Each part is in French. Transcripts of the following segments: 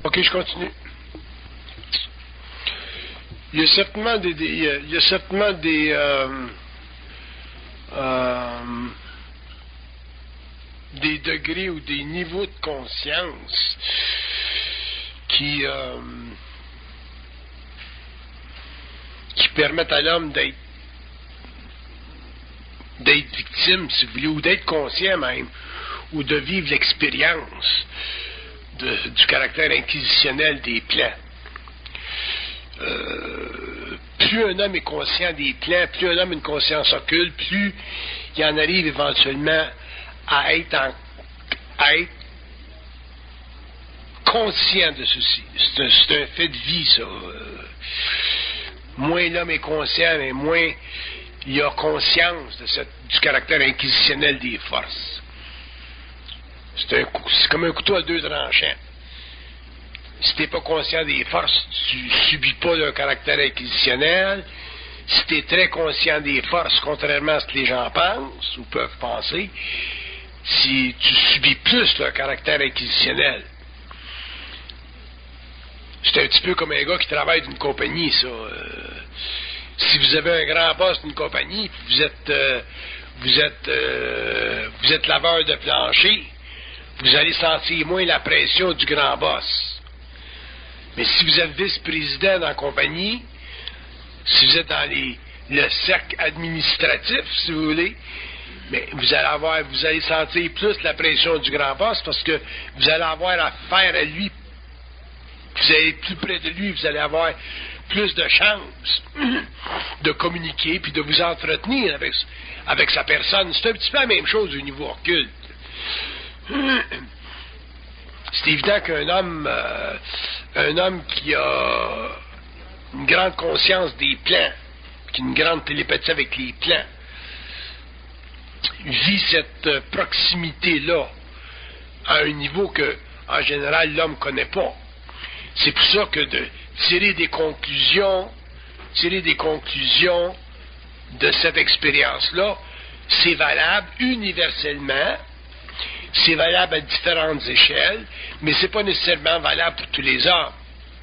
OK, je continue. Il y a certainement des degrés ou des niveaux de conscience qui permettent à l'homme d'être victime, si vous voulez, ou d'être conscient même, ou de vivre l'expérience du caractère inquisitionnel des plans. Plus un homme est conscient des plans, plus un homme a une conscience occulte, plus il en arrive éventuellement à être conscient de ceci. C'est un fait de vie, ça. Moins l'homme est conscient, mais moins il a conscience du caractère inquisitionnel des forces. C'est comme un couteau à deux tranchants. Si tu n'es pas conscient des forces, tu subis pas leur caractère inquisitionnel. Si tu es très conscient des forces, contrairement à ce que les gens pensent ou peuvent penser, si tu subis plus leur caractère inquisitionnel. C'est un petit peu comme un gars qui travaille d'une compagnie, ça. Si vous avez un grand boss d'une compagnie, vous êtes laveur de plancher, vous allez sentir moins la pression du grand boss. Mais si vous êtes vice-président dans la compagnie, si vous êtes dans le cercle administratif, si vous voulez, mais vous allez sentir plus la pression du grand boss parce que vous allez avoir affaire à lui. Vous allez être plus près de lui, vous allez avoir plus de chances de communiquer puis de vous entretenir avec sa personne. C'est un petit peu la même chose au niveau occulte. C'est évident qu'un homme qui a une grande conscience des plans, qui a une grande télépathie avec les plans, vit cette proximité-là à un niveau que, en général, l'homme ne connaît pas. C'est pour ça que de tirer des conclusions de cette expérience-là, c'est valable universellement, c'est valable à différentes échelles, mais c'est pas nécessairement valable pour tous les hommes.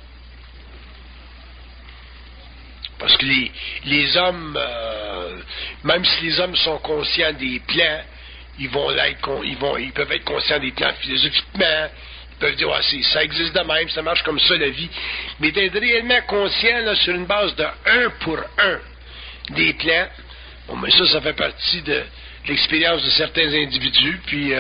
Parce que les hommes, même si les hommes sont conscients des plans, ils peuvent être conscients des plans philosophiquement, ils peuvent dire, ça existe de même, ça marche comme ça la vie. Mais d'être réellement conscient là, sur une base de 1 pour 1 des plans, bon, mais ça fait partie de l'expérience de certains individus, puis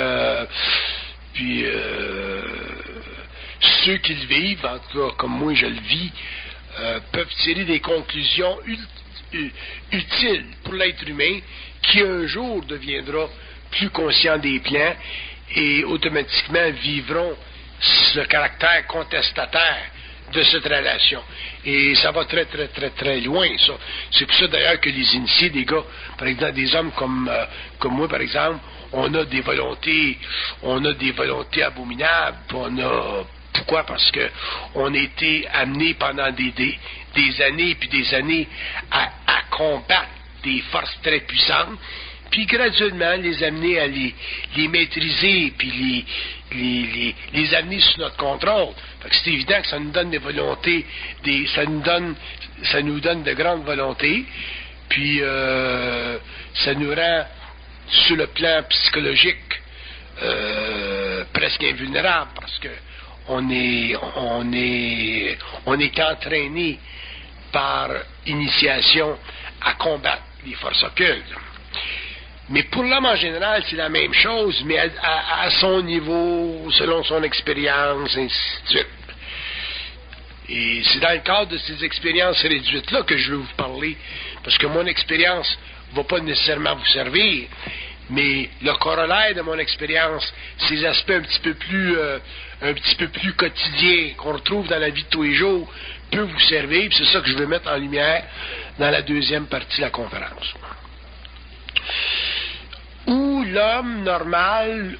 ceux qui le vivent, en tout cas comme moi je le vis, peuvent tirer des conclusions utiles pour l'être humain qui un jour deviendra plus conscient des plans et automatiquement vivront ce caractère contestataire de cette relation. Et ça va très, très, très, très loin, ça. C'est pour ça, d'ailleurs, que les initiés, des gars, par exemple, des hommes comme moi, par exemple, on a des volontés abominables, pourquoi? Parce que on a été amenés pendant des années puis des années à combattre des forces très puissantes, puis graduellement les amener à les maîtriser, puis les amener sous notre contrôle. Fait que c'est évident que ça nous donne des volontés, ça nous donne de grandes volontés, puis ça nous rend, sur le plan psychologique, presque invulnérable, parce que on est entraîné par initiation à combattre les forces occultes. Mais pour l'homme en général, c'est la même chose, mais à son niveau, selon son expérience, ainsi de suite. Et c'est dans le cadre de ces expériences réduites-là que je veux vous parler, parce que mon expérience ne va pas nécessairement vous servir, mais le corollaire de mon expérience, ces aspects un petit peu plus quotidiens qu'on retrouve dans la vie de tous les jours, peut vous servir, puis c'est ça que je veux mettre en lumière dans la deuxième partie de la conférence. Où l'homme normal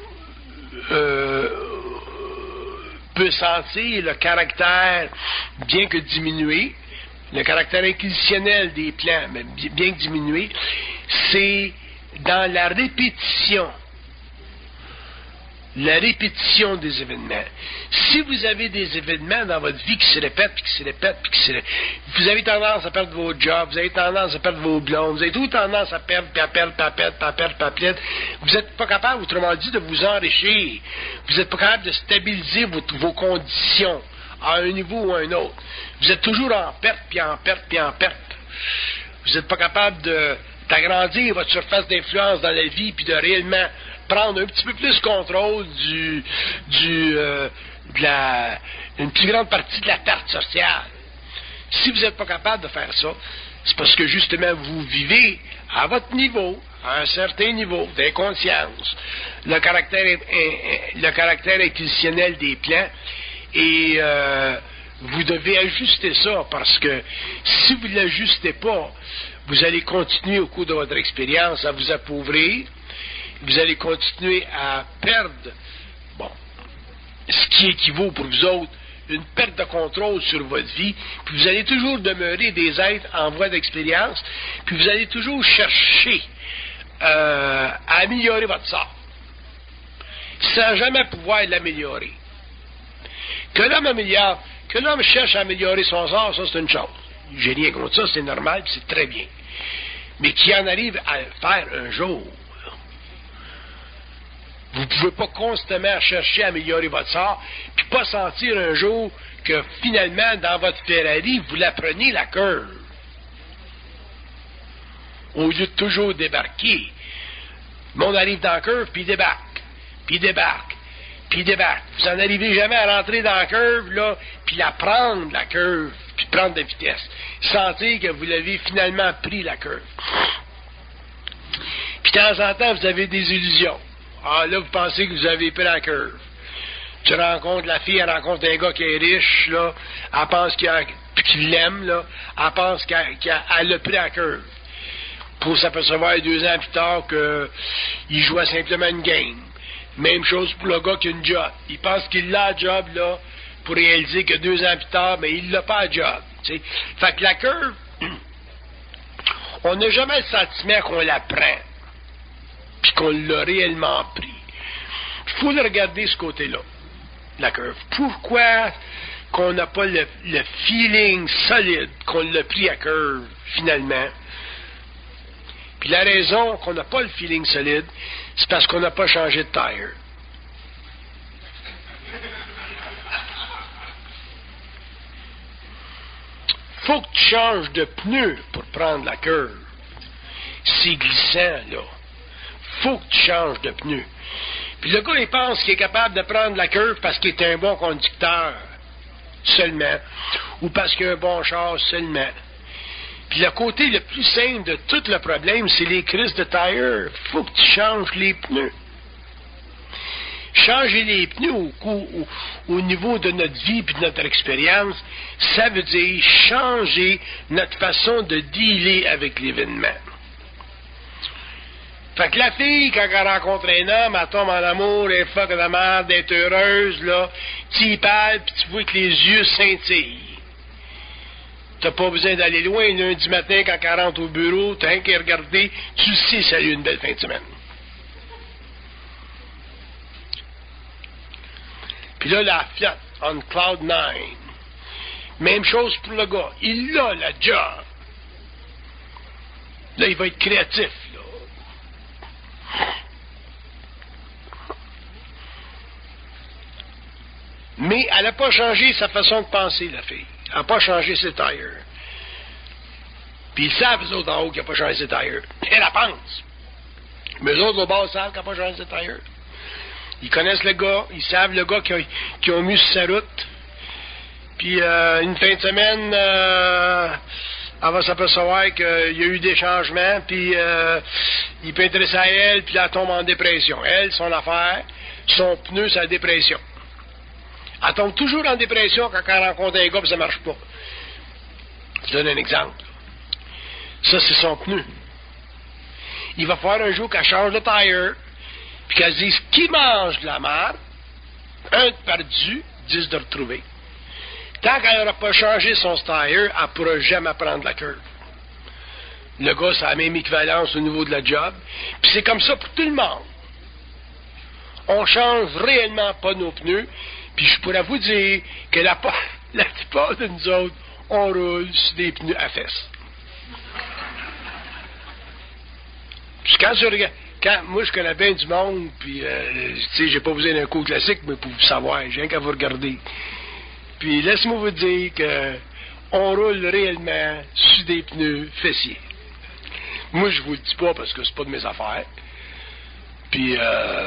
peut sentir le caractère, bien que diminué, le caractère inquisitionnel des plans, mais bien que diminué, c'est dans la répétition la répétition des événements. Si vous avez des événements dans votre vie qui se répètent, puis qui se répètent, puis qui se répètent, vous avez tendance à perdre vos jobs, vous avez tendance à perdre vos blondes, vous avez tout tendance à perdre, puis à perdre, puis à perdre, puis à perdre, puis à perdre. Vous n'êtes pas capable, autrement dit, de vous enrichir. Vous n'êtes pas capable de stabiliser vos conditions à un niveau ou à un autre. Vous êtes toujours en perte, puis en perte, puis en perte. Vous n'êtes pas capable d'agrandir votre surface d'influence dans la vie, puis de réellement prendre un petit peu plus contrôle une plus grande partie de la perte sociale. Si vous n'êtes pas capable de faire ça, c'est parce que justement vous vivez à votre niveau, à un certain niveau d'inconscience, le caractère intuitionnel des plans, et vous devez ajuster ça, parce que si vous ne l'ajustez pas, vous allez continuer au cours de votre expérience à vous appauvrir, vous allez continuer à perdre, ce qui équivaut pour vous autres une perte de contrôle sur votre vie, puis vous allez toujours demeurer des êtres en voie d'expérience, puis vous allez toujours chercher à améliorer votre sort, sans jamais pouvoir l'améliorer. Que l'homme cherche à améliorer son sort, ça c'est une chose. J'ai rien contre ça, c'est normal, puis c'est très bien. Mais qu'il en arrive à le faire un jour, vous ne pouvez pas constamment chercher à améliorer votre sort, puis pas sentir un jour que finalement, dans votre Ferrari, vous la prenez la curve. Au lieu de toujours débarquer. Le monde arrive dans la curve, puis il débarque, puis il débarque, puis il débarque. Vous n'en arrivez jamais à rentrer dans la curve, là, puis la prendre, la curve, puis prendre de vitesse. Sentir que vous l'avez finalement pris, la curve. Puis de temps en temps, vous avez des illusions. Ah, là, vous pensez que vous avez pris la curve. Tu rencontres la fille, elle rencontre un gars qui est riche, là, elle pense qu'il l'aime, là, elle pense qu'elle a pris la curve. Pour s'apercevoir 2 ans plus tard qu'il jouait simplement une game. Même chose pour le gars qui a une job. Il pense qu'il a un job, là, pour réaliser que 2 ans plus tard, mais il n'a pas un job. T'sais. Fait que la curve, on n'a jamais le sentiment qu'on la prend, puis qu'on l'a réellement pris. Il faut le regarder ce côté-là, la curve. Pourquoi qu'on n'a pas le feeling solide qu'on l'a pris à curve, finalement? Puis la raison qu'on n'a pas le feeling solide, c'est parce qu'on n'a pas changé de tire. Faut que tu changes de pneu pour prendre la curve. C'est glissant, là. Faut que tu changes de pneu. Puis le gars, il pense qu'il est capable de prendre la curve parce qu'il est un bon conducteur seulement, ou parce qu'il a un bon char seulement. Puis le côté le plus simple de tout le problème, c'est les crises de tire. Faut que tu changes les pneus. Changer les pneus au niveau de notre vie et de notre expérience, ça veut dire changer notre façon de dealer avec l'événement. Fait que la fille, quand elle rencontre un homme, elle tombe en amour, elle est fuck de merde, elle est heureuse, là, tu y parles, puis tu vois que les yeux scintillent. T'as pas besoin d'aller loin, lundi matin, quand elle rentre au bureau, t'as rien qu'à regarder, tu sais ça a eu une belle fin de semaine. Puis là, la flotte, on cloud 9. Même chose pour le gars. Il a la job. Là, il va être créatif, là. Mais elle n'a pas changé sa façon de penser, la fille. Elle n'a pas changé ses tires. Puis ils savent, eux autres en haut, qu'il n'a pas changé ses tires. Elle la pense. Mais eux autres, au bas, savent qu'il n'a pas changé ses tires. Ils connaissent le gars, ils savent le gars qui a mis sur sa route. Puis une fin de semaine, elle va s'apercevoir qu'il y a eu des changements, puis il peut intéresser à elle, puis elle tombe en dépression. Elle, son affaire, son pneu, c'est la dépression. Elle tombe toujours en dépression quand elle rencontre un gars, puis ça ne marche pas. Je donne un exemple. Ça, c'est son pneu. Il va falloir un jour qu'elle change de tire, puis qu'elle se dise qui mange de la merde, 1 de perdu, 10 de retrouvé. Tant qu'elle n'aura pas changé son tire, elle ne pourra jamais prendre la curve. Le gars, c'est la même équivalence au niveau de la job. Puis c'est comme ça pour tout le monde. on change réellement pas nos pneus, puis je pourrais vous dire que la plupart de nous autres, on roule sur des pneus à fesses. Puis moi, je connais bien du monde, puis, tu sais, j'ai pas besoin d'un cours classique, mais pour vous savoir, j'ai rien qu'à vous regarder. Puis, laisse-moi vous dire que on roule réellement sur des pneus fessiers. Moi, je vous le dis pas parce que c'est pas de mes affaires. Puis,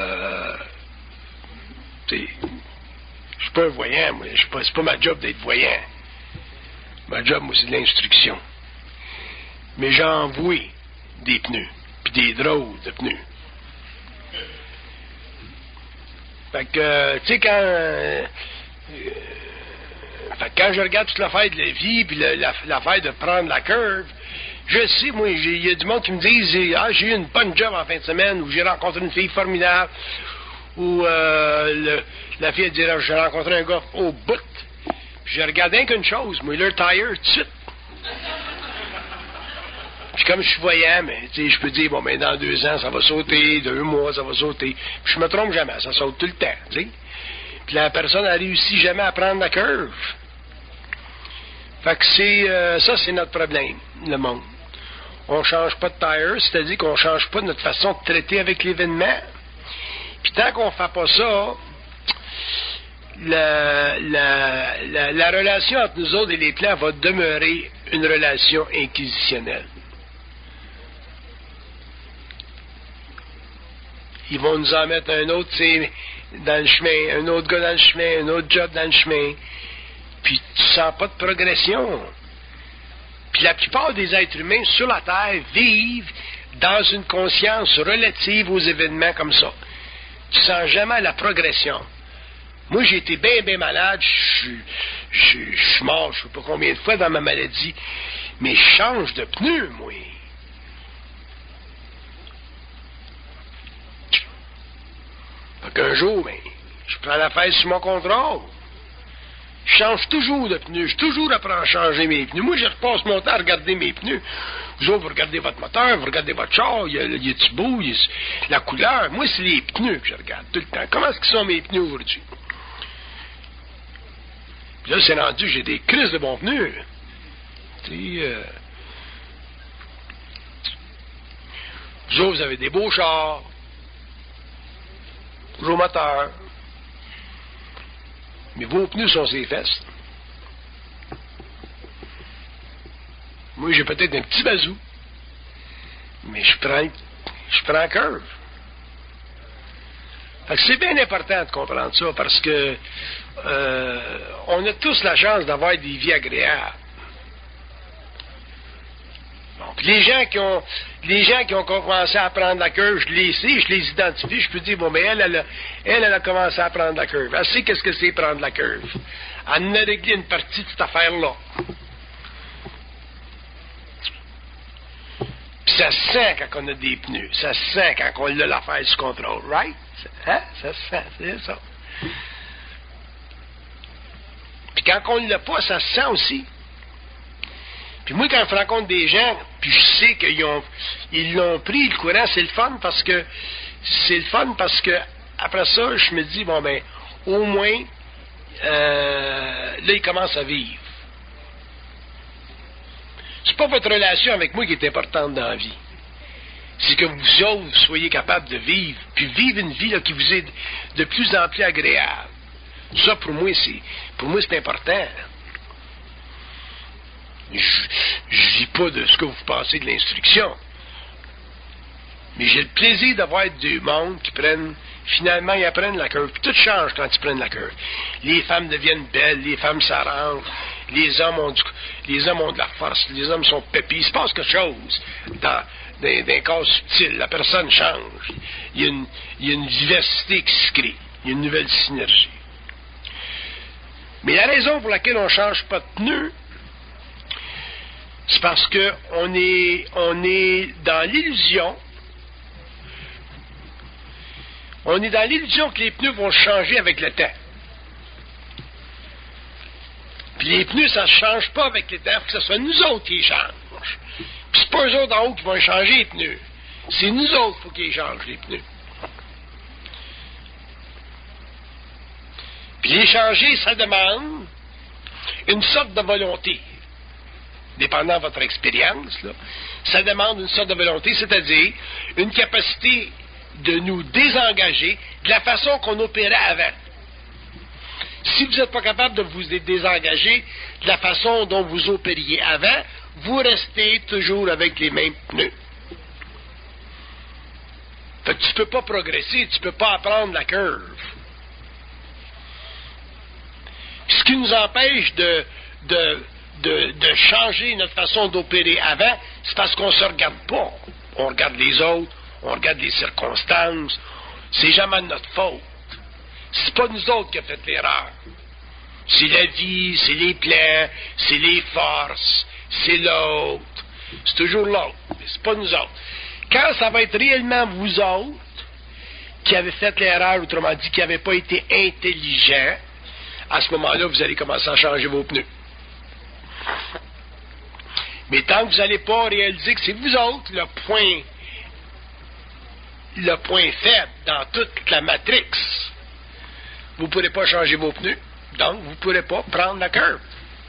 tu sais, je suis pas un voyant, moi. C'est pas ma job d'être voyant. Ma job, moi, c'est de l'instruction. Mais j'en vois des pneus. Puis des drôles de pneus. Fait que, tu sais, quand je regarde toute l'affaire de la vie, puis l'affaire de prendre la curve, je sais, moi, il y a du monde qui me disent, j'ai eu une bonne job en fin de semaine, ou j'ai rencontré une fille formidable, ou la fille, elle dirait, j'ai rencontré un gars au bout. Puis je regarde rien qu'une chose, moi, leur tire, tout de suite. Puis comme je suis voyant, mais tu sais, je peux dire, bon, ben dans 2 ans, ça va sauter, 2 mois, ça va sauter. Puis je me trompe jamais, ça saute tout le temps, tu sais. Puis la personne a réussi jamais à prendre la curve. Fait que ça, c'est notre problème, le monde. On change pas de tire, c'est-à-dire qu'on change pas notre façon de traiter avec l'événement. Puis tant qu'on fait pas ça, la relation entre nous autres et les plans va demeurer une relation inquisitionnelle. Ils vont nous en mettre un autre, tu sais, dans le chemin, un autre gars dans le chemin, un autre job dans le chemin. Puis tu sens pas de progression. Puis la plupart des êtres humains sur la Terre vivent dans une conscience relative aux événements comme ça. Tu sens jamais la progression. Moi, j'ai été bien malade, je suis mort, je sais pas combien de fois dans ma maladie, mais je change de pneu, moi. Fait qu'un jour, ben, je prends l'affaire sous mon contrôle. Je change toujours de pneus. Je suis toujours apprends à changer mes pneus. Moi, je repasse mon temps à regarder mes pneus. Vous autres, vous regardez votre moteur, vous regardez votre char, il y a du beau, il y a la couleur. Moi, c'est les pneus que je regarde tout le temps. Comment est-ce qu'ils sont mes pneus aujourd'hui? Puis là, c'est rendu, j'ai des crises de bons pneus. Tu sais, vous autres, vous avez des beaux chars. Gros moteur. Mais vos pneus sont sur les fesses. Moi, j'ai peut-être un petit bazou. Mais je prends curve. Fait que c'est bien important de comprendre ça parce que on a tous la chance d'avoir des vies agréables. Bon, puis les gens qui ont commencé à prendre la curve, je les sais, je les identifie, je peux dire, bon, mais elle a commencé à prendre la curve. Elle sait qu'est-ce que c'est prendre la curve. Elle en a réglé une partie de cette affaire-là. Puis ça se sent quand on a des pneus. Ça se sent quand on a l'affaire sous contrôle, right? Hein? Ça se sent, c'est ça. Puis quand on ne l'a pas, ça se sent aussi. Puis moi, quand je rencontre des gens, puis je sais qu'ils l'ont pris, le courant, c'est le fun parce que après ça, je me dis, bon ben, au moins, là, ils commencent à vivre. C'est pas votre relation avec moi qui est importante dans la vie. C'est que vous autres soyez capables de vivre, puis vivre une vie là, qui vous est de plus en plus agréable. Ça, pour moi, c'est important. Je dis pas de ce que vous pensez de l'instruction. Mais j'ai le plaisir d'avoir du monde qui finalement, ils apprennent la curve. Puis tout change quand ils prennent la curve. Les femmes deviennent belles, les femmes s'arrangent, les hommes ont de la force, les hommes sont pépis. Il se passe quelque chose dans un corps subtil. La personne change. Il y a une diversité qui se crée. Il y a une nouvelle synergie. Mais la raison pour laquelle on ne change pas de pneus, c'est parce qu'on est dans l'illusion. On est dans l'illusion que les pneus vont changer avec le temps. Puis les pneus, ça ne change pas avec le temps. Il faut que ce soit nous autres qui les changent. Puis c'est pas eux autres en haut qui vont changer les pneus. C'est nous autres qu'il faut qu'ils changent les pneus. Puis les changer, ça demande une sorte de volonté. Dépendant de votre expérience, là, ça demande une sorte de volonté, c'est-à-dire une capacité de nous désengager de la façon qu'on opérait avant. Si vous n'êtes pas capable de vous désengager de la façon dont vous opériez avant, vous restez toujours avec les mêmes pneus. Fait que tu ne peux pas progresser, tu ne peux pas apprendre la curve. Ce qui nous empêche de changer notre façon d'opérer avant, c'est parce qu'on ne se regarde pas. On regarde les autres, on regarde les circonstances. C'est jamais de notre faute. C'est pas nous autres qui avons fait l'erreur. C'est la vie, c'est les plans, c'est les forces, c'est l'autre. C'est toujours l'autre, mais c'est pas nous autres. Quand ça va être réellement vous autres qui avez fait l'erreur, autrement dit, qui n'avez pas été intelligents, à ce moment-là, vous allez commencer à changer vos pneus. Mais tant que vous n'allez pas réaliser que c'est vous autres le point faible dans toute la matrix, vous ne pourrez pas changer vos pneus. Donc, vous ne pourrez pas prendre la curve.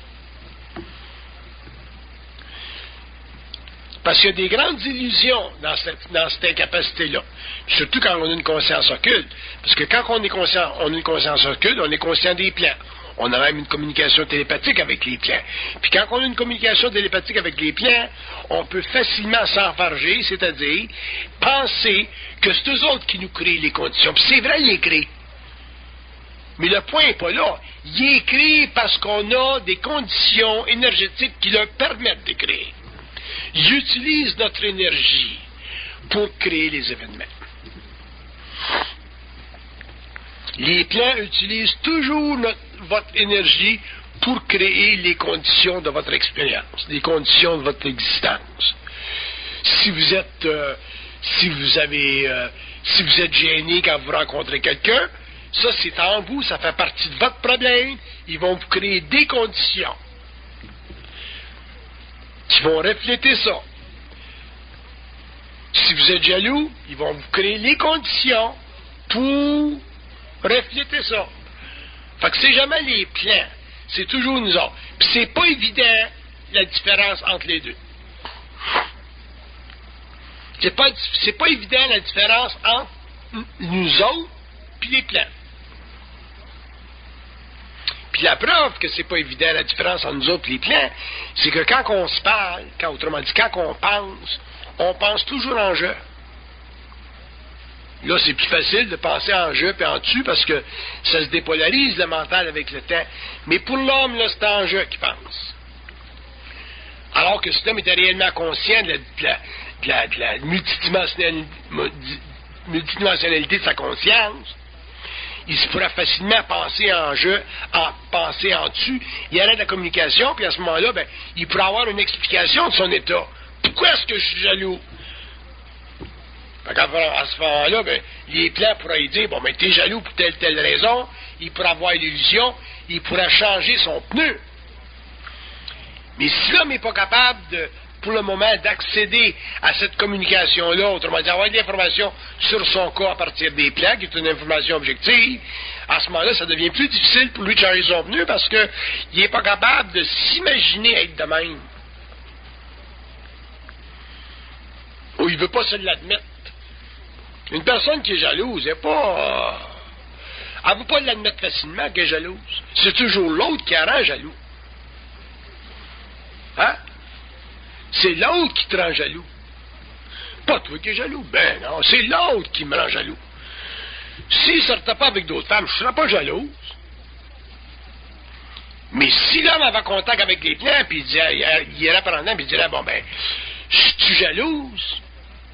Parce qu'il y a des grandes illusions dans cette incapacité-là. Surtout quand on a une conscience occulte. Parce que quand on a une conscience occulte, on est conscient des plans. On a même une communication télépathique avec les plans. Puis quand on a une communication télépathique avec les plans, on peut facilement s'enfarger, c'est-à-dire penser que c'est eux autres qui nous créent les conditions. Puis c'est vrai, ils les créent. Mais le point n'est pas là. Il est créé parce qu'on a des conditions énergétiques qui leur permettent de créer. Ils utilisent notre énergie pour créer les événements. Les plans utilisent toujours votre énergie pour créer les conditions de votre expérience, les conditions de votre existence. Si vous êtes gêné quand vous rencontrez quelqu'un, ça, c'est en vous, ça fait partie de votre problème. Ils vont vous créer des conditions qui vont refléter ça. Si vous êtes jaloux, ils vont vous créer les conditions pour refléter ça. Fait que c'est jamais les plans, c'est toujours nous autres. Puis c'est pas évident la différence entre les deux. C'est pas évident la différence entre nous autres puis les plans. Puis la preuve que c'est pas évident la différence entre nous autres et les plans, c'est que quand on se parle, autrement dit, quand on pense toujours en jeu. Là, c'est plus facile de penser en jeu et en tu parce que ça se dépolarise le mental avec le temps. Mais pour l'homme, là, c'est en jeu qu'il pense. Alors que cet homme était réellement conscient de la multidimensionnalité de sa conscience, il se pourrait facilement penser en jeu, penser en tu. Il arrête la communication, puis à ce moment-là, il pourrait avoir une explication de son état. Pourquoi est-ce que je suis jaloux? À ce moment-là, les plans pourraient dire, t'es jaloux pour telle raison, il pourrait avoir l'illusion, il pourrait changer son pneu. Mais si l'homme n'est pas capable, pour le moment, d'accéder à cette communication-là, autrement dit, avoir de l'information sur son cas à partir des plans, qui est une information objective, à ce moment-là, ça devient plus difficile pour lui de changer son pneu parce qu'il n'est pas capable de s'imaginer être de même. Ou il ne veut pas se l'admettre. Une personne qui est jalouse, elle ne veut pas l'admettre facilement qu'elle est jalouse. C'est toujours l'autre qui la rend jaloux. Hein? C'est l'autre qui te rend jaloux. Pas toi qui es jaloux. Ben non, c'est l'autre qui me rend jaloux. S'il ne sortait pas avec d'autres femmes, je ne serais pas jalouse. Mais si l'homme avait contact avec les plans, puis il irait prendre puis il dirait, je suis jalouse.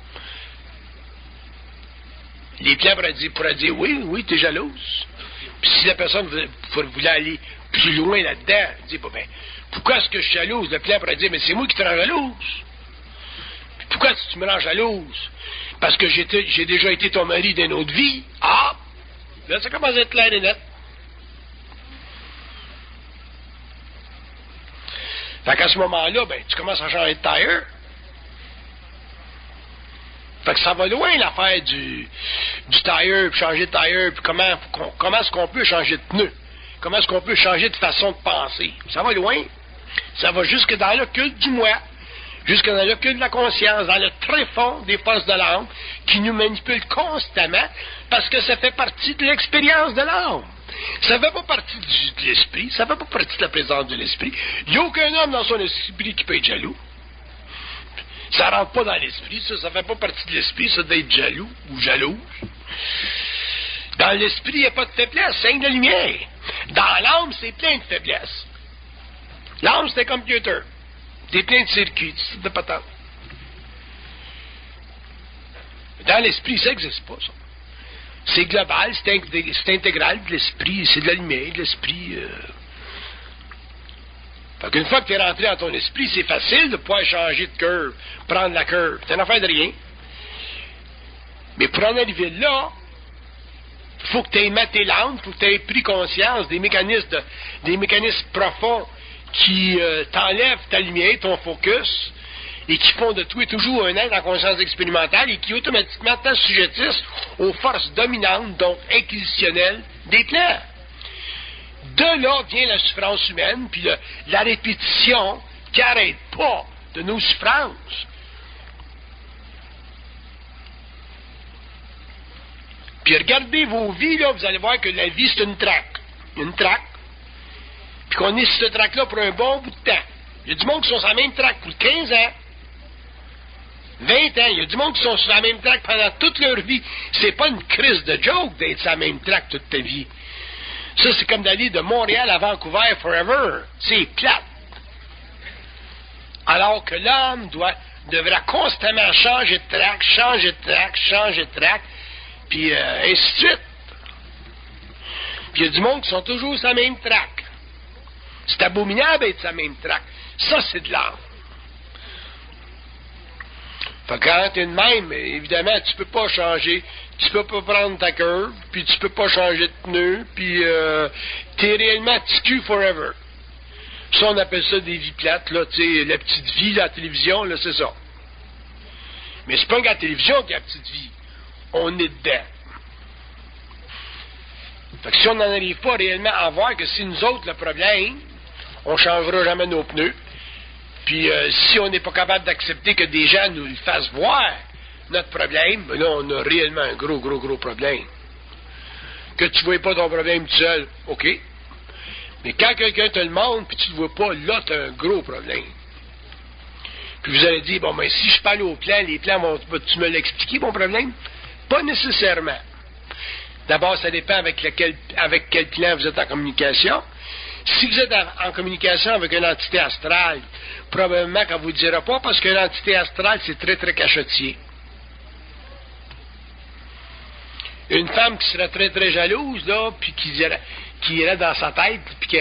Les plans pourraient dire oui, tu es jalouse. Puis si la personne voulait aller plus loin là-dedans, il dit, pourquoi est-ce que je suis jalouse? Le plan pourrait dire, mais c'est moi qui te rends jalouse. Puis pourquoi est-ce que tu me rends jalouse? Parce que j'ai déjà été ton mari d'une autre vie. Ah! Là, ça commence à être clair et net. Fait qu'à ce moment-là, tu commences à changer de tire. Fait que ça va loin l'affaire du tire, puis changer de tire, puis comment est-ce qu'on peut changer de pneu? comment est-ce qu'on peut changer de façon de penser. Ça va loin. Ça va jusque dans l'occulte du moi, jusque dans l'occulte de la conscience, dans le tréfonds des forces de l'âme, qui nous manipulent constamment, parce que ça fait partie de l'expérience de l'âme. Ça ne fait pas partie de l'esprit, ça ne fait pas partie de la présence de l'esprit. Il n'y a aucun homme dans son esprit qui peut être jaloux. Ça ne rentre pas dans l'esprit, ça ne fait pas partie de l'esprit, ça d'être jaloux ou jalouse. Dans l'esprit, il n'y a pas de faiblesse, c'est une de lumière. Dans l'âme, c'est plein de faiblesses. L'âme, c'est un computer. C'est plein de circuits, de patentes. Dans l'esprit, ça n'existe pas, ça. C'est global, c'est intégral de l'esprit, c'est de la lumière, de l'esprit. Fait qu'une fois que tu es rentré dans ton esprit, c'est facile de pouvoir changer de curve, prendre la curve. C'est une affaire de rien. Mais pour en arriver là, il faut que tu aies maté l'âme, il faut que tu aies pris conscience des mécanismes profonds qui t'enlèvent ta lumière, ton focus, et qui font de toi toujours un être en conscience expérimentale et qui automatiquement t'assujettissent aux forces dominantes, donc inquisitionnelles, des plans. De là vient la souffrance humaine, puis la répétition qui n'arrête pas de nos souffrances. Puis regardez vos vies, là, vous allez voir que la vie, c'est une traque. Une traque. Puis qu'on est sur cette traque-là pour un bon bout de temps. Il y a du monde qui sont sur la même traque pour 15 ans. 20 ans, il y a du monde qui sont sur la même traque pendant toute leur vie. C'est pas une crise de joke d'être sur la même traque toute ta vie. Ça, c'est comme d'aller de Montréal à Vancouver forever. C'est plate. Alors que l'homme devra constamment changer de traque, changer de traque, changer de traque, puis ainsi de suite. Puis il y a du monde qui sont toujours sur la même traque. C'est abominable d'être sur la même traque. Ça, c'est de l'âme. Fait que quand t'es de même, évidemment, tu peux pas changer, tu peux pas prendre ta curve, puis tu peux pas changer de pneu, puis t'es réellement TQ forever. Ça, on appelle ça des vies plates, là, tu sais, la petite vie, la télévision, là, c'est ça. Mais c'est pas que la télévision qui a la petite vie. On est dedans. Fait que si on n'en arrive pas réellement à voir que c'est nous autres le problème, on changera jamais nos pneus. Puis si on n'est pas capable d'accepter que des gens nous le fassent voir, notre problème, ben là, on a réellement un gros problème. Que tu ne vois pas ton problème tout seul, OK. Mais quand quelqu'un te le montre, puis tu ne le vois pas, là, tu as un gros problème. Puis vous allez dire, bon, ben si je parle aux plans, les plans tu me l'expliquer, mon problème? Pas nécessairement. D'abord, ça dépend avec quel plan vous êtes en communication. Si vous êtes en communication avec une entité astrale, probablement qu'elle ne vous le dira pas parce qu'une entité astrale, c'est très, très cachotier. Une femme qui serait très, très jalouse, là, puis qui irait dans sa tête, puis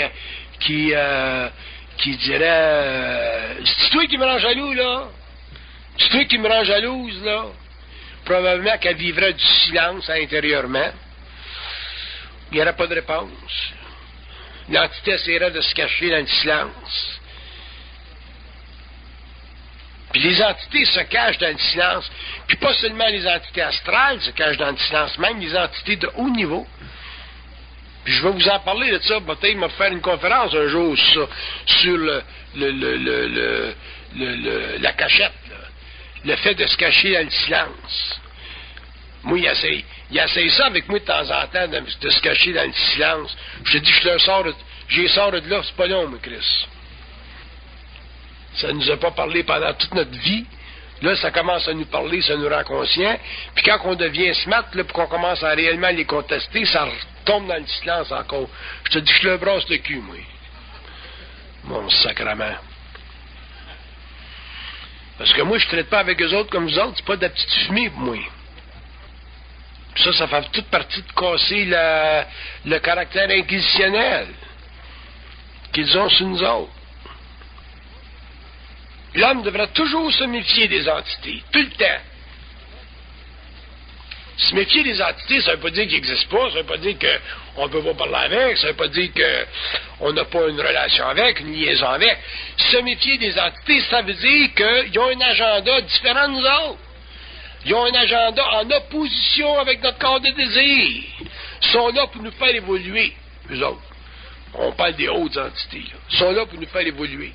qui dirait c'est toi qui me rends jaloux, là? C'est toi qui me rends jalouse, là? Probablement qu'elle vivrait du silence intérieurement. Il n'y aurait pas de réponse. L'entité essaierait de se cacher dans le silence. Puis les entités se cachent dans le silence. Puis pas seulement les entités astrales se cachent dans le silence, même les entités de haut niveau. Puis je vais vous en parler de ça. Peut-être il m'a fait une conférence un jour sur la cachette. Là. Le fait de se cacher dans le silence. Moi, il essaye ça avec moi de temps en temps, de se cacher dans le silence. Je te dis que j'y sors de là, c'est pas long, mais Chris. Ça ne nous a pas parlé pendant toute notre vie. Là, ça commence à nous parler, ça nous rend conscients. Puis quand on devient smart, là, puis qu'on commence à réellement les contester, ça retombe dans le silence encore. Je te dis que je le brosse le cul, moi. Mon sacrement. Parce que moi, je ne traite pas avec eux autres comme vous autres, c'est pas de la petite fumée pour moi. Ça fait toute partie de casser le caractère inquisitionnel qu'ils ont sur nous autres. L'homme devrait toujours se méfier des entités, tout le temps. Se méfier des entités, ça ne veut pas dire qu'ils n'existent pas, ça ne veut pas dire qu'on ne peut pas parler avec, ça ne veut pas dire qu'on n'a pas une relation avec, une liaison avec. Se méfier des entités, ça veut dire qu'ils ont un agenda différent de nous autres. Ils ont un agenda en opposition avec notre corps de désir. Ils sont là pour nous faire évoluer, eux autres. On parle des hautes entités. Là. Ils sont là pour nous faire évoluer.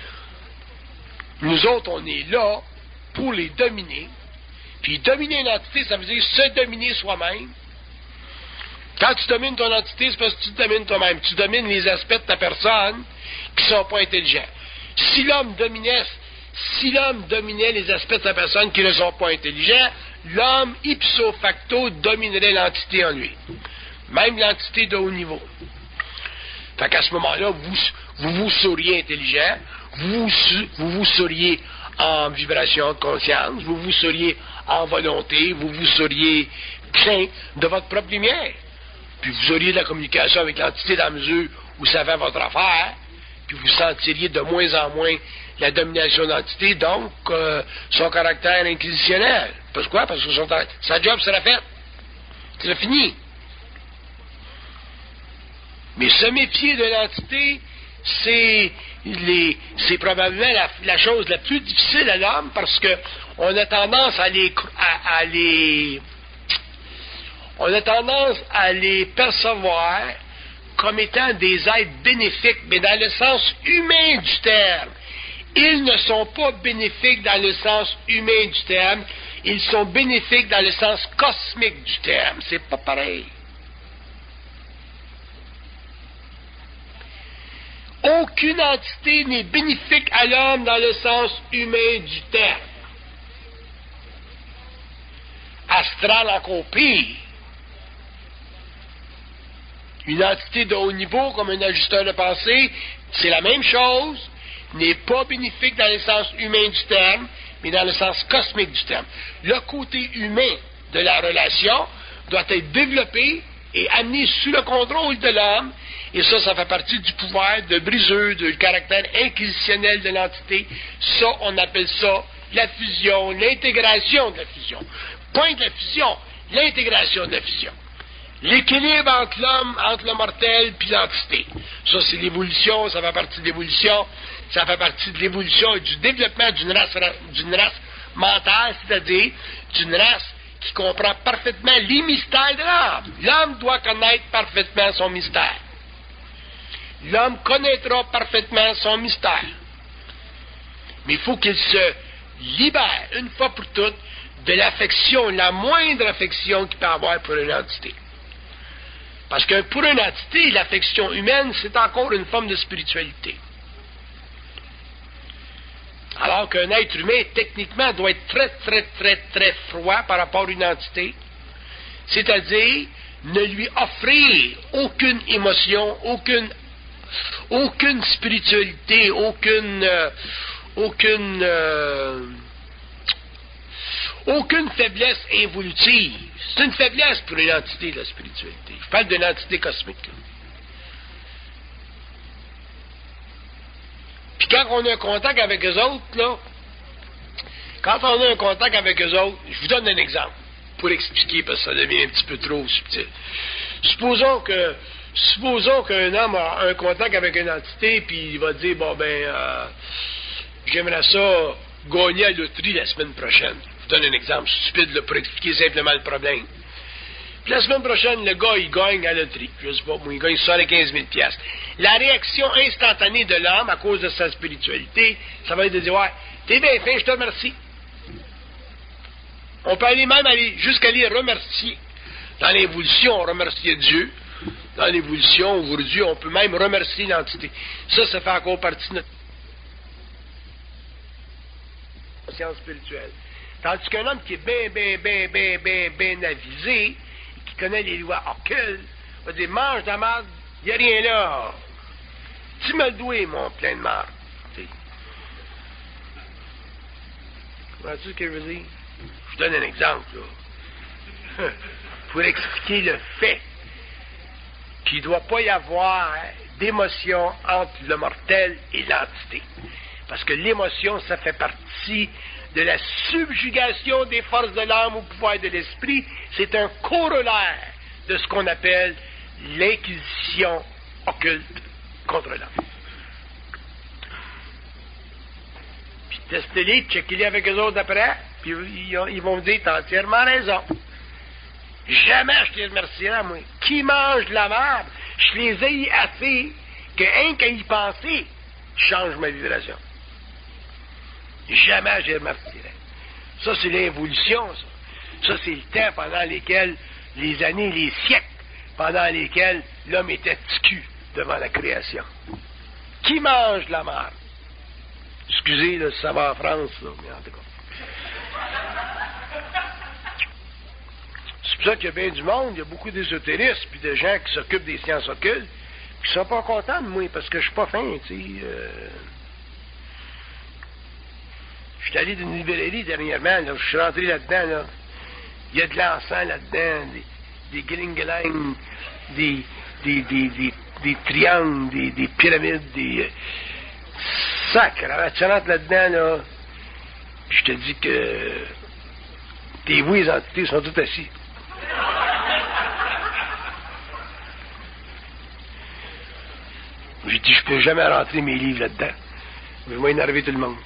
Nous autres, on est là pour les dominer. Puis dominer une entité, ça veut dire se dominer soi-même. Quand tu domines ton entité, c'est parce que tu te domines toi-même. Tu domines les aspects de ta personne qui ne sont pas intelligents. Si l'homme dominait les aspects de sa personne qui ne sont pas intelligents, l'homme, ipso facto, dominerait l'entité en lui. Même l'entité de haut niveau. Fait qu'à ce moment-là, vous seriez intelligent, vous seriez en vibration de conscience, vous seriez en volonté, vous seriez plein de votre propre lumière. Puis vous auriez de la communication avec l'entité dans la mesure où ça fait votre affaire, puis vous sentiriez de moins en moins la domination d'entité, donc son caractère inquisitionnel. Pourquoi? Parce que sa job sera faite. C'est fini. Mais se méfier de l'entité, c'est probablement la chose la plus difficile à l'homme parce que on a tendance à les percevoir comme étant des êtres bénéfiques, mais dans le sens humain du terme. Ils ne sont pas bénéfiques dans le sens humain du terme, ils sont bénéfiques dans le sens cosmique du terme. C'est pas pareil. Aucune entité n'est bénéfique à l'homme dans le sens humain du terme. Astral encore pire. Une entité de haut niveau, comme un ajusteur de pensée, c'est la même chose, n'est pas bénéfique dans le sens humain du terme, mais dans le sens cosmique du terme. Le côté humain de la relation doit être développé et amené sous le contrôle de l'homme, et ça fait partie du pouvoir de briseux, du caractère inquisitionnel de l'entité. Ça, on appelle ça la fusion, l'intégration de la fusion. Point de la fusion, l'intégration de la fusion. L'équilibre entre l'homme, entre le mortel puis l'entité. Ça, c'est l'évolution, ça fait partie de l'évolution, ça fait partie de l'évolution et du développement d'une race mentale, c'est-à-dire d'une race qui comprend parfaitement les mystères de l'homme. L'homme doit connaître parfaitement son mystère. L'homme connaîtra parfaitement son mystère. Mais il faut qu'il se libère, une fois pour toutes, de l'affection, la moindre affection qu'il peut avoir pour une entité. Parce que pour une entité, l'affection humaine, c'est encore une forme de spiritualité. Alors qu'un être humain, techniquement, doit être très, très, très, très froid par rapport à une entité. C'est-à-dire, ne lui offrir aucune émotion, aucune spiritualité, aucune faiblesse involutive. C'est une faiblesse pour une entité, la spiritualité. Je parle d'une entité cosmique. Là. Puis quand on a un contact avec eux autres, là, je vous donne un exemple pour expliquer, parce que ça devient un petit peu trop subtil. Supposons qu'un homme a un contact avec une entité, puis il va dire, j'aimerais ça gagner à la loterie la semaine prochaine. Je vous donne un exemple stupide là, pour expliquer simplement le problème. Puis la semaine prochaine, le gars, il gagne à la loterie. Je sais pas, il gagne 75 000 $. La réaction instantanée de l'homme, à cause de sa spiritualité, ça va être de dire, ouais, t'es bien fin, je te remercie. On peut aller jusqu'à les remercier. Dans l'évolution, on remerciait Dieu. Dans l'évolution, aujourd'hui, on peut même remercier l'entité. Ça fait encore partie de notre conscience spirituelle. Tandis qu'un homme qui est bien avisé, qui connaît les lois occultes, va dire, mange de la marde, il n'y a rien là. Tu me le dois, mon plein de marde. Comprends-tu ce que je veux dire? Je donne un exemple, là. Pour expliquer le fait qu'il ne doit pas y avoir d'émotion entre le mortel et l'entité. Parce que l'émotion, ça fait partie de la subjugation des forces de l'âme au pouvoir de l'esprit. C'est un corollaire de ce qu'on appelle l'inquisition occulte contre l'homme. Puis testez-les, checkez-les avec eux autres après, puis ils vont me dire, t'as entièrement raison. Jamais je les remercierai, moi. Qui mange de la merde? Je les ai assez que rien qu'à y penser, change ma vibration. Jamais j'ai remarqué. Ça, c'est l'évolution, ça. Ça, c'est le temps pendant lesquels, les années, les siècles, pendant lesquels l'homme était ticu devant la création. Qui mange de la merde? Excusez, là, ça va en France, là, mais en tout cas. C'est pour ça qu'il y a bien du monde, il y a beaucoup d'ésotéristes, puis de gens qui s'occupent des sciences occultes, qui sont pas contents de moi, parce que je suis pas fin, tu sais. Je suis allé d'une librairie dernièrement, là, je suis rentré là-dedans, là. Il y a de l'encens là-dedans, des glingeling, des triangles, des pyramides, des sacres. Alors, tu rentres là-dedans, là, je te dis que tes vous, les entités, sont tous assis. J'ai dit, je peux jamais rentrer mes livres là-dedans. Je vais énerver tout le monde.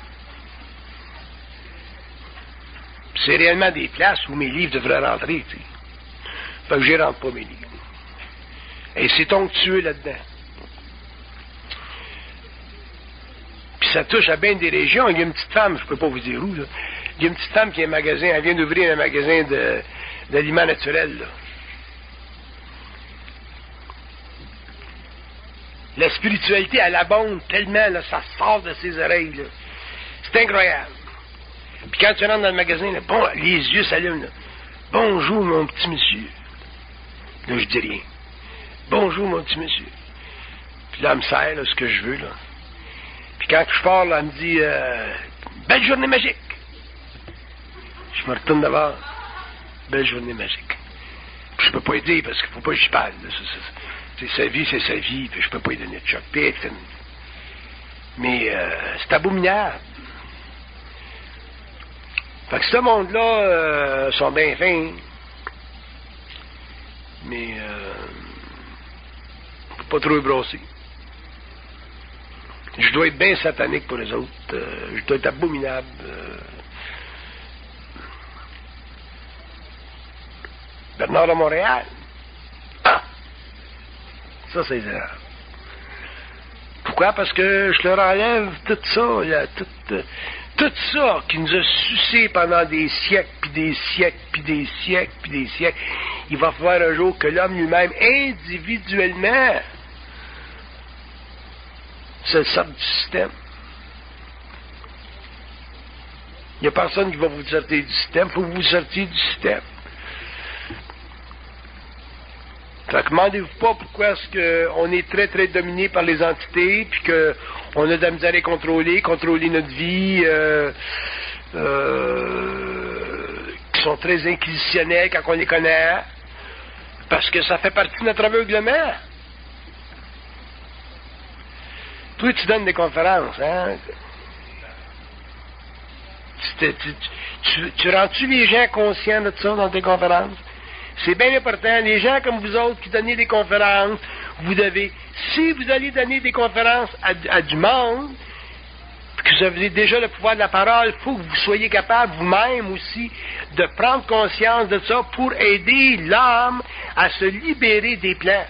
C'est réellement des places où mes livres devraient rentrer, tu sais. Fait que j'y rentre pas mes livres. Et c'est onctueux là-dedans. Puis ça touche à bien des régions. Il y a une petite femme, je peux pas vous dire où, là. Il y a une petite femme qui a un magasin, elle vient d'ouvrir un magasin d'aliments naturels, là. La spiritualité, elle abonde tellement, là, ça sort de ses oreilles, là. C'est incroyable. Puis quand tu rentres dans le magasin, là, bon, les yeux s'allument, là. Bonjour, mon petit monsieur. Là, je dis rien. Bonjour, mon petit monsieur. Puis là, elle me sert, là, ce que je veux, là. Puis quand je pars, là, elle me dit, belle journée magique. Je me retourne d'abord. Belle journée magique. Puis je peux pas y dire, parce qu'il faut pas que j'y parle, là. C'est sa vie, puis je peux pas y donner de choc. Mais c'est abominable. Fait que ce monde-là sont bien fins. Mais faut pas trop y brosser. Je dois être bien satanique pour les autres. Je dois être abominable. Bernard de Montréal. Ah! Ça, c'est grave. Pourquoi? Parce que je leur enlève tout ça, là, tout ça qui nous a sucé pendant des siècles, puis des siècles, puis des siècles, puis des siècles. Il va falloir un jour que l'homme lui-même, individuellement, se sorte du système. Il n'y a personne qui va vous sortir du système, il faut que vous sortiez du système. Fait que demandez-vous pas pourquoi est-ce qu'on est très, très dominé par les entités, puis qu'on a de la misère à contrôler notre vie, qui sont très inquisitionnels quand on les connaît, parce que ça fait partie de notre aveuglement. Toi, tu donnes des conférences, hein? Tu rends-tu les gens conscients de ça dans tes conférences? C'est bien important. Les gens comme vous autres qui donnez des conférences, vous devez, si vous allez donner des conférences à du monde, que vous avez déjà le pouvoir de la parole, il faut que vous soyez capable vous-même aussi de prendre conscience de ça pour aider l'âme à se libérer des plans.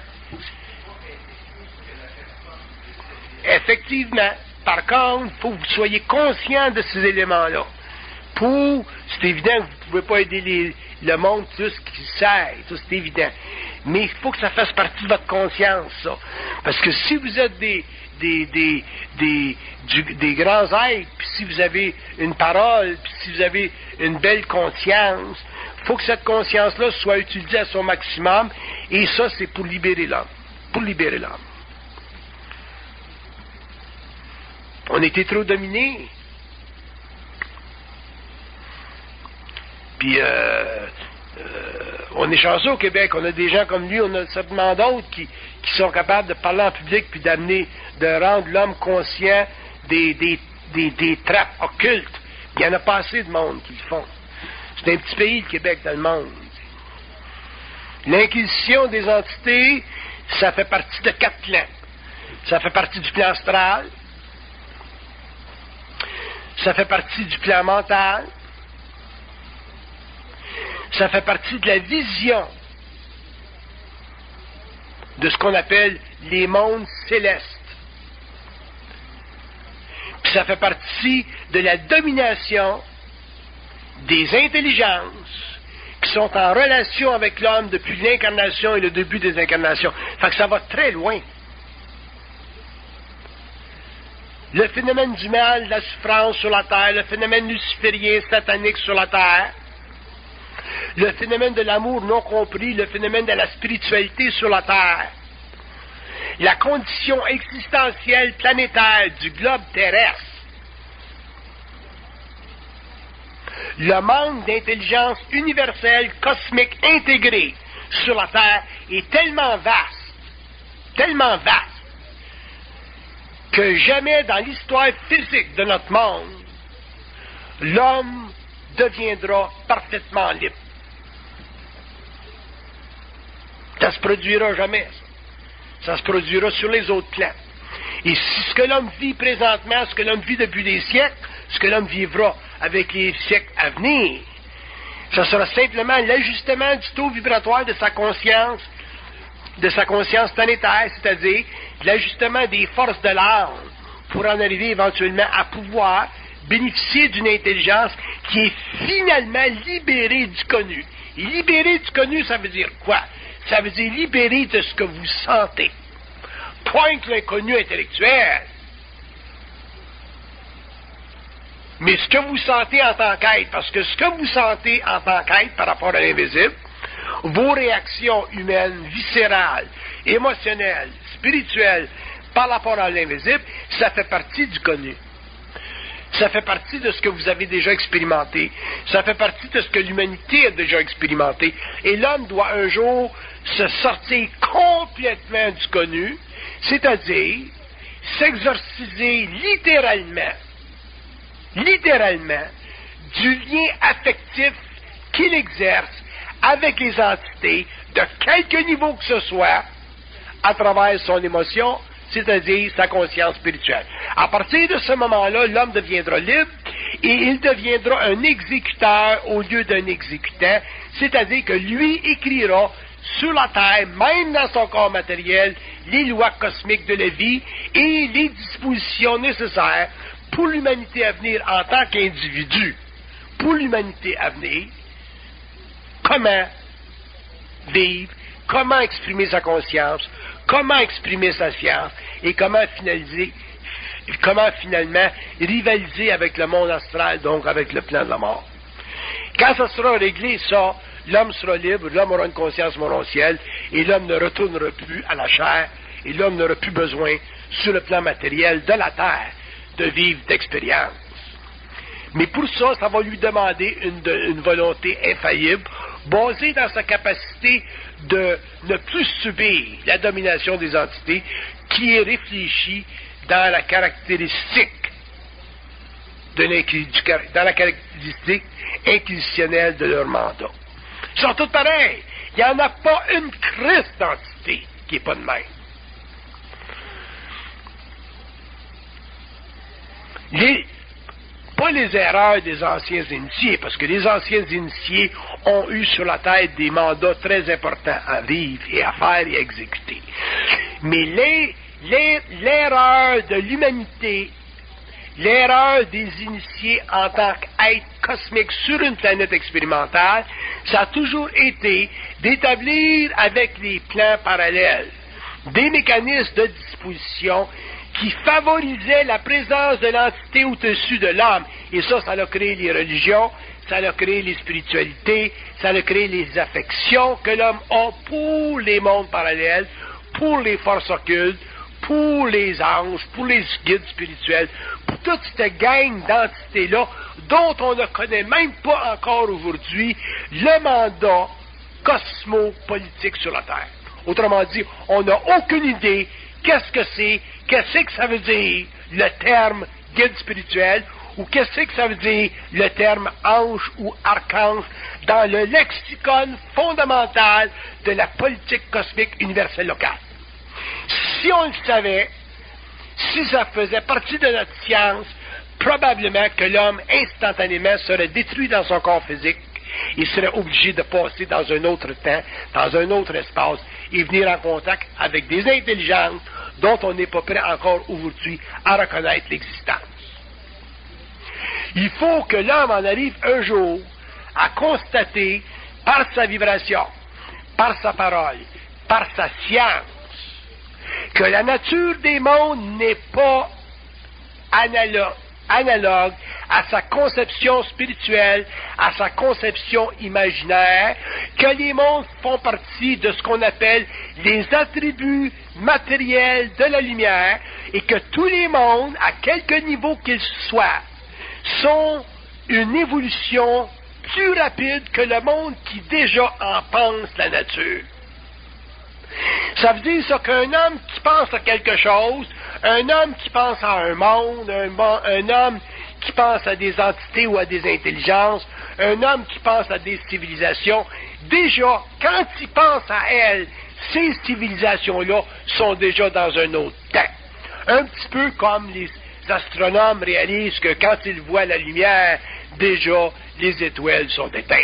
Effectivement. Par contre, il faut que vous soyez conscient de ces éléments-là. C'est évident que vous ne pouvez pas aider le monde plus qu'il sert, ça c'est évident. Mais il faut que ça fasse partie de votre conscience, ça. Parce que si vous êtes des grands êtres, puis si vous avez une parole, puis si vous avez une belle conscience, il faut que cette conscience-là soit utilisée à son maximum, et ça, c'est pour libérer l'homme. Pour libérer l'homme. On était trop dominés. Puis, on est chanceux au Québec. On a des gens comme lui, on a certainement d'autres qui sont capables de parler en public puis de rendre l'homme conscient des trappes occultes. Il y en a pas assez de monde qui le font. C'est un petit pays, le Québec, dans le monde. L'inquisition des entités, ça fait partie de 4 plans. Ça fait partie du plan astral. Ça fait partie du plan mental. Ça fait partie de la vision. de ce qu'on appelle les mondes célestes. Puis ça fait partie de la domination des intelligences qui sont en relation avec l'homme depuis l'incarnation et le début des incarnations. Fait que ça va très loin. Le phénomène du mal, de la souffrance sur la terre, le phénomène luciférien, satanique sur la terre, le phénomène de l'amour non compris, le phénomène de la spiritualité sur la terre, la condition existentielle planétaire du globe terrestre, le manque d'intelligence universelle, cosmique, intégrée sur la terre est tellement vaste, que jamais dans l'histoire physique de notre monde, l'homme deviendra parfaitement libre. Ça se produira jamais, ça. Ça se produira sur les autres plans. Et si ce que l'homme vit présentement, ce que l'homme vit depuis des siècles, ce que l'homme vivra avec les siècles à venir, ça sera simplement l'ajustement du taux vibratoire de sa conscience planétaire, c'est-à-dire l'ajustement des forces de l'âme pour en arriver éventuellement à pouvoir bénéficier d'une intelligence qui est finalement libérée du connu. Et libérée du connu, ça veut dire quoi? Ça veut dire libérée de ce que vous sentez. Point que l'inconnu intellectuel. Mais ce que vous sentez en tant qu'être, parce que ce que vous sentez en tant qu'être par rapport à l'invisible, vos réactions humaines, viscérales, émotionnelles, spirituelles, par rapport à l'invisible, ça fait partie du connu. Ça fait partie de ce que vous avez déjà expérimenté. Ça fait partie de ce que l'humanité a déjà expérimenté. Et l'homme doit un jour se sortir complètement du connu, c'est-à-dire s'exorciser littéralement, du lien affectif qu'il exerce avec les entités, de quelque niveau que ce soit, à travers son émotion, c'est-à-dire sa conscience spirituelle. À partir de ce moment-là, l'homme deviendra libre et il deviendra un exécuteur au lieu d'un exécutant, c'est-à-dire que lui écrira sur la terre, même dans son corps matériel, les lois cosmiques de la vie et les dispositions nécessaires pour l'humanité à venir en tant qu'individu, pour l'humanité à venir, comment vivre, comment exprimer sa conscience, comment exprimer sa science et comment finalement rivaliser avec le monde astral, donc avec le plan de la mort. Quand ça sera réglé, ça, l'homme sera libre, l'homme aura une conscience morontielle et l'homme ne retournera plus à la chair et l'homme n'aura plus besoin, sur le plan matériel de la terre, de vivre d'expérience. Mais pour ça, ça va lui demander une volonté infaillible, basée dans sa capacité de ne plus subir la domination des entités, qui est réfléchie dans la caractéristique dans la caractéristique inquisitionnelle de leur mandat. Ils sont tous pareils. Il n'y en a pas une crise d'entité qui n'est pas de même. Pas les erreurs des anciens initiés, parce que les anciens initiés ont eu sur la tête des mandats très importants à vivre et à faire et à exécuter. Mais l'erreur de l'humanité, l'erreur des initiés en tant qu'être cosmique sur une planète expérimentale, ça a toujours été d'établir avec les plans parallèles des mécanismes de disposition qui favorisait la présence de l'entité au-dessus de l'homme. Et ça a créé les religions, ça a créé les spiritualités, ça a créé les affections que l'homme a pour les mondes parallèles, pour les forces occultes, pour les anges, pour les guides spirituels, pour toute cette gang d'entités-là, dont on ne connaît même pas encore aujourd'hui le mandat cosmopolitique sur la Terre. Autrement dit, on n'a aucune idée qu'est-ce que ça veut dire le terme guide spirituel, ou qu'est-ce que ça veut dire le terme ange ou archange dans le lexicon fondamental de la politique cosmique universelle locale. Si on le savait, si ça faisait partie de notre science, probablement que l'homme instantanément serait détruit dans son corps physique, il serait obligé de passer dans un autre temps, dans un autre espace, et venir en contact avec des intelligences dont on n'est pas prêt encore aujourd'hui à reconnaître l'existence. Il faut que l'homme en arrive un jour à constater par sa vibration, par sa parole, par sa science, que la nature des mondes n'est pas analogue à sa conception spirituelle, à sa conception imaginaire, que les mondes font partie de ce qu'on appelle les attributs matériels de la lumière, et que tous les mondes, à quelque niveau qu'ils soient, sont une évolution plus rapide que le monde qui déjà en pense la nature. Ça veut dire ça qu'un homme qui pense à quelque chose, un homme qui pense à un monde, un homme qui pense à des entités ou à des intelligences, un homme qui pense à des civilisations, déjà, quand il pense à elles, ces civilisations-là sont déjà dans un autre temps. Un petit peu comme les astronomes réalisent que quand ils voient la lumière, déjà, les étoiles sont éteintes.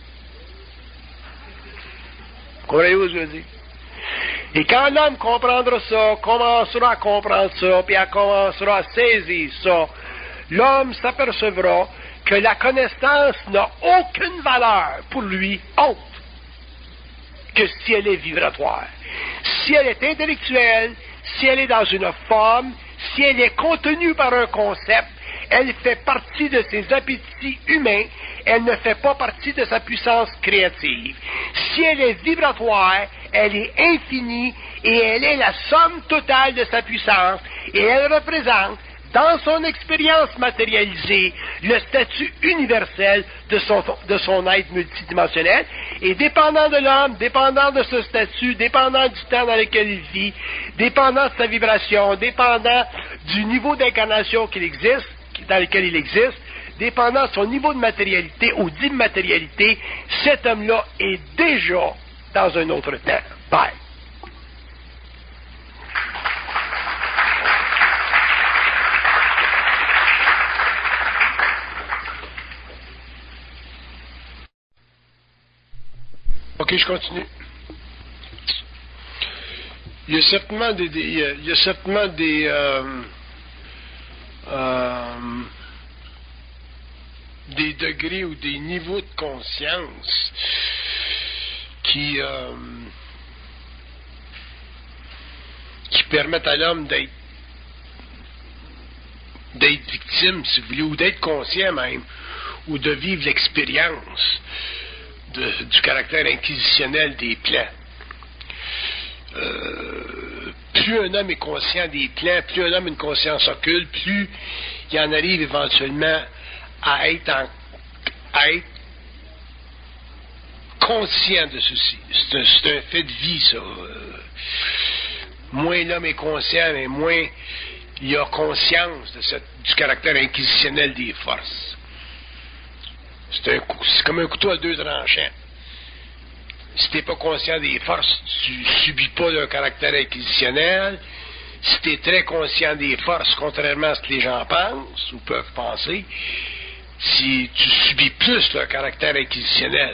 Vous comprenez ce que je veux dire? Et quand l'homme comprendra ça, commencera à comprendre ça, puis commencera à saisir ça, l'homme s'apercevra que la connaissance n'a aucune valeur pour lui autre que si elle est vibratoire. Si elle est intellectuelle, si elle est dans une forme, si elle est contenue par un concept, elle fait partie de ses appétits humains, elle ne fait pas partie de sa puissance créative. Si elle est vibratoire, elle est infinie et elle est la somme totale de sa puissance et elle représente, dans son expérience matérialisée, le statut universel de son être multidimensionnel. Et dépendant de l'homme, dépendant de ce statut, dépendant du temps dans lequel il vit, dépendant de sa vibration, dépendant du niveau d'incarnation dans lequel il existe, dépendant de son niveau de matérialité ou d'immatérialité, cet homme-là est déjà dans un autre temps. Bye. OK, je continue. Il y a certainement des degrés ou des niveaux de conscience qui permettent à l'homme d'être victime, si vous voulez, ou d'être conscient même, ou de vivre l'expérience du caractère inquisitionnel des plans. Plus un homme est conscient des plans, plus un homme a une conscience occulte, plus il en arrive éventuellement à être conscient de ceci. C'est un fait de vie, ça. Moins l'homme est conscient, mais moins il a conscience du caractère inquisitionnel des forces. C'est comme un couteau à deux tranchants. Si tu n'es pas conscient des forces, tu subis pas leur caractère inquisitionnel. Si tu es très conscient des forces, contrairement à ce que les gens pensent ou peuvent penser, si tu subis plus leur caractère inquisitionnel.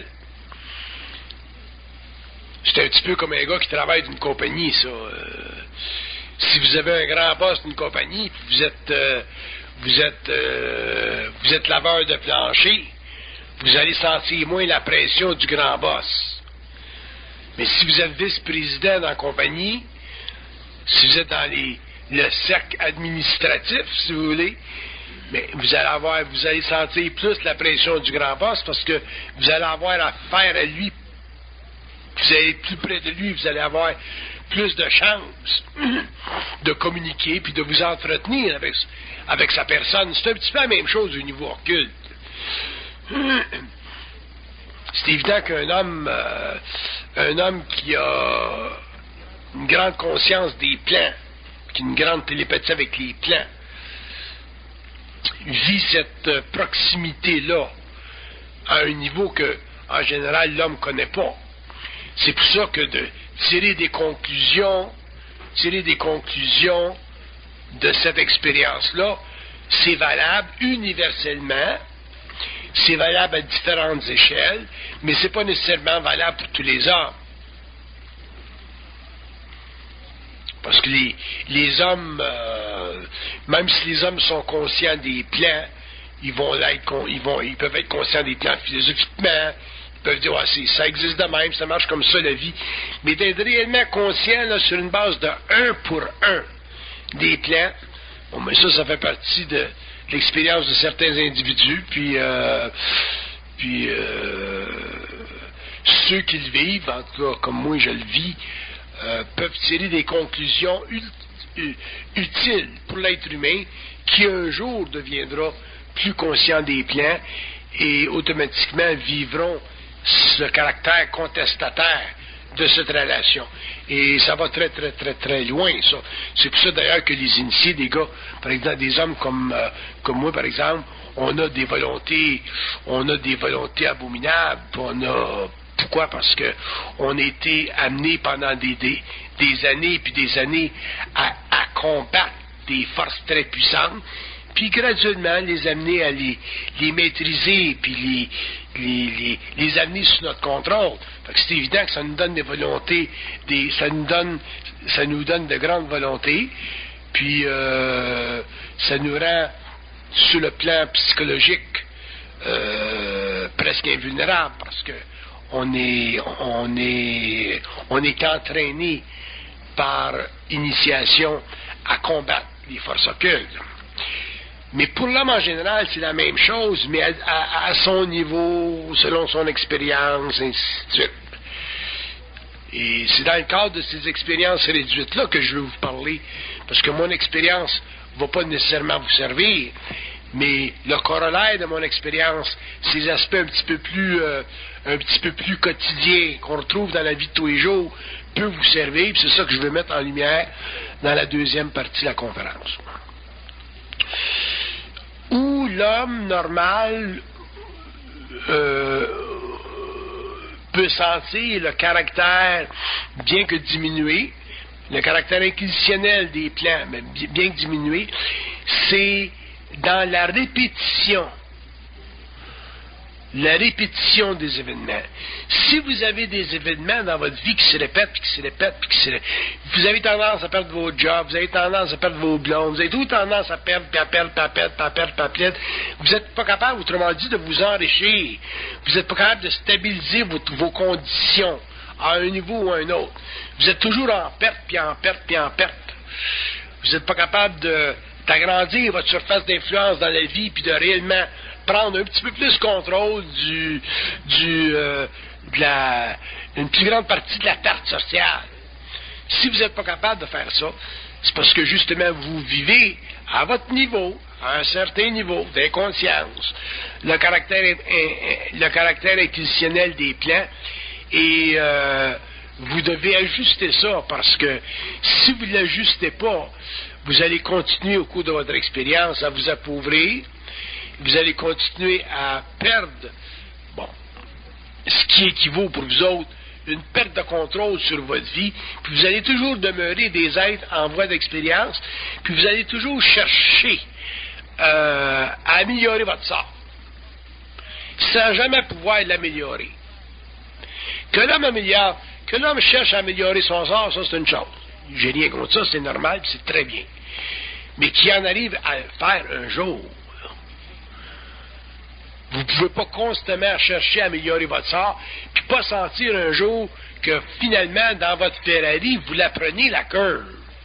C'est un petit peu comme un gars qui travaille d'une compagnie, ça. Si vous avez un grand boss d'une compagnie, vous êtes laveur de plancher, vous allez sentir moins la pression du grand boss. Mais si vous êtes vice-président dans la compagnie, si vous êtes dans le cercle administratif, si vous voulez, mais vous allez sentir plus la pression du grand boss parce que vous allez avoir affaire à lui. Vous allez être plus près de lui, vous allez avoir plus de chances de communiquer puis de vous entretenir avec sa personne. C'est un petit peu la même chose au niveau occulte. C'est évident qu'un homme qui a une grande conscience des plans, qui a une grande télépathie avec les plans, vit cette proximité-là à un niveau que, en général, l'homme ne connaît pas. C'est pour ça que de tirer des conclusions de cette expérience-là, c'est valable universellement, c'est valable à différentes échelles, mais c'est pas nécessairement valable pour tous les hommes. Parce que les hommes, même si les hommes sont conscients des plans, ils peuvent être conscients des plans philosophiquement, ils peuvent dire, ça existe de même, ça marche comme ça la vie. Mais d'être réellement conscient là, sur une base de 1 pour 1 des plans, bon, mais ça fait partie de l'expérience de certains individus, puis ceux qui le vivent, en tout cas comme moi je le vis, peuvent tirer des conclusions utiles pour l'être humain qui un jour deviendra plus conscient des plans et automatiquement vivront ce caractère contestataire de cette relation. Et ça va très, très, très, très loin, ça. C'est pour ça, d'ailleurs, que les initiés, des gars, par exemple, des hommes comme moi, par exemple, on a des volontés abominables, pourquoi? Parce que on a été amenés pendant des années puis des années à combattre des forces très puissantes, puis graduellement les amener à les maîtriser, puis les amener sous notre contrôle. Fait que c'est évident que ça nous donne des volontés, ça nous donne de grandes volontés, puis ça nous rend, sur le plan psychologique, presque invulnérable, parce que on est entraîné par initiation à combattre les forces occultes. Mais pour l'homme en général, c'est la même chose, mais à son niveau, selon son expérience, ainsi de suite. Et c'est dans le cadre de ces expériences réduites-là que je veux vous parler, parce que mon expérience ne va pas nécessairement vous servir, mais le corollaire de mon expérience, ces aspects un petit peu plus quotidiens qu'on retrouve dans la vie de tous les jours, peut vous servir, puis c'est ça que je veux mettre en lumière dans la deuxième partie de la conférence. Où l'homme normal peut sentir le caractère, bien que diminué, le caractère inquisitionnel des plans, mais bien que diminué, c'est dans la répétition des événements. Si vous avez des événements dans votre vie qui se répètent, puis qui se répètent, puis qui se répètent, vous avez tendance à perdre vos jobs, vous avez tendance à perdre vos blondes, vous avez tout tendance à perdre, puis à perdre, puis à perdre, puis à perdre, puis à perdre. Vous n'êtes pas capable, autrement dit, de vous enrichir. Vous n'êtes pas capable de stabiliser vos conditions à un niveau ou à un autre. Vous êtes toujours en perte, puis en perte, puis en perte. Vous n'êtes pas capable d'agrandir votre surface d'influence dans la vie, puis de réellement prendre un petit peu plus contrôle d'une plus grande partie de la tarte sociale. Si vous n'êtes pas capable de faire ça, c'est parce que justement vous vivez à votre niveau, à un certain niveau d'inconscience, le caractère inquisitionnel des plans, et vous devez ajuster ça, parce que si vous ne l'ajustez pas, vous allez continuer au cours de votre expérience à vous appauvrir, vous allez continuer à perdre, ce qui équivaut pour vous autres, une perte de contrôle sur votre vie, puis vous allez toujours demeurer des êtres en voie d'expérience, puis vous allez toujours chercher à améliorer votre sort, sans jamais pouvoir l'améliorer. Que l'homme cherche à améliorer son sort, ça c'est une chose. J'ai rien contre ça, c'est normal, puis c'est très bien. Mais qu'il en arrive à le faire un jour, vous ne pouvez pas constamment chercher à améliorer votre sort, puis pas sentir un jour que finalement, dans votre Ferrari, vous la prenez la curve.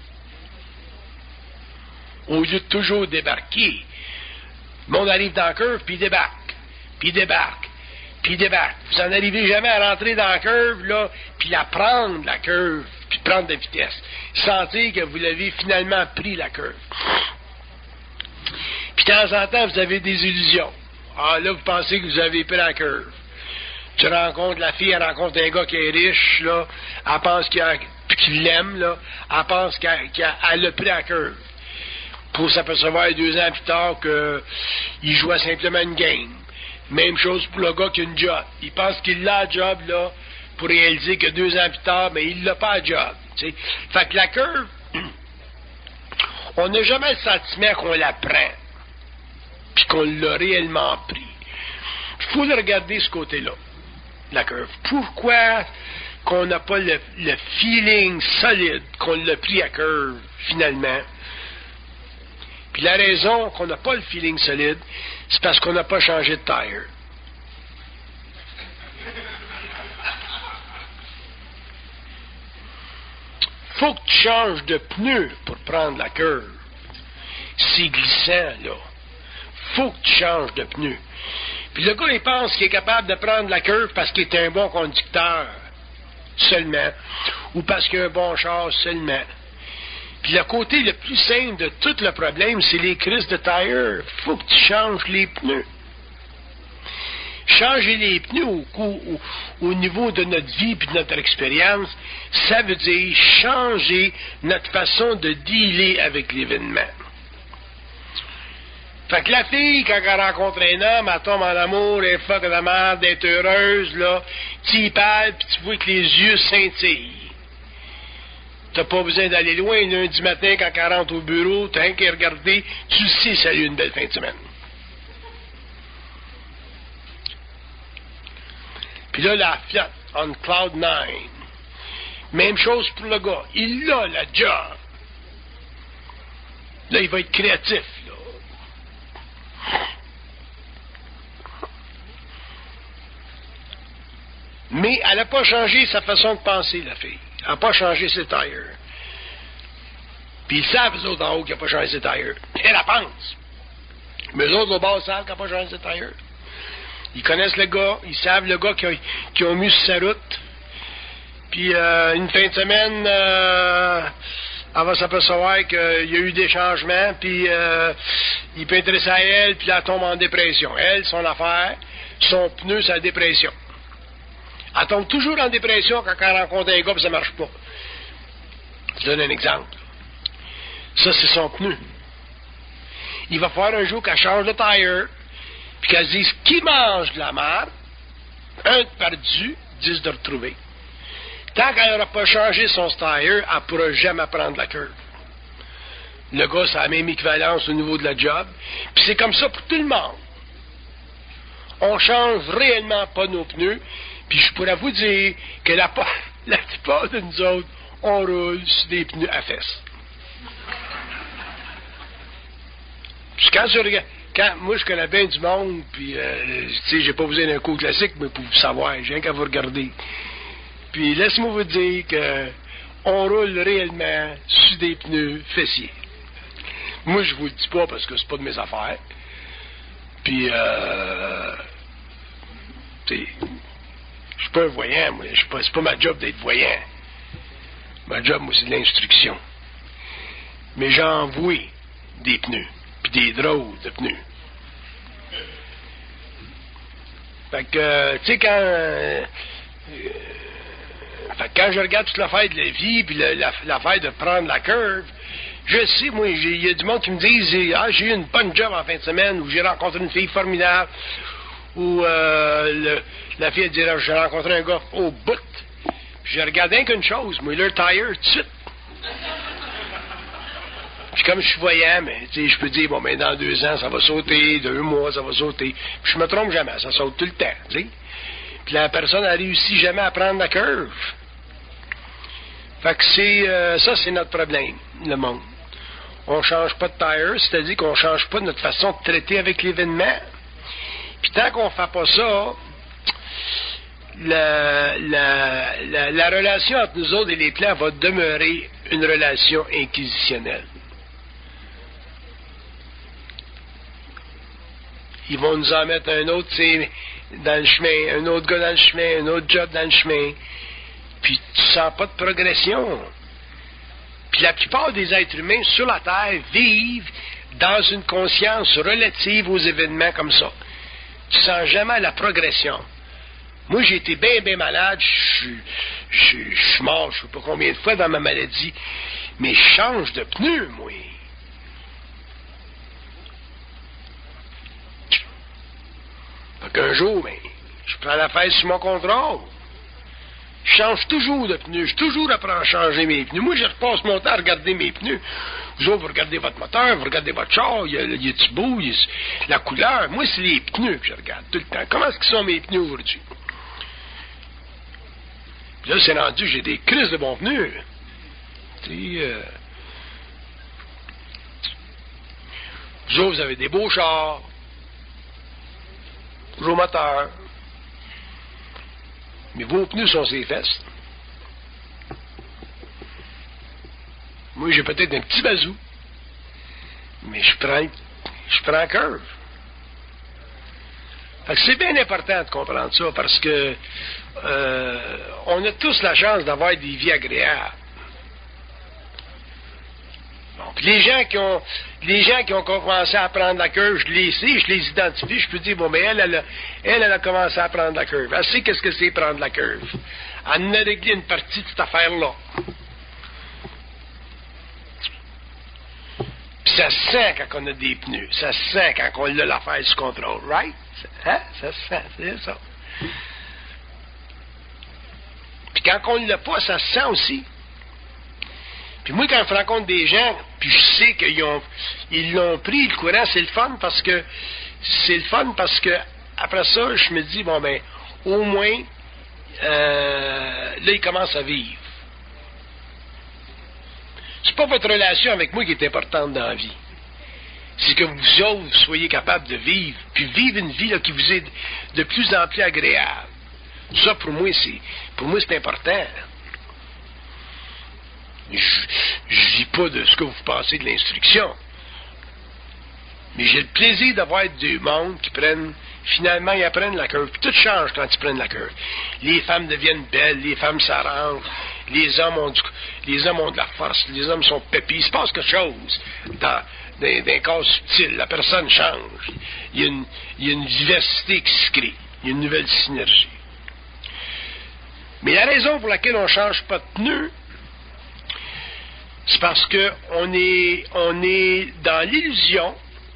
Au lieu de toujours débarquer. Le monde arrive dans la curve, puis il débarque, puis il débarque, puis il débarque. Vous n'en arrivez jamais à rentrer dans la curve, là, puis la prendre, la curve, puis prendre de vitesse. Sentir que vous l'avez finalement pris, la curve. Puis de temps en temps, vous avez des illusions. Ah, là, vous pensez que vous avez pris la curve. Tu rencontres la fille, elle rencontre un gars qui est riche, là, elle pense qu'il l'aime, là, elle pense qu'elle a pris la curve. Pour s'apercevoir 2 ans plus tard qu'il jouait simplement une game. Même chose pour le gars qui a une job. Il pense qu'il a un job, là, pour réaliser que 2 ans plus tard, mais il n'a pas un job. T'sais. Fait que la curve, on n'a jamais le sentiment qu'on la prend, puis qu'on l'a réellement pris. Il faut le regarder ce côté-là, la curve. Pourquoi qu'on n'a pas le feeling solide, qu'on l'a pris à cœur, finalement. Puis la raison qu'on n'a pas le feeling solide, c'est parce qu'on n'a pas changé de tire. Faut que tu changes de pneu pour prendre la curve. C'est glissant, là. Faut que tu changes de pneu. Puis le gars, il pense qu'il est capable de prendre la curve parce qu'il est un bon conducteur, seulement, ou parce qu'il a un bon char, seulement. Puis le côté le plus simple de tout le problème, c'est les crises de tire. Faut que tu changes les pneus. Changer les pneus au niveau de notre vie et de notre expérience, ça veut dire changer notre façon de dealer avec l'événement. Fait que la fille, quand elle rencontre un homme, elle tombe en amour, elle fuck la merde, d'être heureuse, là, tu y parles, puis tu vois que les yeux scintillent. T'as pas besoin d'aller loin, lundi matin, quand elle rentre au bureau, t'as rien qu'à regarder, tu sais, ça a eu une belle fin de semaine. Puis là, la flotte, on cloud 9. Même chose pour le gars. Il a la job. Là, il va être créatif, là. Mais elle n'a pas changé sa façon de penser, la fille. Elle n'a pas changé ses tires. Puis ils savent, eux autres en haut, qu'elle n'a pas changé ses tires. Elle la pense. Mais eux autres, au bas, savent qu'elle n'a pas changé ses tires. Ils connaissent le gars, ils savent le gars qui ont mis sur sa route. Puis une fin de semaine, elle va s'apercevoir qu'il y a eu des changements, puis il peut intéresser à elle, puis elle tombe en dépression. Elle, son affaire, son pneu, c'est la dépression. Elle tombe toujours en dépression quand elle rencontre un gars, puis ça marche pas. Je donne un exemple. Ça, c'est son pneu. Il va falloir un jour qu'elle change de tire, puis qu'elle se dise qui mange de la merde, 1 de perdu, 10 de retrouvé. Tant qu'elle n'aura pas changé son tire, elle ne pourra jamais prendre la curve. Le gars, ça a la même équivalence au niveau de la job. Puis c'est comme ça pour tout le monde. On change réellement pas nos pneus. Puis je pourrais vous dire que la plupart de nous autres, on roule sur des pneus à fesses. Puis quand je regarde... moi, je connais bien du monde, puis, tu sais, j'ai pas besoin d'un cours classique, mais pour vous savoir, j'ai rien qu'à vous regarder. Puis, laisse-moi vous dire que on roule réellement sur des pneus fessiers. Moi, je vous le dis pas parce que c'est pas de mes affaires. Puis, tu sais, je suis pas un voyant, moi. C'est pas ma job d'être voyant. Ma job, moi, c'est de l'instruction. Mais j'en vois des pneus. Puis des drôles de pneus. Fait que, tu sais, quand je regarde toute l'affaire de la vie, puis l'affaire de prendre la curve, je sais, moi, il y a du monde qui me disent, j'ai eu une bonne job en fin de semaine, ou j'ai rencontré une fille formidable, ou la fille, elle dirait, j'ai rencontré un gars au bout. Puis je regardais qu'une chose, moi, leur tire, tout de suite. Puis comme je suis voyant, mais tu sais, je peux dire, bon, ben dans 2 ans, ça va sauter, 2 mois, ça va sauter. Puis je me trompe jamais, ça saute tout le temps, tu sais. Puis la personne n'a réussi jamais à prendre la curve. Fait que ça, c'est notre problème, le monde. On change pas de tire, c'est-à-dire qu'on change pas notre façon de traiter avec l'événement. Puis tant qu'on fait pas ça, la relation entre nous autres et les plans va demeurer une relation inquisitionnelle. Ils vont nous en mettre un autre, tu sais, dans le chemin, un autre gars dans le chemin, un autre job dans le chemin. Puis tu sens pas de progression. Puis la plupart des êtres humains sur la Terre vivent dans une conscience relative aux événements comme ça. Tu sens jamais la progression. Moi, j'ai été bien malade. Je suis mort, je ne sais pas combien de fois dans ma maladie. Mais je change de pneu, moi. Fait qu'un jour, ben, je prends la fesse sur mon contrôle. Je change toujours de pneus. Je suis toujours apprends à changer mes pneus. Moi, je repasse mon temps à regarder mes pneus. Vous autres, vous regardez votre moteur, vous regardez votre char, il y a du beau, il y a la couleur. Moi, c'est les pneus que je regarde tout le temps. Comment est-ce qu'ils sont mes pneus aujourd'hui? Puis là, c'est rendu, j'ai des crises de bons pneus. Tu sais, vous autres, vous avez des beaux chars, gros moteurs, mais vos pneus sont sur les fesses. Moi, j'ai peut-être un petit bazou, mais je prends curve. Fait que c'est bien important de comprendre ça, parce que on a tous la chance d'avoir des vies agréables. Donc, les gens qui ont commencé à prendre la curve, je les sais, je les identifie, je peux dire, bon, mais elle a commencé à prendre la curve. Elle sait qu'est-ce que c'est prendre la curve. Elle en a réglé une partie de cette affaire-là. Puis ça se sent quand on a des pneus. Ça se sent quand on a l'affaire sous contrôle, right? Hein? Ça se sent, c'est ça. Puis quand on ne l'a pas, ça se sent aussi. Puis moi, quand je rencontre des gens, puis je sais qu'ils l'ont pris le courant, c'est le fun parce que après ça, je me dis, bon ben, au moins, là, ils commencent à vivre. C'est pas votre relation avec moi qui est importante dans la vie. C'est que vous autres soyez capables de vivre, puis vivre une vie là, qui vous est de plus en plus agréable. Ça, pour moi, c'est important. Je dis pas de ce que vous pensez de l'instruction. Mais j'ai le plaisir d'avoir du monde qui finalement, ils apprennent la curve. Puis tout change quand ils prennent la curve. Les femmes deviennent belles, les femmes s'arrangent, les hommes ont de la force, les hommes sont pépis. Il se passe quelque chose dans un corps subtil. La personne change. Il y a une diversité qui se crée. Il y a une nouvelle synergie. Mais la raison pour laquelle on ne change pas de pneus, c'est parce que on est dans l'illusion.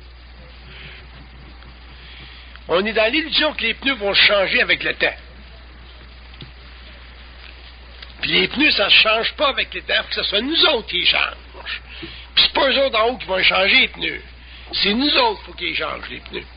On est dans l'illusion que les pneus vont changer avec le temps. Puis les pneus, ça ne change pas avec le temps, il faut que ce soit nous autres qui les changent. Puis c'est pas eux autres en haut qui vont changer les pneus. C'est nous autres qu'il faut qu'ils changent les pneus.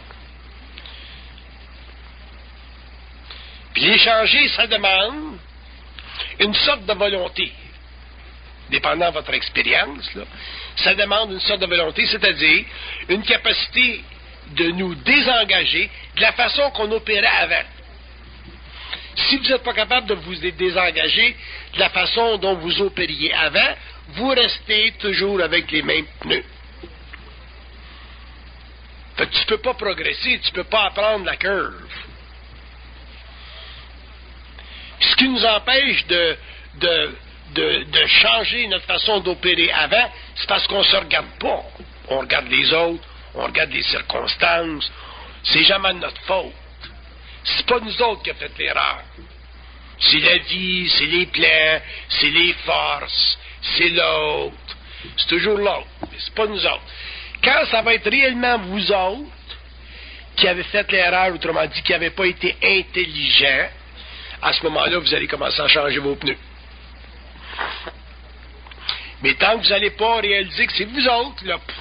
Puis les changer, ça demande une sorte de volonté. Dépendant de votre expérience, là, ça demande une sorte de volonté, c'est-à-dire une capacité de nous désengager de la façon qu'on opérait avant. Si vous n'êtes pas capable de vous désengager de la façon dont vous opériez avant, vous restez toujours avec les mêmes pneus. Fait que tu ne peux pas progresser, tu ne peux pas apprendre la curve. Ce qui nous empêche de changer notre façon d'opérer avant, c'est parce qu'on ne se regarde pas. On regarde les autres, on regarde les circonstances. C'est jamais de notre faute. C'est pas nous autres qui avons fait l'erreur. C'est la vie, c'est les plans, c'est les forces, c'est l'autre. C'est toujours l'autre, mais c'est pas nous autres. Quand ça va être réellement vous autres qui avez fait l'erreur, autrement dit, qui n'avez pas été intelligents, à ce moment-là, vous allez commencer à changer vos pneus. Mais tant que vous n'allez pas réaliser que c'est vous autres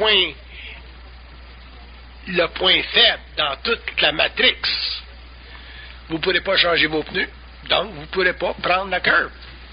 le point faible dans toute la matrix, vous ne pourrez pas changer vos pneus. Donc, vous ne pourrez pas prendre la curve.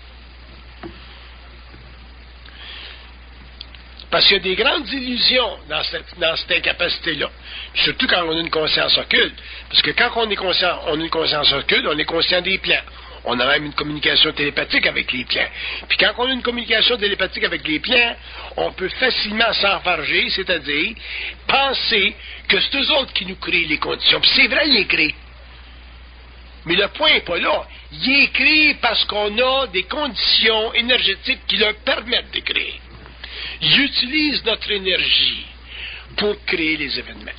Parce qu'il y a des grandes illusions dans cette incapacité-là. Surtout quand on a une conscience occulte. Parce que quand on a une conscience occulte, on est conscient des plans. On a même une communication télépathique avec les plans. Puis quand on a une communication télépathique avec les plans, on peut facilement s'enfarger, c'est-à-dire penser que c'est eux autres qui nous créent les conditions. Puis c'est vrai, ils les créent. Mais le point n'est pas là. Il est créé parce qu'on a des conditions énergétiques qui leur permettent de créer. Ils utilisent notre énergie pour créer les événements.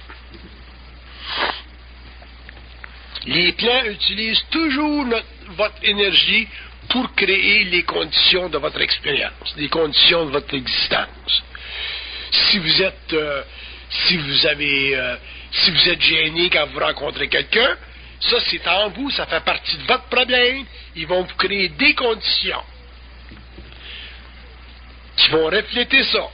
Les plans utilisent toujours votre énergie pour créer les conditions de votre expérience, les conditions de votre existence. Si vous êtes gêné quand vous rencontrez quelqu'un, ça, c'est en vous, ça fait partie de votre problème. Ils vont vous créer des conditions qui vont refléter ça.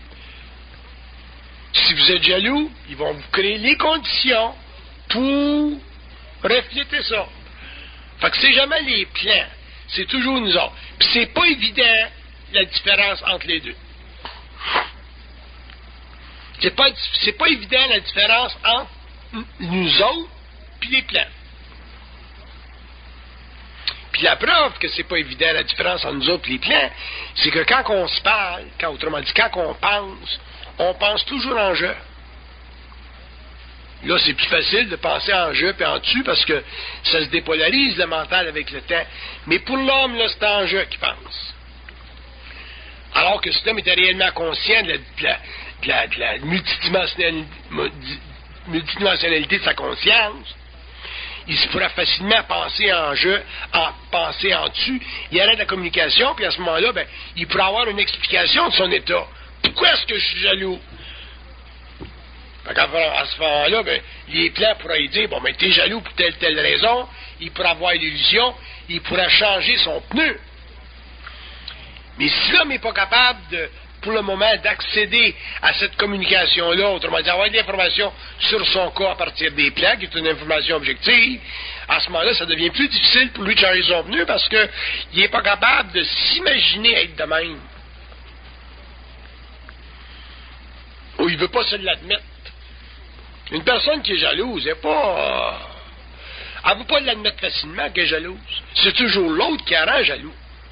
Si vous êtes jaloux, ils vont vous créer les conditions pour refléter ça. Fait que c'est jamais les plans. c'est toujours nous autres. Puis c'est pas évident, la différence entre les deux. C'est pas évident, la différence entre nous autres puis les plants. Puis la preuve que c'est pas évident, la différence entre nous autres et les plants, c'est que quand on se parle, autrement dit, quand on pense toujours en jeu. Là, c'est plus facile de penser en jeu et en dessus parce que ça se dépolarise le mental avec le temps. Mais pour l'homme, là, c'est en jeu qu'il pense. Alors que si l'homme était réellement conscient de la multidimensionnalité de sa conscience, il se pourrait facilement penser en jeu, penser en dessus. Il arrête la communication, puis à ce moment-là, il pourrait avoir une explication de son état. Pourquoi est-ce que je suis jaloux? À ce moment-là, les plans pourraient lui dire, t'es jaloux pour telle raison, il pourrait avoir l'illusion, il pourrait changer son pneu. Mais si l'homme n'est pas capable, pour le moment, d'accéder à cette communication-là, autrement dit, avoir de l'information sur son cas à partir des plans, qui est une information objective, à ce moment-là, ça devient plus difficile pour lui de changer son pneu parce qu'il n'est pas capable de s'imaginer être de même. Ou il ne veut pas se l'admettre. Une personne qui est jalouse, elle ne veut pas l'admettre facilement qu'elle est jalouse. C'est toujours l'autre qui la rend jaloux.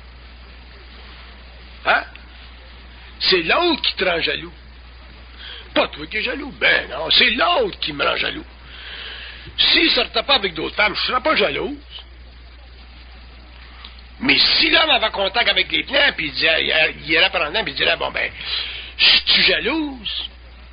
Hein? C'est l'autre qui te rend jaloux. Pas toi qui es jaloux. Ben non, c'est l'autre qui me rend jaloux. S'il ne sortait pas avec d'autres femmes, je ne serais pas jalouse. Mais si l'homme avait contact avec les plans, puis il irait prendre puis il dirait, je suis jalouse.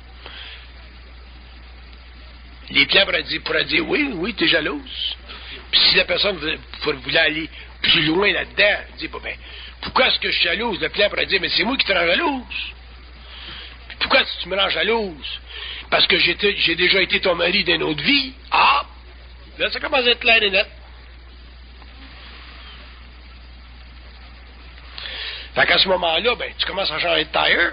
Les plans pourraient dire oui, tu es jalouse. Puis si la personne voulait aller plus loin là-dedans, il dit, pourquoi est-ce que je suis jalouse? Le plan pourrait dire, mais c'est moi qui te rends jalouse. Puis pourquoi tu me rends jalouse? Parce que j'ai déjà été ton mari d'une autre vie. Ah! Là, ça commence à être clair et net. Fait qu'à ce moment-là, tu commences à changer de tailleur.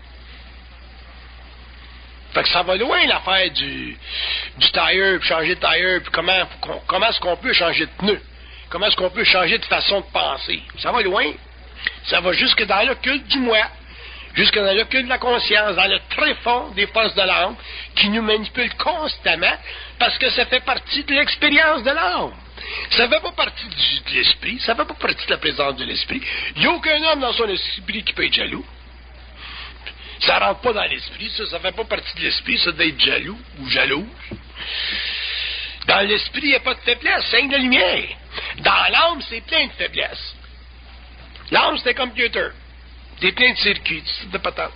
Fait que ça va loin l'affaire du tailleur, puis changer de tailleur, puis comment est-ce qu'on peut changer de pneu? Comment est-ce qu'on peut changer de façon de penser? Ça va loin. Ça va jusque dans l'occulte du moi, jusque dans l'occulte de la conscience, dans le tréfonds des forces de l'âme, qui nous manipulent constamment, parce que ça fait partie de l'expérience de l'âme. Ça ne fait pas partie de l'esprit, ça ne fait pas partie de la présence de l'esprit. Il n'y a aucun homme dans son esprit qui peut être jaloux. Ça ne rentre pas dans l'esprit, ça ne fait pas partie de l'esprit, ça d'être jaloux ou jalouse. Dans l'esprit, il n'y a pas de faiblesse, c'est de la lumière. Dans l'âme, c'est plein de faiblesses. L'âme, c'est un computer. C'est plein de circuits, de patentes.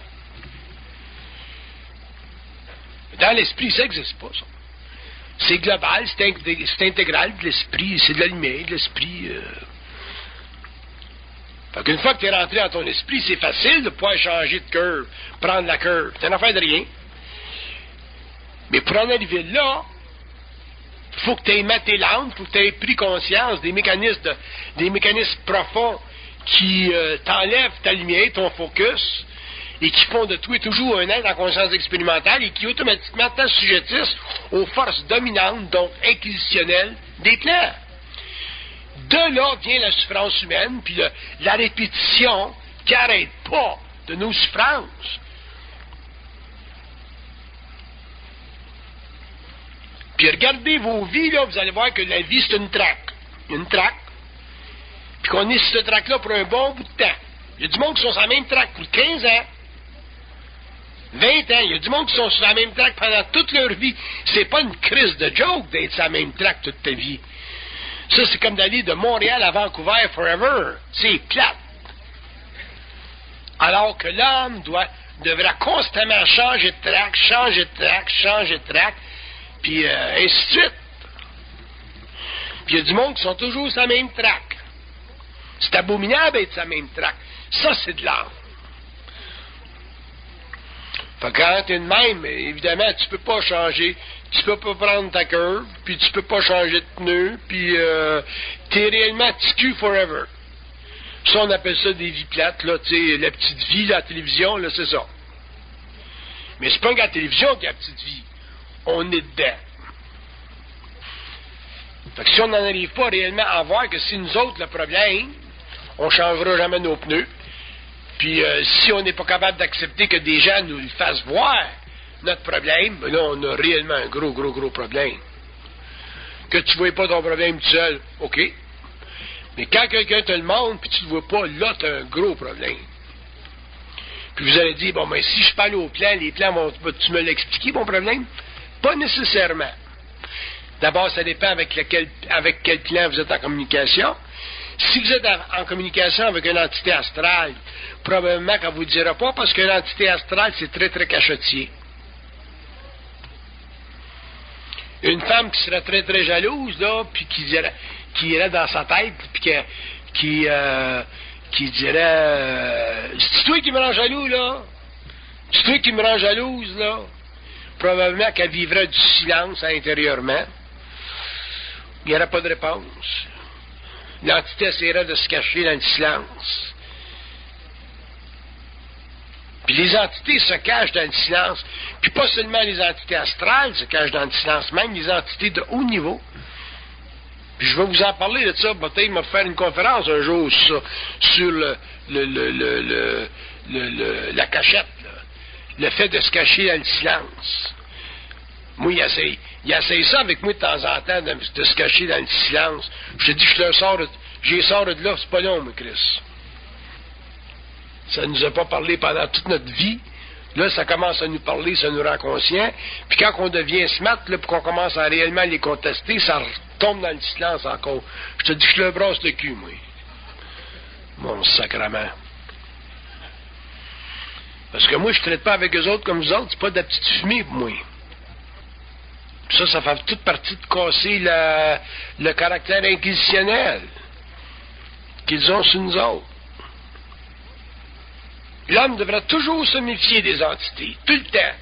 Dans l'esprit, ça n'existe pas, ça. C'est global, c'est intégral de l'esprit, c'est de la lumière, de l'esprit. Fait qu'une fois que tu es rentré dans ton esprit, c'est facile de pouvoir changer de curve, prendre la curve. C'est une affaire de rien. Mais pour en arriver là, il faut que tu aies maté l'âme, il faut que tu aies pris conscience des mécanismes profonds qui t'enlèvent ta lumière, ton focus, et qui font de toi toujours un être en conscience expérimentale et qui automatiquement t'assujettissent aux forces dominantes, donc inquisitionnelles, des plans. De là vient la souffrance humaine, puis la répétition qui n'arrête pas de nos souffrances. Puis regardez vos vies, là, vous allez voir que la vie, c'est une traque. Une traque. Puis qu'on est sur cette traque-là pour un bon bout de temps. Il y a du monde qui sont sur la même traque pour 15 ans. 20 ans. Il y a du monde qui sont sur la même traque pendant toute leur vie. C'est pas une crise de joke d'être sur la même traque toute ta vie. Ça, c'est comme d'aller de Montréal à Vancouver forever. C'est plate. Alors que l'homme devra constamment changer de traque, puis ainsi de suite. Puis il y a du monde qui sont toujours sur la même traque. C'est abominable d'être sur la même traque. Ça, c'est de l'âme. Fait que quand t'es de même, évidemment, tu peux pas changer. Tu peux pas prendre ta curve, puis tu peux pas changer de pneu, puis t'es réellement TQ forever. Ça, on appelle ça des vies plates, là, tu sais, la petite vie, la télévision, là, c'est ça. Mais c'est pas que la télévision qui a la petite vie. On est dedans. Fait que si on n'en arrive pas réellement à voir que c'est nous autres le problème, on ne changera jamais nos pneus. Puis si on n'est pas capable d'accepter que des gens nous le fassent voir, notre problème, ben là, on a réellement un gros problème. Que tu ne vois pas ton problème tout seul, OK. Mais quand quelqu'un te le montre, puis tu ne le vois pas, là, tu as un gros problème. Puis vous allez dire, bon, ben si je parle aux plans, les plans tu me l'expliquer, mon problème? Pas nécessairement. D'abord, ça dépend avec quel plan vous êtes en communication. Si vous êtes en communication avec une entité astrale, probablement qu'elle ne vous le dira pas, parce qu'une entité astrale, c'est très, très cachotier. Une femme qui serait très, très jalouse, là, puis qui irait dans sa tête, puis qui dirait c'est toi qui me rends jaloux, là? C'est toi qui me rends jalouse, là? Probablement qu'elle vivrait du silence intérieurement. Il n'y aurait pas de réponse. L'entité essaierait de se cacher dans le silence. Puis les entités se cachent dans le silence. Puis pas seulement les entités astrales se cachent dans le silence, même les entités de haut niveau. Puis je vais vous en parler de ça. Peut-être m'a faire une conférence un jour sur la cachette. Là. Le fait de se cacher dans le silence. Moi, il essaye ça avec moi de temps en temps, de se cacher dans le silence. Je te dis, j'y sors de là, c'est pas long, mais Chris. Ça ne nous a pas parlé pendant toute notre vie. Là, ça commence à nous parler, ça nous rend conscients. Puis quand on devient smart, là, puis qu'on commence à réellement les contester, ça retombe dans le silence encore. Je te dis, je le brosse le cul, moi. Mon sacrement. Parce que moi, je ne traite pas avec eux autres comme vous autres, c'est pas de la petite fumée pour moi. Ça fait toute partie de casser le caractère inquisitionnel qu'ils ont sur nous autres. L'homme devrait toujours se méfier des entités, tout le temps.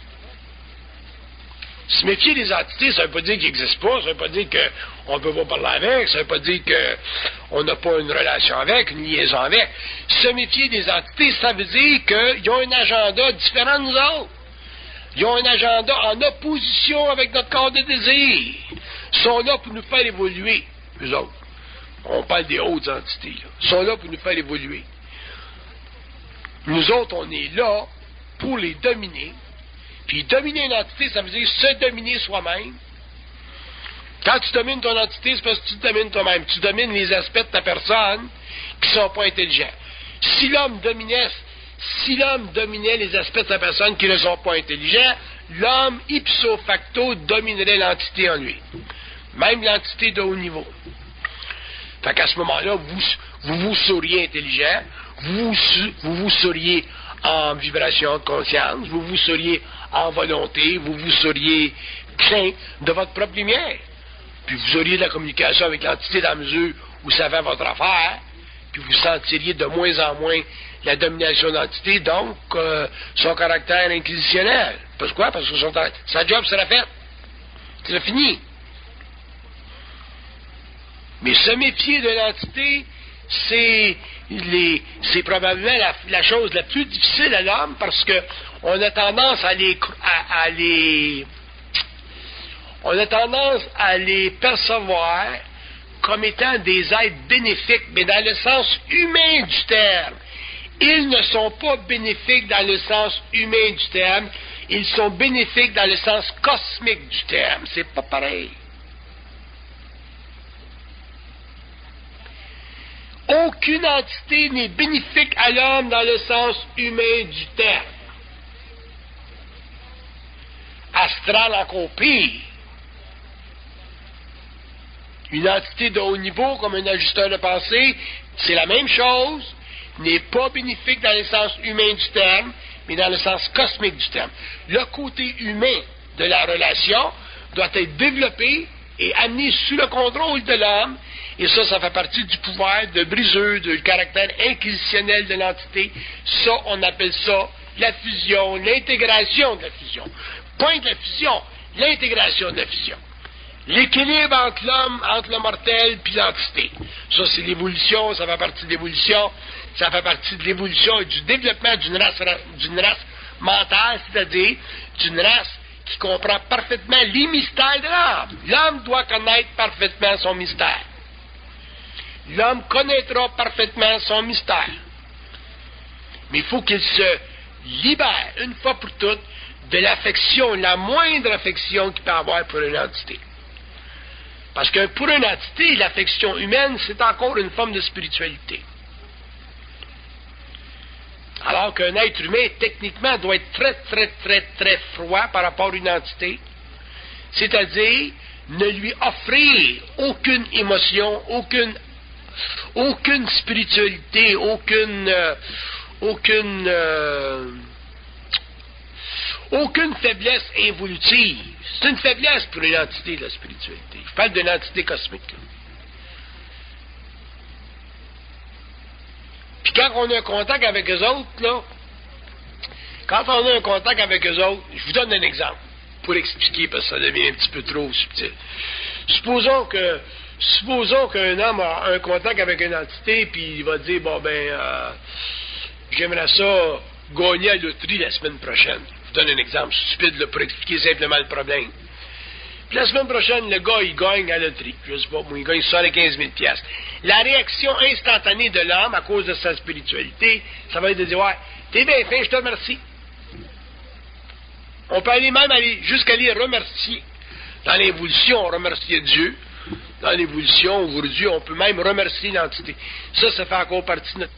Se méfier des entités, ça ne veut pas dire qu'ils n'existent pas, ça ne veut pas dire qu'on ne peut pas parler avec, ça ne veut pas dire qu'on n'a pas une relation avec, une liaison avec. Se méfier des entités, ça veut dire qu'ils ont un agenda différent de nous autres. Ils ont un agenda en opposition avec notre corps de désir. Ils sont là pour nous faire évoluer, eux autres. On parle des hautes entités, là. Ils sont là pour nous faire évoluer. Nous autres, on est là pour les dominer. Puis dominer une entité, ça veut dire se dominer soi-même. Quand tu domines ton entité, c'est parce que tu te domines toi-même. Tu domines les aspects de ta personne qui ne sont pas intelligents. Si l'homme dominait les aspects de sa personne qui ne sont pas intelligents, l'homme, ipso facto, dominerait l'entité en lui. Même l'entité de haut niveau. Fait qu'à ce moment-là, vous seriez intelligent, vous seriez en vibration de conscience, vous seriez en volonté, vous seriez plein de votre propre lumière. Puis vous auriez de la communication avec l'entité dans la mesure où ça fait votre affaire, puis vous sentiriez de moins en moins la domination de l'entité, donc son caractère inquisitionnel. Pourquoi? Parce que sa job sera faite. C'est fini. Mais se méfier de l'entité, c'est probablement la chose la plus difficile à l'homme parce que on a tendance à les percevoir comme étant des êtres bénéfiques, mais dans le sens humain du terme. Ils ne sont pas bénéfiques dans le sens humain du terme, ils sont bénéfiques dans le sens cosmique du terme. C'est pas pareil. Aucune entité n'est bénéfique à l'homme dans le sens humain du terme. Astral encore pire. Une entité de haut niveau, comme un ajusteur de pensée, c'est la même chose, n'est pas bénéfique dans le sens humain du terme, mais dans le sens cosmique du terme. Le côté humain de la relation doit être développé et amené sous le contrôle de l'homme, et ça fait partie du pouvoir de briseux, du caractère inquisitionnel de l'entité. Ça, on appelle ça la fusion, l'intégration de la fusion. Point de la fusion, l'intégration de la fusion. L'équilibre entre l'homme, entre le mortel, puis l'entité. Ça, c'est l'évolution, ça fait partie de l'évolution, ça fait partie de l'évolution et du développement d'une race mentale, c'est-à-dire d'une race qui comprend parfaitement les mystères de l'âme. L'homme doit connaître parfaitement son mystère. L'homme connaîtra parfaitement son mystère. Mais il faut qu'il se libère, une fois pour toutes, de l'affection, la moindre affection qu'il peut avoir pour une entité. Parce que pour une entité, l'affection humaine, c'est encore une forme de spiritualité. Alors qu'un être humain, techniquement, doit être très, très, très, très froid par rapport à une entité. C'est-à-dire, ne lui offrir aucune émotion, aucune spiritualité, aucune faiblesse involutive. C'est une faiblesse pour une entité de la spiritualité. Je parle d'une entité cosmique. Puis quand on a un contact avec eux autres, là, je vous donne un exemple pour expliquer, parce que ça devient un petit peu trop subtil. Supposons qu'un homme a un contact avec une entité, puis il va dire, j'aimerais ça gagner à la loterie la semaine prochaine. Je vous donne un exemple stupide là, pour expliquer simplement le problème. Puis la semaine prochaine, le gars, il gagne à la loterie. Je sais pas, il gagne 75 000 $. La réaction instantanée de l'homme, à cause de sa spiritualité, ça va être de dire, ouais, t'es bien fin, je te remercie. On peut aller jusqu'à les remercier. Dans l'évolution, on remerciait Dieu. Dans l'évolution, aujourd'hui, on peut même remercier l'entité. Ça fait encore partie de notre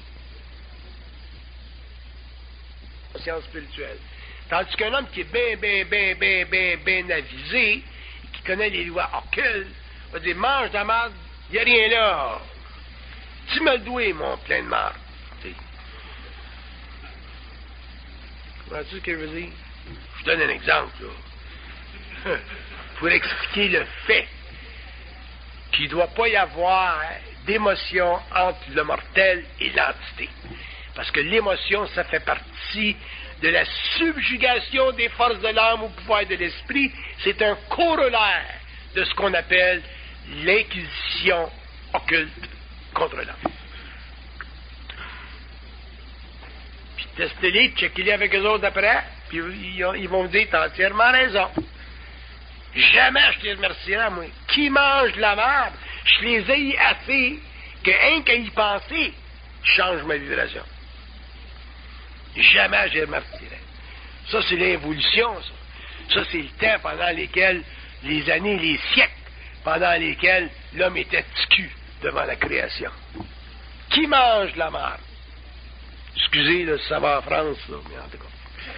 conscience spirituelle. Tandis qu'un homme qui est bien avisé, qui connaît les lois occultes, va dire, mange de la marde, il n'y a rien là. Tu me le dois, mon plein de marde. Comprends-tu ce que je veux dire? Je donne un exemple, là. Pour expliquer le fait qu'il ne doit pas y avoir d'émotion entre le mortel et l'entité. Parce que l'émotion, ça fait partie de la subjugation des forces de l'âme au pouvoir de l'esprit. C'est un corollaire de ce qu'on appelle l'inquisition occulte contre l'homme. Puis testez-les, checkez-les avec eux autres après, puis ils vont vous dire, t'as entièrement raison. Jamais je les remercierai, moi. Qui mange de la merde, je les ai assez que rien qu'à y penser, je change ma vibration. Jamais je les remercierai. Ça, c'est l'évolution, ça. Ça, c'est le temps pendant lesquels, les années, les siècles, pendant lesquels l'homme était ticu devant la création. Qui mange de la merde? Excusez, là, ça va en France, là, mais en tout cas.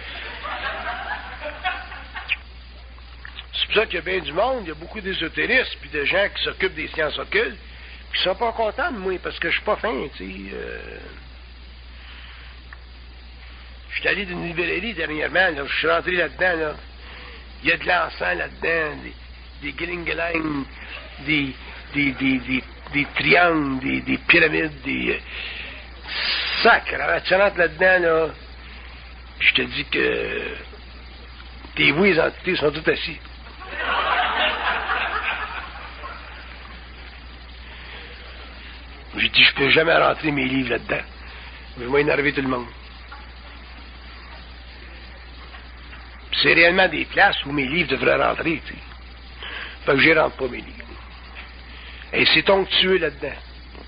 C'est pour ça qu'il y a bien du monde, il y a beaucoup d'ésotéristes, puis de gens qui s'occupent des sciences occultes, qui sont pas contents de moi, parce que je suis pas fin, tu sais. Je suis allé d'une librairie dernièrement, là, je suis rentré là-dedans, là. Il y a de l'encens là-dedans, des gling-gling, des triangles, des pyramides, des sacres. Tu rentres là-dedans, là, puis je te dis que tes vous, les entités, sont toutes assis. J'ai dit, je peux jamais rentrer mes livres là-dedans. Je vais énerver tout le monde. C'est réellement des places où mes livres devraient rentrer, tu sais. Fait que j'y rentre pas mes livres. Et c'est onctueux là-dedans.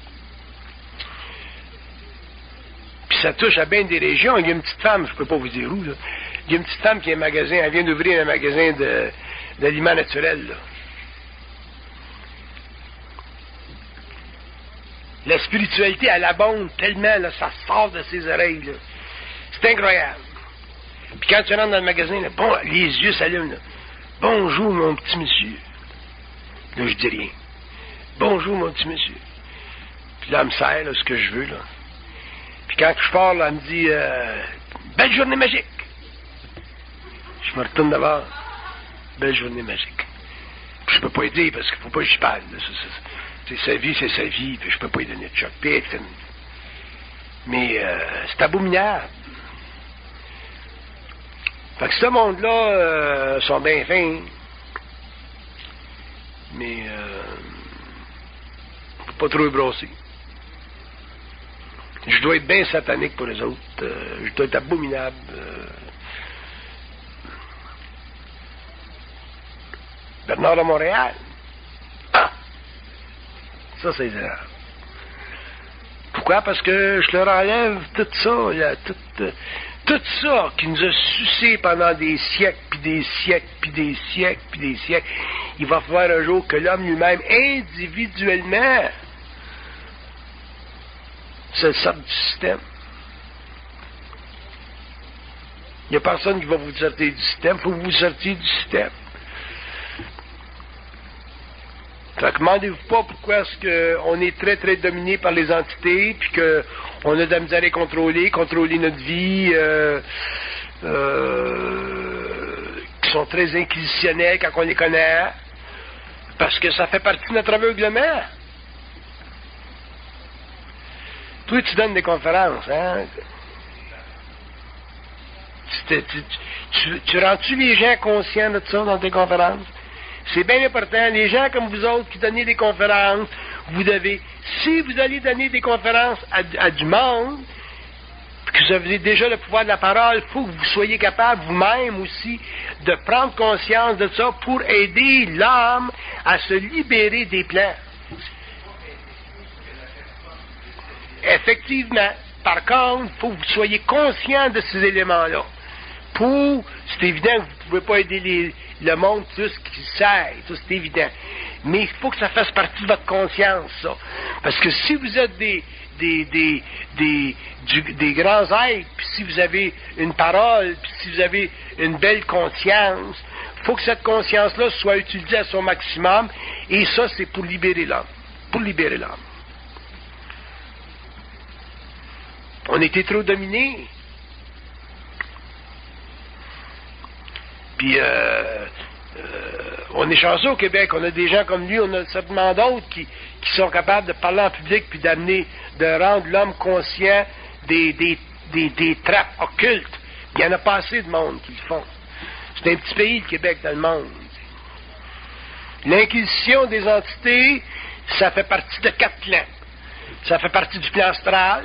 Puis ça touche à bien des régions. Il y a une petite femme, je peux pas vous dire où, là. Il y a une petite femme qui a un magasin, elle vient d'ouvrir un magasin d'aliments naturels, là. La spiritualité, elle abonde tellement, là, ça sort de ses oreilles, là. C'est incroyable. Puis quand tu rentres dans le magasin, là, bon, les yeux s'allument, là. Bonjour, mon petit monsieur. Là, je dis rien. Bonjour, mon petit monsieur. Puis là, elle me sert, là, ce que je veux, là. Puis quand je pars, là, elle me dit, belle journée magique. Je me retourne d'abord. Belle journée magique. Puis je peux pas y dire parce qu'il faut pas que j'y parle. C'est sa vie, puis je peux pas y donner de choc. Mais c'est abominable. Fait que ce monde-là sont bien fins. Mais faut pas trop y brosser. Je dois être bien satanique pour les autres. Je dois être abominable. Bernard de Montréal. Ah! Ça, c'est grave. Pourquoi? Parce que je leur enlève tout ça, là, tout ça qui nous a sucé pendant des siècles, puis des siècles, puis des siècles, puis des siècles. Il va falloir un jour que l'homme lui-même, individuellement, se sorte du système. Il n'y a personne qui va vous sortir du système, il faut que vous sortiez du système. Fait que demandez-vous pas pourquoi est-ce qu'on est très, très dominé par les entités, puis qu'on a de la misère à contrôler notre vie, qui sont très inquisitionnels quand on les connaît, parce que ça fait partie de notre aveuglement. Toi, tu donnes des conférences, hein? Tu rends-tu les gens conscients de ça dans tes conférences? C'est bien important. Les gens comme vous autres qui donnez des conférences, vous devez, si vous allez donner des conférences à du monde, que vous avez déjà le pouvoir de la parole, il faut que vous soyez capable vous-même aussi de prendre conscience de ça pour aider l'homme à se libérer des plans. Effectivement. Par contre, il faut que vous soyez conscient de ces éléments-là. C'est évident que vous ne pouvez pas aider le monde plus qu'il sert, ça c'est évident. Mais il faut que ça fasse partie de votre conscience, ça. Parce que si vous êtes des grands êtres, puis si vous avez une parole, puis si vous avez une belle conscience, il faut que cette conscience-là soit utilisée à son maximum, et ça, c'est pour libérer l'homme. Pour libérer l'homme. On était trop dominés. Puis, on est chanceux au Québec. On a des gens comme lui, on a certainement d'autres qui sont capables de parler en public puis de rendre l'homme conscient des trappes occultes. Il y en a pas assez de monde qui le font. C'est un petit pays, le Québec, dans le monde. L'inquisition des entités, ça fait partie de 4 plans. Ça fait partie du plan astral.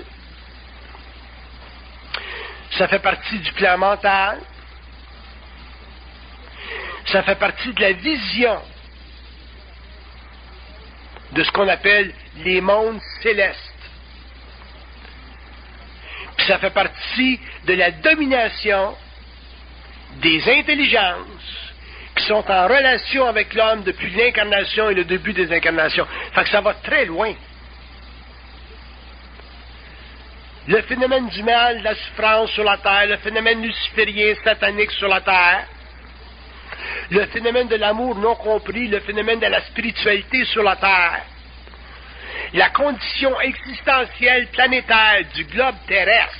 Ça fait partie du plan mental. Ça fait partie de la vision de ce qu'on appelle les mondes célestes. Puis ça fait partie de la domination des intelligences qui sont en relation avec l'homme depuis l'incarnation et le début des incarnations. Fait que ça va très loin. Le phénomène du mal, de la souffrance sur la terre, le phénomène luciférien, satanique sur la terre, le phénomène de l'amour non compris, le phénomène de la spiritualité sur la terre, la condition existentielle planétaire du globe terrestre,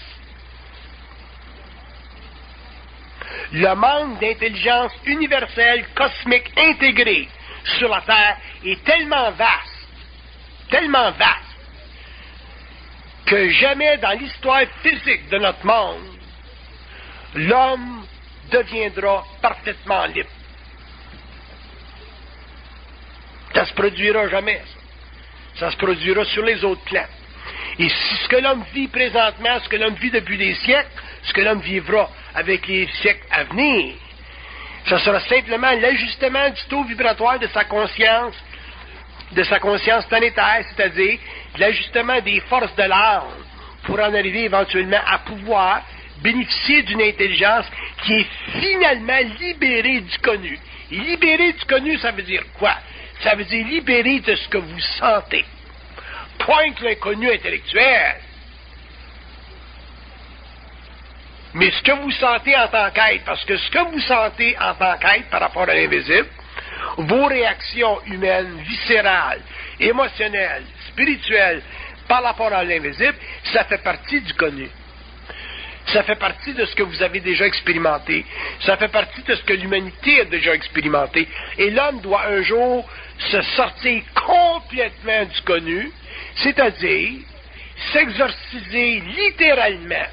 le manque d'intelligence universelle, cosmique, intégrée sur la terre est tellement vaste, que jamais dans l'histoire physique de notre monde, l'homme deviendra parfaitement libre. Ça se produira jamais, ça. Ça se produira sur les autres plans. Et si ce que l'homme vit présentement, ce que l'homme vit depuis des siècles, ce que l'homme vivra avec les siècles à venir, ça sera simplement l'ajustement du taux vibratoire de sa conscience planétaire, c'est-à-dire l'ajustement des forces de l'âme pour en arriver éventuellement à pouvoir bénéficier d'une intelligence qui est finalement libérée du connu. Et libérée du connu, ça veut dire quoi? Ça veut dire libérée de ce que vous sentez. Point que l'inconnu intellectuel. Mais ce que vous sentez en tant qu'être, parce que ce que vous sentez en tant qu'être par rapport à l'invisible, vos réactions humaines, viscérales, émotionnelles, spirituelles, par rapport à l'invisible, ça fait partie du connu. Ça fait partie de ce que vous avez déjà expérimenté. Ça fait partie de ce que l'humanité a déjà expérimenté. Et l'homme doit un jour se sortir complètement du connu, c'est-à-dire s'exorciser littéralement,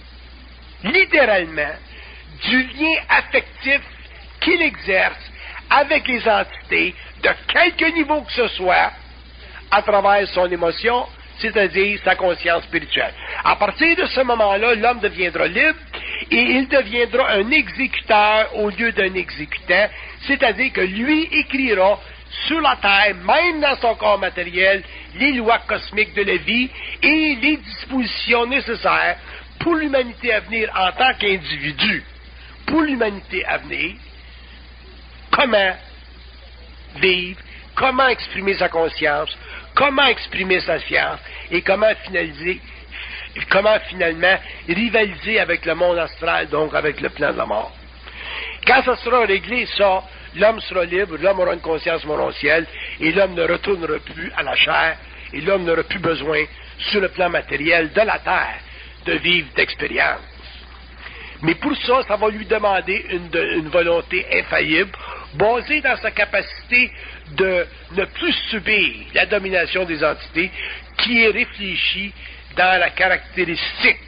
du lien affectif qu'il exerce avec les entités, de quelque niveau que ce soit, à travers son émotion, c'est-à-dire sa conscience spirituelle. À partir de ce moment-là, l'homme deviendra libre et il deviendra un exécuteur au lieu d'un exécutant, c'est-à-dire que lui écrira sur la terre, même dans son corps matériel, les lois cosmiques de la vie et les dispositions nécessaires pour l'humanité à venir en tant qu'individu, pour l'humanité à venir, comment vivre, comment exprimer sa conscience, comment exprimer sa science et comment finalement rivaliser avec le monde astral, donc avec le plan de la mort. Quand ça sera réglé, ça, l'homme sera libre, l'homme aura une conscience morontielle, et l'homme ne retournera plus à la chair, et l'homme n'aura plus besoin, sur le plan matériel de la terre, de vivre d'expérience. Mais pour ça, ça va lui demander une volonté infaillible, basée dans sa capacité de ne plus subir la domination des entités, qui est réfléchie dans la caractéristique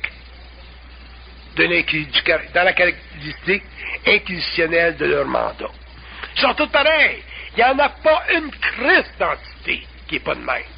dans la caractéristique inquisitionnelle de leur mandat. Ils sont tous pareils. Il n'y en a pas une crise d'entité qui n'est pas de même.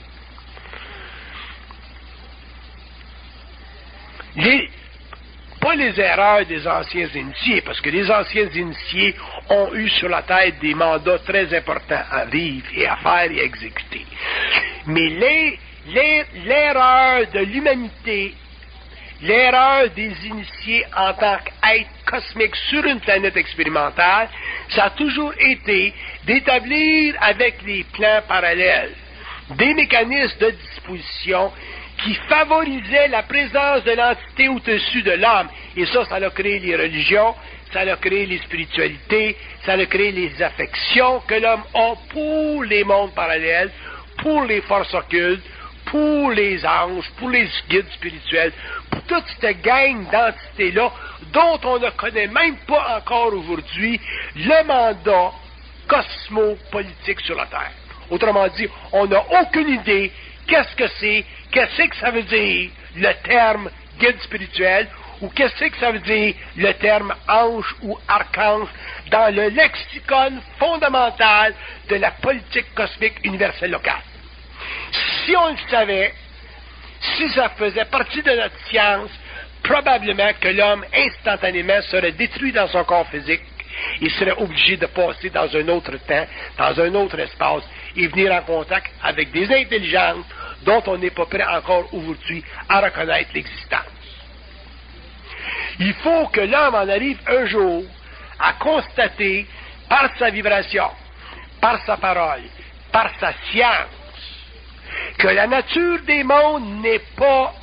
Pas les erreurs des anciens initiés, parce que les anciens initiés ont eu sur la tête des mandats très importants à vivre et à faire et à exécuter. Mais l'erreur de l'humanité, l'erreur des initiés en tant qu'être cosmique sur une planète expérimentale, ça a toujours été d'établir avec les plans parallèles des mécanismes de disposition qui favorisaient la présence de l'entité au-dessus de l'homme. Et ça a créé les religions, ça a créé les spiritualités, ça a créé les affections que l'homme a pour les mondes parallèles, pour les forces occultes, pour les anges, pour les guides spirituels, pour toute cette gang d'entités-là, dont on ne connaît même pas encore aujourd'hui le mandat cosmopolitique sur la Terre. Autrement dit, on n'a aucune idée qu'est-ce que ça veut dire le terme guide spirituel, ou qu'est-ce que ça veut dire le terme ange ou archange dans le lexicon fondamental de la politique cosmique universelle locale. Si on le savait, si ça faisait partie de notre science, probablement que l'homme instantanément serait détruit dans son corps physique. Il serait obligé de passer dans un autre temps, dans un autre espace, et venir en contact avec des intelligences dont on n'est pas prêt encore aujourd'hui à reconnaître l'existence. Il faut que l'homme en arrive un jour à constater par sa vibration, par sa parole, par sa science, que la nature des mondes n'est pas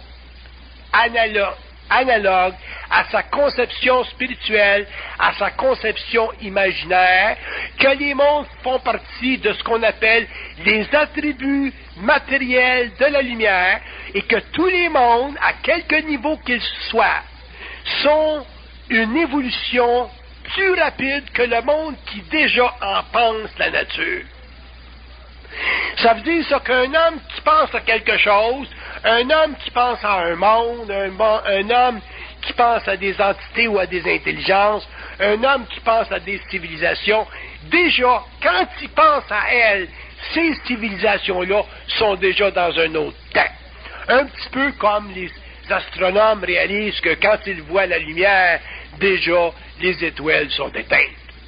analogue à sa conception spirituelle, à sa conception imaginaire, que les mondes font partie de ce qu'on appelle les attributs matériels de la lumière, et que tous les mondes, à quelque niveau qu'ils soient, sont une évolution plus rapide que le monde qui déjà en pense la nature. Ça veut dire ça qu'un homme qui pense à quelque chose, un homme qui pense à un monde, un homme qui pense à des entités ou à des intelligences, un homme qui pense à des civilisations, déjà, quand il pense à elles, ces civilisations-là sont déjà dans un autre temps. Un petit peu comme les astronomes réalisent que quand ils voient la lumière, déjà, les étoiles sont éteintes.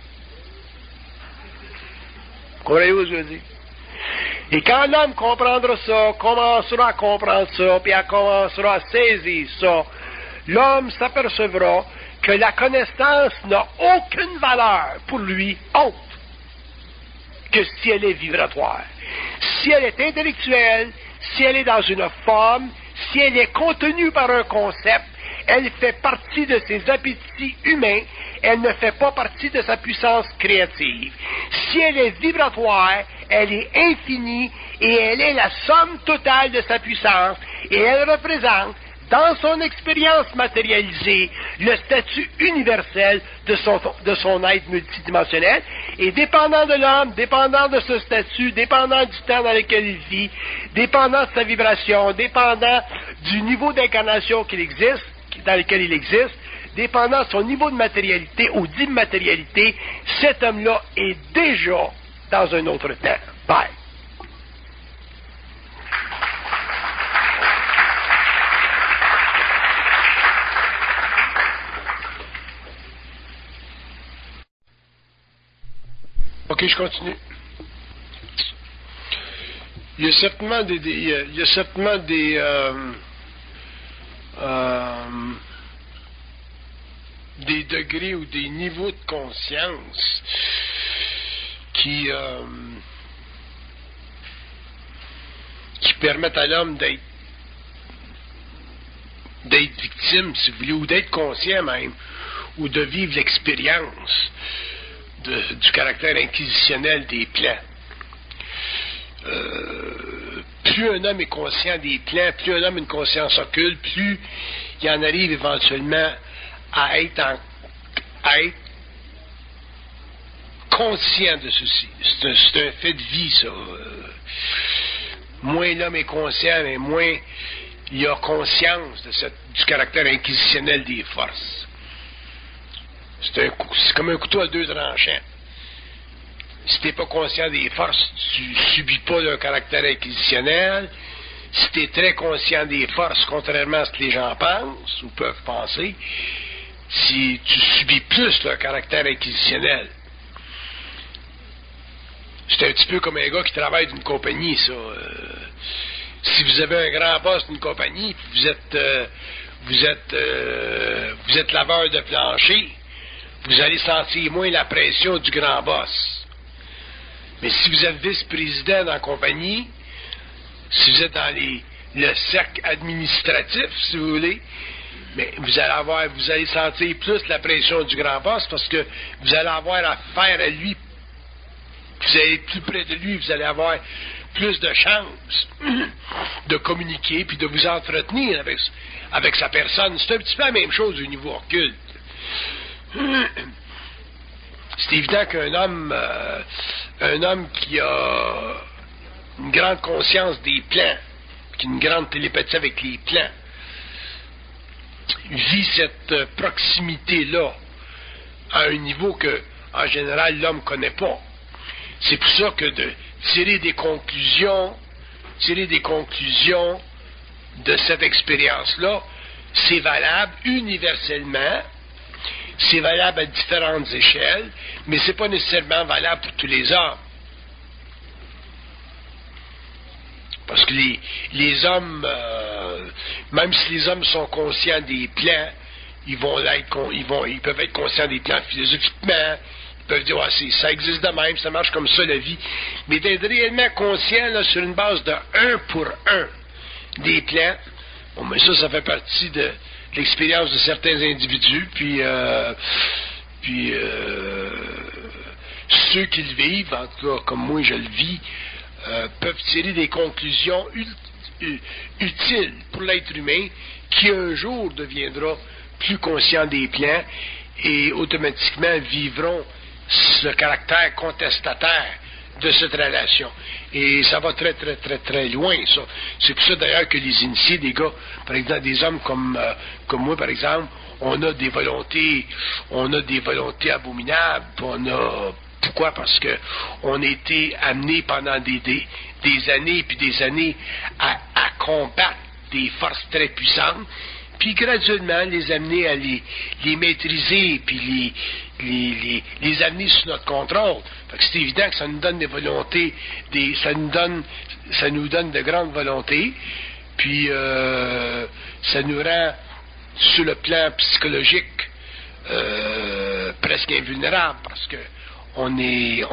Vous comprenez ce que je veux dire? Et quand l'homme comprendra ça, commencera à comprendre ça, puis commencera à saisir ça, l'homme s'apercevra que la connaissance n'a aucune valeur pour lui autre que si elle est vibratoire. Si elle est intellectuelle, si elle est dans une forme, si elle est contenue par un concept, elle fait partie de ses appétits humains, elle ne fait pas partie de sa puissance créative. Si elle est vibratoire, elle est infinie et elle est la somme totale de sa puissance, et elle représente, dans son expérience matérialisée, le statut universel de son être multidimensionnel, et dépendant de l'homme, dépendant de ce statut, dépendant du temps dans lequel il vit, dépendant de sa vibration, dépendant du niveau d'incarnation dans lequel il existe, dépendant de son niveau de matérialité ou d'immatérialité, cet homme-là est déjà dans un autre temps. Bye. OK, je continue. Il y a certainement des degrés ou des niveaux de conscience qui permettent à l'homme d'être victime, si vous voulez, ou d'être conscient même, ou de vivre l'expérience du caractère inquisitionnel des plans. Plus un homme est conscient des plans, plus un homme a une conscience occulte, plus il en arrive éventuellement à être conscient de ceci. C'est un fait de vie, ça. Moins l'homme est conscient, mais moins il a conscience du caractère inquisitionnel des forces. C'est comme un couteau à deux tranchants. Si tu n'es pas conscient des forces, tu subis pas leur caractère inquisitionnel. Si tu es très conscient des forces, contrairement à ce que les gens pensent ou peuvent penser, si tu subis plus leur caractère inquisitionnel. C'est un petit peu comme un gars qui travaille d'une compagnie, ça. Si vous avez un grand boss d'une compagnie, vous êtes laveur de plancher, vous allez sentir moins la pression du grand boss. Mais si vous êtes vice-président dans la compagnie, si vous êtes dans le cercle administratif, si vous voulez, mais vous allez sentir plus la pression du grand boss parce que vous allez avoir affaire à lui. Vous allez être plus près de lui, vous allez avoir plus de chances de communiquer puis de vous entretenir avec sa personne. C'est un petit peu la même chose au niveau occulte. C'est évident qu'un homme qui a une grande conscience des plans, qui a une grande télépathie avec les plans, vit cette proximité-là à un niveau que, en général, l'homme ne connaît pas. C'est pour ça que de tirer des conclusions de cette expérience-là, c'est valable universellement, c'est valable à différentes échelles, mais c'est pas nécessairement valable pour tous les hommes. Parce que les hommes, même si les hommes sont conscients des plans, ils peuvent être conscients des plans philosophiquement, ils peuvent dire, ça existe de même, ça marche comme ça la vie. Mais d'être réellement conscient là, sur une base de 1 pour 1 des plans, bon, mais ça fait partie de l'expérience de certains individus, puis ceux qui le vivent, en tout cas comme moi je le vis, peuvent tirer des conclusions utiles pour l'être humain qui un jour deviendra plus conscient des plans et automatiquement vivront ce caractère contestataire de cette relation. Et ça va très, très, très, très loin, ça. C'est pour ça, d'ailleurs, que les initiés, des gars, par exemple, des hommes comme moi, par exemple, on a des volontés abominables, pourquoi? Parce que on a été amenés pendant des années puis des années à combattre des forces très puissantes, puis graduellement les amener à les maîtriser, puis les amener sous notre contrôle. Fait que c'est évident que ça nous donne des volontés, ça nous donne de grandes volontés, puis ça nous rend, sur le plan psychologique, presque invulnérable, parce que on est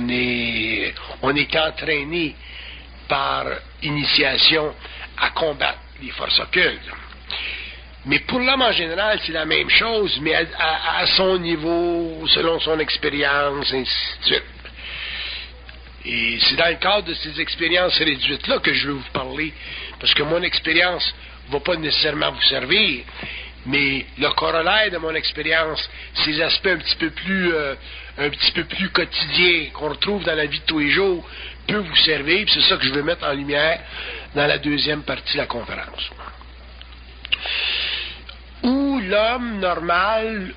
entraîné par initiation à combattre les forces occultes. Mais pour l'homme en général, c'est la même chose, mais à son niveau, selon son expérience, ainsi de suite. Et c'est dans le cadre de ces expériences réduites-là que je veux vous parler, parce que mon expérience ne va pas nécessairement vous servir, mais le corollaire de mon expérience, ces aspects un petit peu plus quotidiens qu'on retrouve dans la vie de tous les jours, peut vous servir, puis c'est ça que je veux mettre en lumière dans la deuxième partie de la conférence. Où l'homme normal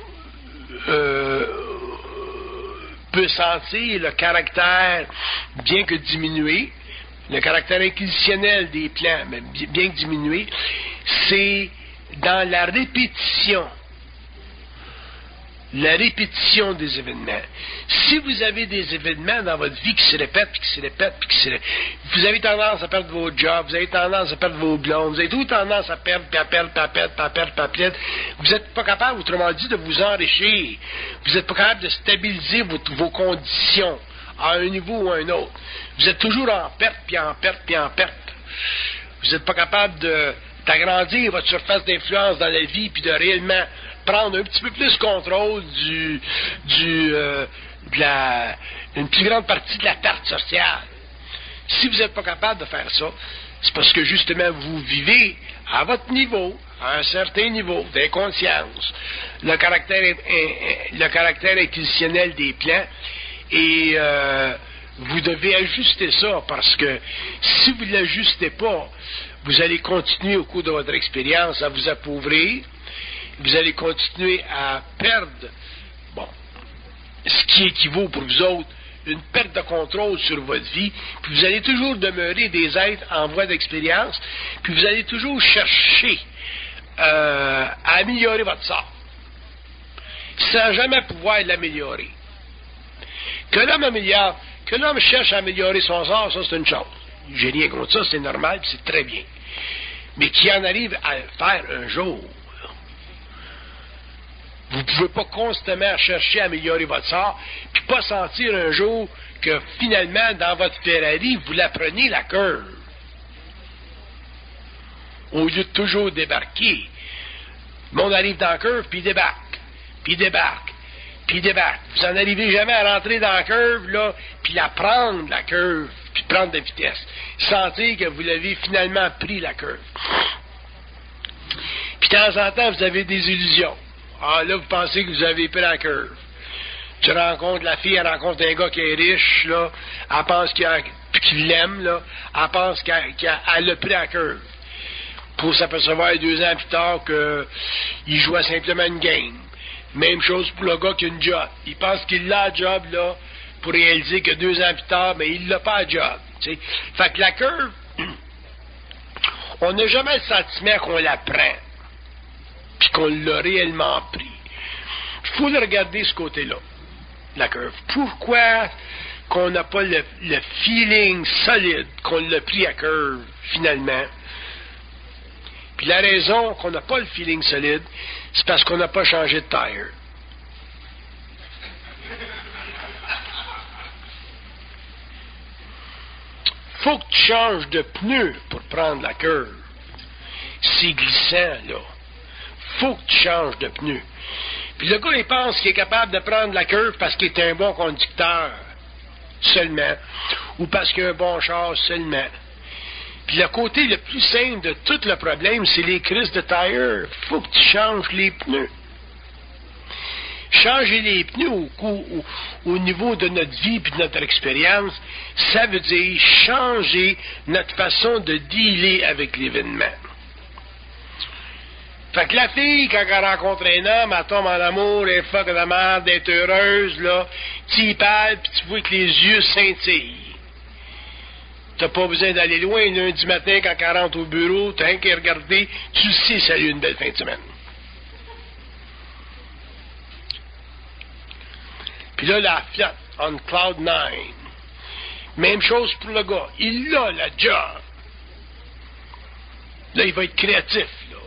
peut sentir le caractère, bien que diminué, le caractère inquisitionnel des plans, mais bien que diminué, c'est dans la répétition la répétition des événements. Si vous avez des événements dans votre vie qui se répètent, puis qui se répètent, puis qui se répètent, vous avez tendance à perdre vos jobs, vous avez tendance à perdre vos blondes, vous avez tout tendance à perdre, puis à perdre, puis à perdre, puis à perdre, puis à perdre. Vous n'êtes pas capable, autrement dit, de vous enrichir. Vous n'êtes pas capable de stabiliser vos conditions à un niveau ou à un autre. Vous êtes toujours en perte, puis en perte, puis en perte. Vous n'êtes pas capable d'agrandir votre surface d'influence dans la vie, puis de réellement prendre un petit peu plus contrôle d'une plus grande partie de la tarte sociale. Si vous n'êtes pas capable de faire ça, c'est parce que justement vous vivez à votre niveau, à un certain niveau d'inconscience, le caractère inquisitionnel des plans, et vous devez ajuster ça, parce que si vous ne l'ajustez pas, vous allez continuer au cours de votre expérience à vous appauvrir. Vous allez continuer à perdre, ce qui équivaut pour vous autres, une perte de contrôle sur votre vie, puis vous allez toujours demeurer des êtres en voie d'expérience, puis vous allez toujours chercher à améliorer votre sort, sans jamais pouvoir l'améliorer. Que l'homme cherche à améliorer son sort, ça c'est une chose. J'ai rien contre ça, c'est normal, puis c'est très bien. Mais qu'il en arrive à le faire un jour, vous ne pouvez pas constamment chercher à améliorer votre sort, puis pas sentir un jour que finalement, dans votre Ferrari, vous la prenez la curve. Au lieu de toujours débarquer. Le monde arrive dans la curve, puis il débarque, puis il débarque, puis il débarque. Vous n'en arrivez jamais à rentrer dans la curve, là, puis la prendre, la curve, puis prendre de vitesse. Sentir que vous l'avez finalement pris, la curve. Puis de temps en temps, vous avez des illusions. Ah, là, vous pensez que vous avez pris la curve. Tu rencontres la fille, elle rencontre un gars qui est riche, là, elle pense qu'il l'aime, là, elle pense qu'elle a pris la curve. Pour s'apercevoir 2 ans plus tard qu'il jouait simplement une game. Même chose pour le gars qui a une job. Il pense qu'il a un job, là, pour réaliser que 2 ans plus tard, mais il n'a pas un job. T'sais. Fait que la curve, on n'a jamais le sentiment qu'on la prend, puis qu'on l'a réellement pris. Il faut le regarder ce côté-là, la curve. Pourquoi qu'on n'a pas le feeling solide qu'on l'a pris à curve, finalement? Puis la raison qu'on n'a pas le feeling solide, c'est parce qu'on n'a pas changé de tire. Faut que tu changes de pneu pour prendre la curve. C'est glissant, là. Faut que tu changes de pneu. Puis le gars, il pense qu'il est capable de prendre la curve parce qu'il est un bon conducteur seulement, ou parce qu'il a un bon char seulement. Puis le côté le plus simple de tout le problème, c'est les crises de tire. Faut que tu changes les pneus. Changer les pneus au niveau de notre vie et de notre expérience, ça veut dire changer notre façon de dealer avec l'événement. Fait que la fille, quand elle rencontre un homme, elle tombe en amour, elle fuck de merde, elle est heureuse, là, tu y parles, puis tu vois que les yeux scintillent. T'as pas besoin d'aller loin, lundi matin, quand elle rentre au bureau, t'as rien qu'à regarder, tu sais ça a eu une belle fin de semaine. Puis là, la Fiat, on Cloud 9. Même chose pour le gars. Il a la job. Là, il va être créatif, là.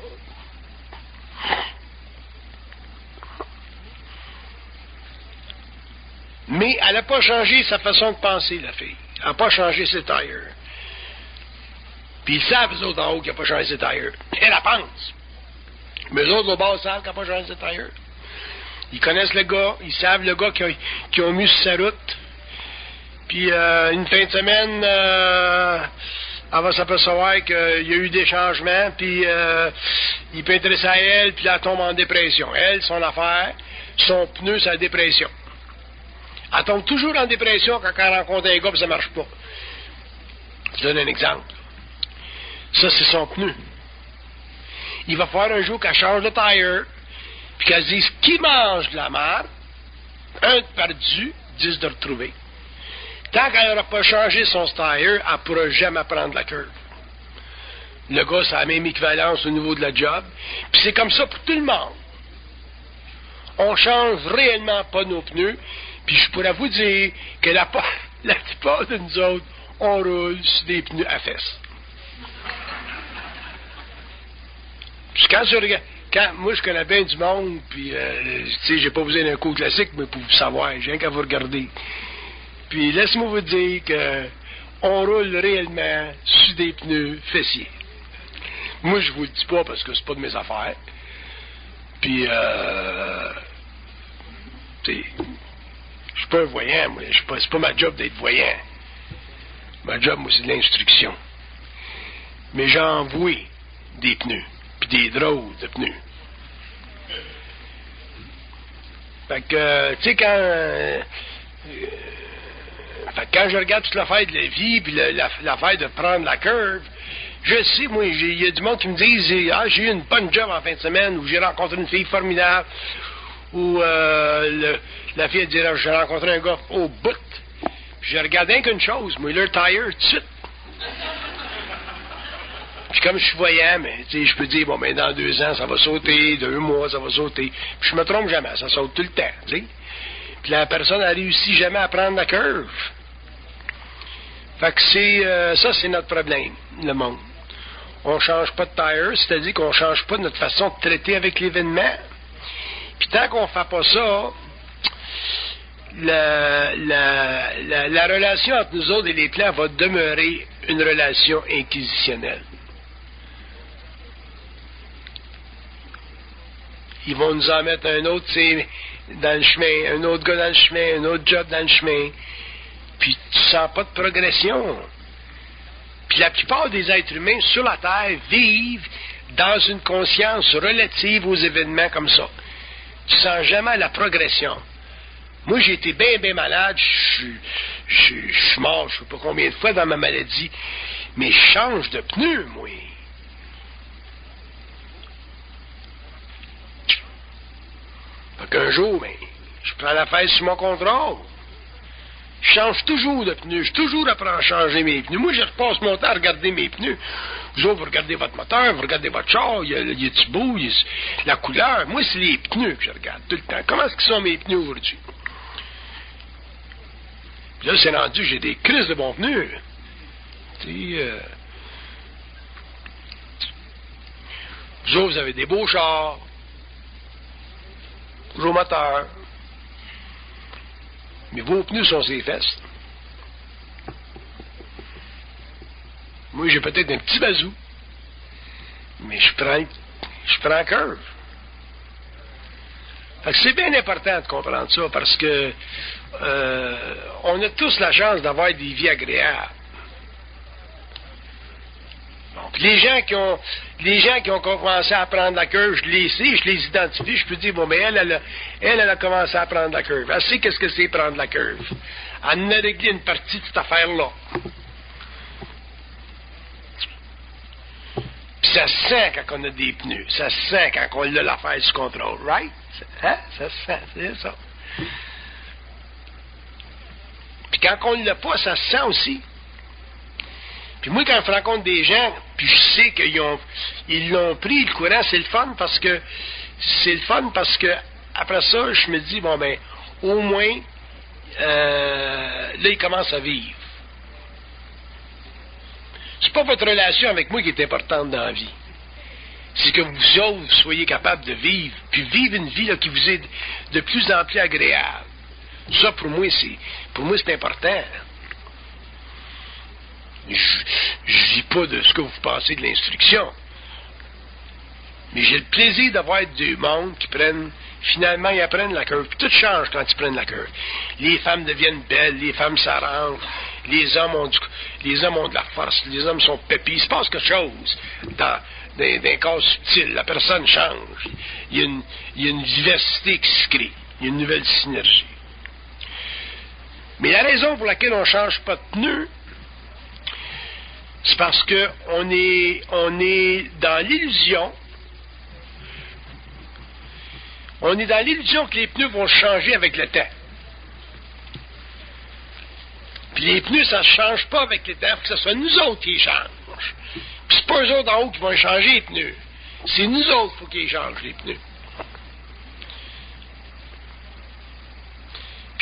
Mais elle n'a pas changé sa façon de penser, la fille. Elle n'a pas changé ses tires. Puis ils savent, eux autres en haut, qu'elle n'a pas changé ses tires. Elle la pense. Mais eux autres, au bas, savent qu'elle n'a pas changé ses tires. Ils connaissent le gars, ils savent le gars qui ont mis sur sa route. Puis une fin de semaine, elle va s'apercevoir qu'il y a eu des changements, puis il peut intéresser à elle, puis elle tombe en dépression. Elle, son affaire, son pneu, c'est la dépression. Elle tombe toujours en dépression quand elle rencontre un gars, puis ça ne marche pas. Je donne un exemple. Ça, c'est son pneu. Il va falloir un jour qu'elle change de tire, puis qu'elle se dise qui mange de la merde, 1 de perdu, 10 de retrouvé. Tant qu'elle n'aura pas changé son tire, elle ne pourra jamais prendre la curve. Le gars, c'est la même équivalence au niveau de la job. Puis c'est comme ça pour tout le monde. on change réellement pas nos pneus, puis je pourrais vous dire que la plupart de nous autres, on roule sur des pneus à fesses. Puis moi, je connais bien du monde, puis, tu sais, j'ai pas besoin d'un cours classique, mais pour vous savoir, j'ai rien qu'à vous regarder. Puis, laisse-moi vous dire que on roule réellement sur des pneus fessiers. Moi, je vous le dis pas parce que c'est pas de mes affaires. Puis, tu sais, je suis pas un voyant, moi. C'est pas ma job d'être voyant. Ma job, moi, c'est de l'instruction. Mais j'ai envoyé des pneus, puis des drôles de pneus. Fait que, tu sais, quand je regarde toute l'affaire de la vie, puis l'affaire de prendre la curve, je sais, moi, il y a du monde qui me disent, j'ai eu une bonne job en fin de semaine, ou j'ai rencontré une fille formidable, ou la fille elle dirait, j'ai rencontré un gars au bout. Puis je regarde rien qu'une chose, moi, leur tire, tout de suite. Puis comme je suis voyant, mais tu sais, je peux dire, bon, ben dans 2 ans, ça va sauter, 2 mois, ça va sauter. Puis je me trompe jamais, ça saute tout le temps, tu sais. Puis la personne a réussi jamais à prendre la curve. Fait que ça, c'est notre problème, le monde. On change pas de tire, c'est-à-dire qu'on change pas notre façon de traiter avec l'événement. Puis tant qu'on fait pas ça, la relation entre nous autres et les plans va demeurer une relation inquisitionnelle. Ils vont nous en mettre un autre, tu sais, dans le chemin, un autre gars dans le chemin, un autre job dans le chemin. Puis tu sens pas de progression. Puis la plupart des êtres humains sur la Terre vivent dans une conscience relative aux événements comme ça. Tu sens jamais la progression. Moi, j'ai été bien malade, je suis mort, je sais pas combien de fois dans ma maladie, mais je change de pneu, moi. Fait qu'un jour, ben, je prends la fesse sur mon contrôle. Je change toujours de pneus. Je suis toujours apprends à changer mes pneus. Moi, je repasse mon temps à regarder mes pneus. Vous autres, vous regardez votre moteur, vous regardez votre char, il y a du beau, la couleur. Moi, c'est les pneus que je regarde tout le temps. Comment est-ce qu'ils sont mes pneus aujourd'hui? Puis là, c'est rendu, j'ai des crises de bons pneus. Tu sais, vous autres, vous avez des beaux chars, gros moteurs. Mais vos pneus sont sur les fesses. Moi, j'ai peut-être un petit bazou. Mais je prends curve. Fait que c'est bien important de comprendre ça parce que on a tous la chance d'avoir des vies agréables. Donc, les gens qui ont commencé à prendre la curve, je les sais, je les identifie, je peux dire, bon, mais elle a commencé à prendre la curve. Elle sait qu'est-ce que c'est prendre la curve. Elle en a réglé une partie de cette affaire-là. Puis ça se sent quand on a des pneus. Ça se sent quand on a l'affaire sous contrôle, right? Hein? Ça se sent, c'est ça. Puis quand on ne l'a pas, ça se sent aussi. Puis moi, quand je rencontre des gens, puis je sais qu'ils l'ont pris, le courant, c'est le fun parce que après ça, je me dis, bon ben, au moins, là, ils commencent à vivre. C'est pas votre relation avec moi qui est importante dans la vie. C'est que vous autres soyez capables de vivre, puis vivre une vie là, qui vous est de plus en plus agréable. Ça, pour moi, c'est important. Je dis pas de ce que vous pensez de l'instruction. Mais j'ai le plaisir d'avoir du monde qui finalement, ils apprennent la curve. Puis tout change quand ils prennent la curve. Les femmes deviennent belles, les femmes s'arrangent, les hommes ont de la force, les hommes sont pépis. Il se passe quelque chose dans un corps subtil. La personne change. Il y a une diversité qui se crée. Il y a une nouvelle synergie. Mais la raison pour laquelle on ne change pas de pneus, c'est parce que on est dans l'illusion. On est dans l'illusion que les pneus vont changer avec le temps. Puis les pneus, ça ne change pas avec le temps, il faut que ce soit nous autres qui les changent. Puis c'est pas eux autres en haut qui vont changer les pneus. C'est nous autres qu'il faut qu'ils changent les pneus.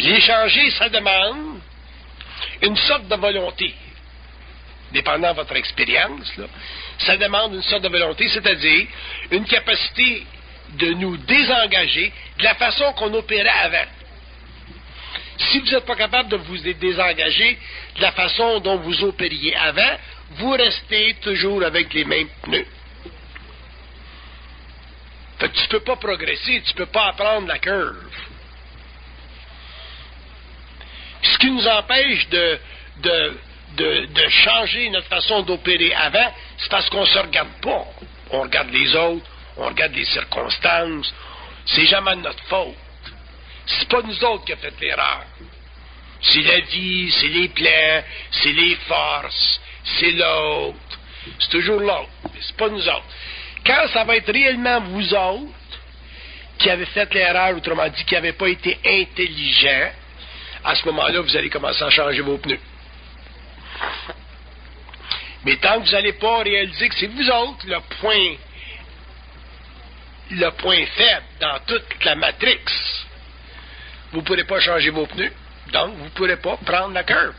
Les changer, ça demande une sorte de volonté. Dépendant de votre expérience, là, ça demande une sorte de volonté, c'est-à-dire une capacité de nous désengager de la façon qu'on opérait avant. Si vous n'êtes pas capable de vous désengager de la façon dont vous opériez avant, vous restez toujours avec les mêmes pneus. Fait que tu ne peux pas progresser, tu ne peux pas apprendre la curve. Ce qui nous empêche de changer notre façon d'opérer avant, c'est parce qu'on ne se regarde pas. On regarde les autres, on regarde les circonstances. C'est jamais de notre faute. C'est pas nous autres qui avons fait l'erreur. C'est la vie, c'est les plans, c'est les forces, c'est l'autre. C'est toujours l'autre, mais c'est pas nous autres. Quand ça va être réellement vous autres qui avez fait l'erreur, autrement dit, qui n'avez pas été intelligents, à ce moment-là, vous allez commencer à changer vos pneus. Mais tant que vous n'allez pas réaliser que c'est vous autres le point faible dans toute la matrix, vous ne pourrez pas changer vos pneus. Donc, vous ne pourrez pas prendre la curve.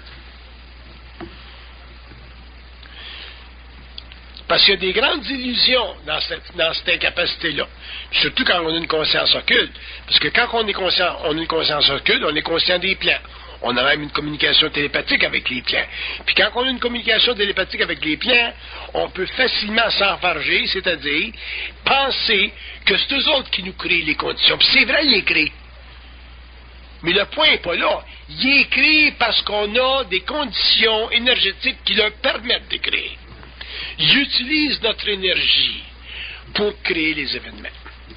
Parce qu'il y a des grandes illusions dans cette incapacité-là. Surtout quand on a une conscience occulte. Parce que quand on a une conscience occulte, on est conscient des plans. On a même une communication télépathique avec les plans. Puis quand on a une communication télépathique avec les plans, on peut facilement s'enfarger, c'est-à-dire penser que c'est eux autres qui nous créent les conditions. Puis c'est vrai, ils les créent. Mais le point n'est pas là. Il est créé parce qu'on a des conditions énergétiques qui leur permettent de créer. Ils utilisent notre énergie pour créer les événements.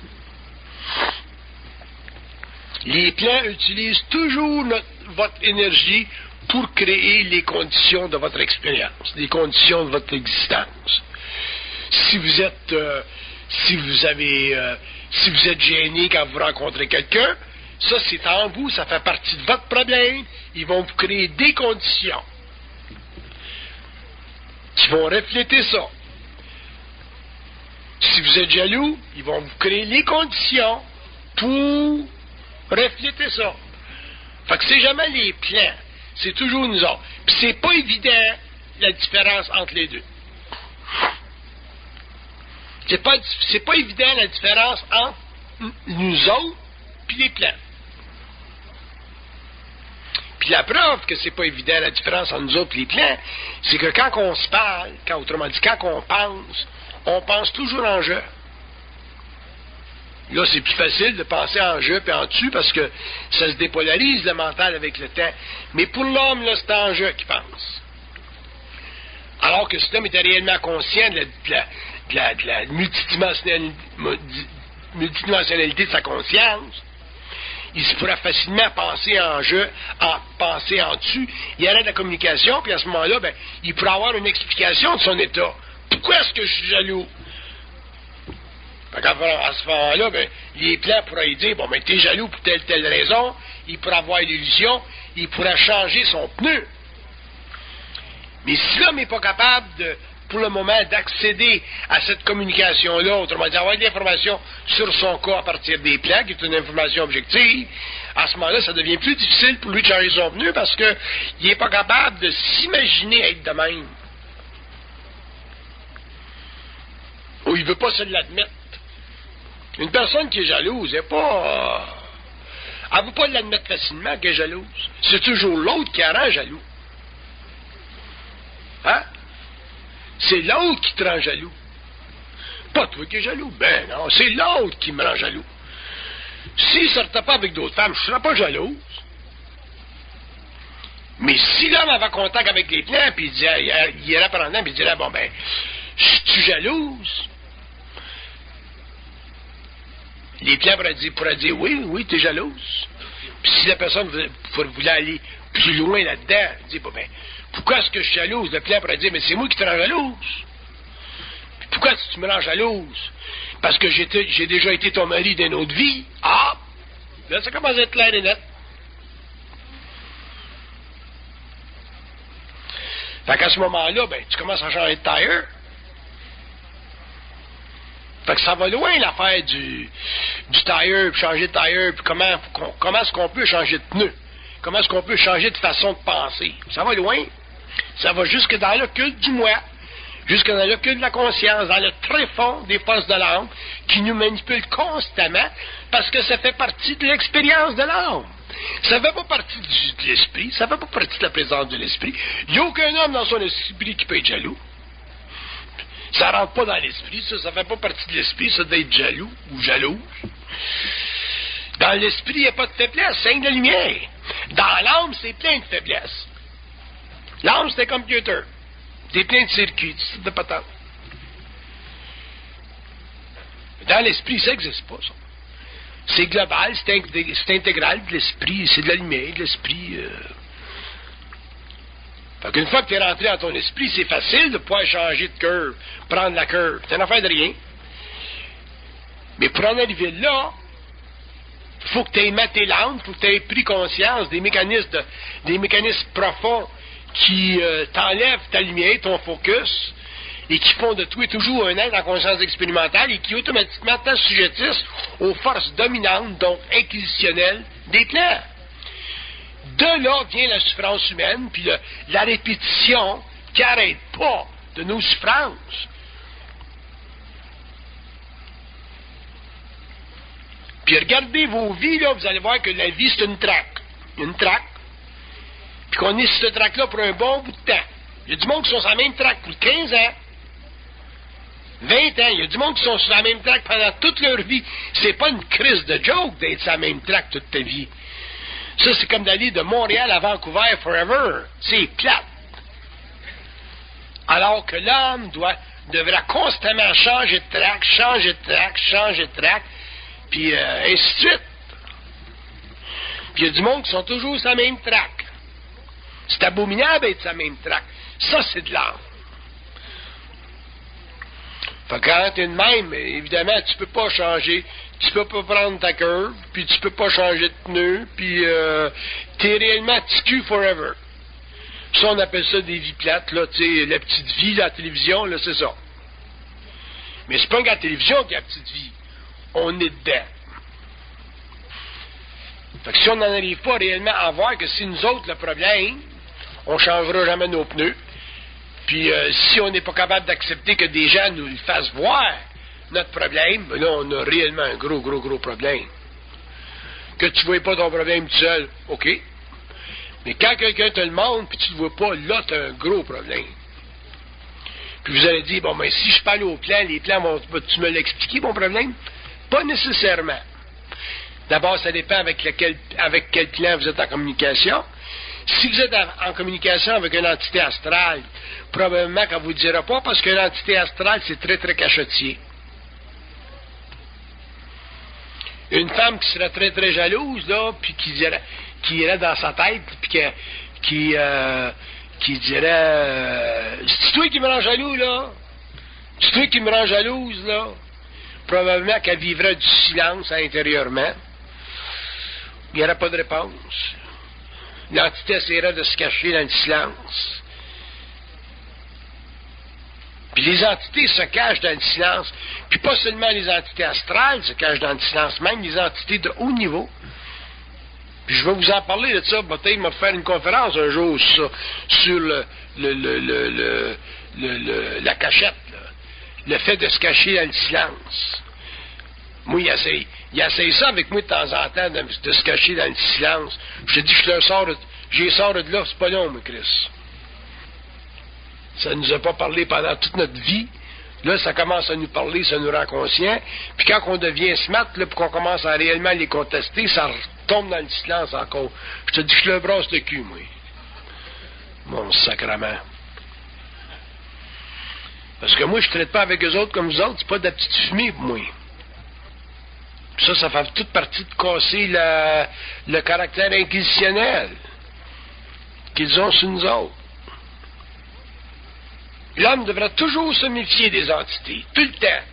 Les plans utilisent toujours votre énergie pour créer les conditions de votre expérience, les conditions de votre existence. Si vous êtes gêné quand vous rencontrez quelqu'un, ça, c'est en vous, ça fait partie de votre problème. Ils vont vous créer des conditions qui vont refléter ça. Si vous êtes jaloux, ils vont vous créer les conditions pour refléter ça. Fait que c'est jamais les plans, c'est toujours nous autres. Puis c'est pas évident la différence entre les deux. C'est pas évident la différence entre nous autres puis les plans. Puis la preuve que c'est pas évident la différence entre nous autres et les plans, c'est que quand on se parle, autrement dit, quand on pense toujours en jeu. Là, c'est plus facile de penser en jeu et en dessus parce que ça se dépolarise le mental avec le temps. Mais pour l'homme, là, c'est en jeu qu'il pense. Alors que si l'homme était réellement conscient de la multidimensionnalité de sa conscience, il se pourrait facilement penser en jeu, penser en dessus. Il y aurait de la communication, puis à ce moment-là, il pourrait avoir une explication de son état. Pourquoi est-ce que je suis jaloux? À ce moment-là, les plans pourraient lui dire, t'es jaloux pour telle raison, il pourrait avoir l'illusion, il pourrait changer son pneu. Mais si l'homme n'est pas capable pour le moment, d'accéder à cette communication-là, autrement dit, avoir de l'information sur son cas à partir des plans, qui est une information objective, à ce moment-là, ça devient plus difficile pour lui de changer son pneu parce qu'il n'est pas capable de s'imaginer être de même. Ou il ne veut pas se l'admettre. Une personne qui est jalouse, elle ne veut pas l'admettre facilement qu'elle est jalouse. C'est toujours l'autre qui la rend jaloux. Hein? C'est l'autre qui te rend jaloux. Pas toi qui es jaloux. Ben non, c'est l'autre qui me rend jaloux. S'il ne sortait pas avec d'autres femmes, je ne serais pas jalouse. Mais si l'homme avait contact avec les plans, puis il irait pendant, puis il dirait, je suis jalouse. Les plans pourraient dire, oui, tu es jalouse. Puis si la personne voulait aller plus loin là-dedans, il dit, pourquoi est-ce que je suis jalouse? Le plan pourrait dire, mais c'est moi qui te rends jalouse. Puis pourquoi tu me rends jalouse? Parce que j'ai déjà été ton mari d'une autre vie. Ah! Là, ça commence à être clair et net. Fait qu'à ce moment-là, tu commences à changer de tailleur. Fait que ça va loin l'affaire du tailleur, puis changer de tailleur, puis comment est-ce qu'on peut changer de pneu. comment est-ce qu'on peut changer de façon de penser. Ça va loin. Ça va jusque dans le culte du moi, jusque dans le culte de la conscience, dans le tréfonds des forces de l'âme, qui nous manipulent constamment, parce que ça fait partie de l'expérience de l'âme. Ça ne fait pas partie de l'esprit, ça ne fait pas partie de la présence de l'esprit. Il n'y a aucun homme dans son esprit qui peut être jaloux. Ça ne rentre pas dans l'esprit, ça ne fait pas partie de l'esprit, ça d'être jaloux ou jalouse. Dans l'esprit, il n'y a pas de faiblesse, c'est de la lumière. Dans l'âme, c'est plein de faiblesses. L'âme, c'est un computer. C'est plein de circuits, de patentes. Dans l'esprit, ça n'existe pas, ça. C'est global, c'est intégral de l'esprit, c'est de la lumière, de l'esprit. Fait qu'une fois que tu es rentré dans ton esprit, c'est facile de pouvoir changer de curve, prendre la curve. C'est une affaire de rien. Mais pour en arriver là, il faut que tu aies maté l'âme, il faut que tu aies pris conscience des mécanismes profonds qui t'enlèvent ta lumière, ton focus, et qui font de toi toujours un être en conscience expérimentale et qui automatiquement t'assujettissent aux forces dominantes, donc inquisitionnelles, des plans. De là vient la souffrance humaine, puis la répétition qui n'arrête pas de nos souffrances. Puis regardez vos vies, là, vous allez voir que la vie, c'est une traque. Une traque. Puis qu'on est sur cette traque-là pour un bon bout de temps. Il y a du monde qui sont sur la même traque pour 15 ans. 20 ans, il y a du monde qui sont sur la même traque pendant toute leur vie. C'est pas une crise de joke d'être sur la même traque toute ta vie. Ça, c'est comme d'aller de Montréal à Vancouver forever. C'est plate. Alors que l'homme devra constamment changer de traque, changer de traque, puis ainsi de suite. Puis il y a du monde qui sont toujours sur la même traque. C'est abominable d'être sur la même traque. Ça, c'est de l'âme. Fait que quand t'es de même, évidemment, tu peux pas changer, tu peux pas prendre ta curve, puis tu peux pas changer de pneu, puis t'es réellement TQ forever. Ça, on appelle ça des vies plates, là, tu sais, la petite vie, la télévision, là, c'est ça. Mais c'est pas que la télévision qui a la petite vie. On est dedans. Fait que si on n'en arrive pas réellement à voir que c'est nous autres le problème, on changera jamais nos pneus. Puis si on n'est pas capable d'accepter que des gens nous le fassent voir, notre problème, ben là, on a réellement un gros problème. Que tu ne vois pas ton problème tout seul, OK. Mais quand quelqu'un te le montre, puis tu ne le vois pas, là, tu as un gros problème. Puis vous allez dire, bon, ben si je parle aux plans, les plans tu me l'expliquer, mon problème? Pas nécessairement. D'abord, ça dépend avec quel plan vous êtes en communication. Si vous êtes en communication avec une entité astrale, probablement qu'elle ne vous dira pas, parce que l'entité astrale, c'est très, très cachotier. Une femme qui serait très, très jalouse, là, puis qui irait dans sa tête, puis qui dirait c'est toi qui me rends jaloux, là? C'est toi qui me rends jalouse, là? Probablement qu'elle vivrait du silence intérieurement. Il n'y aurait pas de réponse. L'entité essaierait de se cacher dans le silence. Puis les entités se cachent dans le silence. Puis pas seulement les entités astrales se cachent dans le silence, même les entités de haut niveau. Puis je vais vous en parler de ça. Peut-être m'a faire une conférence un jour sur la cachette. Là. Le fait de se cacher dans le silence. Moi, il essaye ça avec moi de temps en temps, de se cacher dans le silence. Je te dis, j'y sors de là, c'est pas long, mais Chris. Ça ne nous a pas parlé pendant toute notre vie. Là, ça commence à nous parler, ça nous rend conscients. Puis quand on devient smart, là, puis qu'on commence à réellement les contester, ça retombe dans le silence encore. Je te dis, je le brosse le cul, moi. Mon sacrement. Parce que moi, je ne traite pas avec eux autres comme vous autres, c'est pas de la petite fumée pour moi. Ça fait toute partie de casser le caractère inquisitionnel qu'ils ont sur nous autres. L'homme devra toujours se méfier des entités, tout le temps.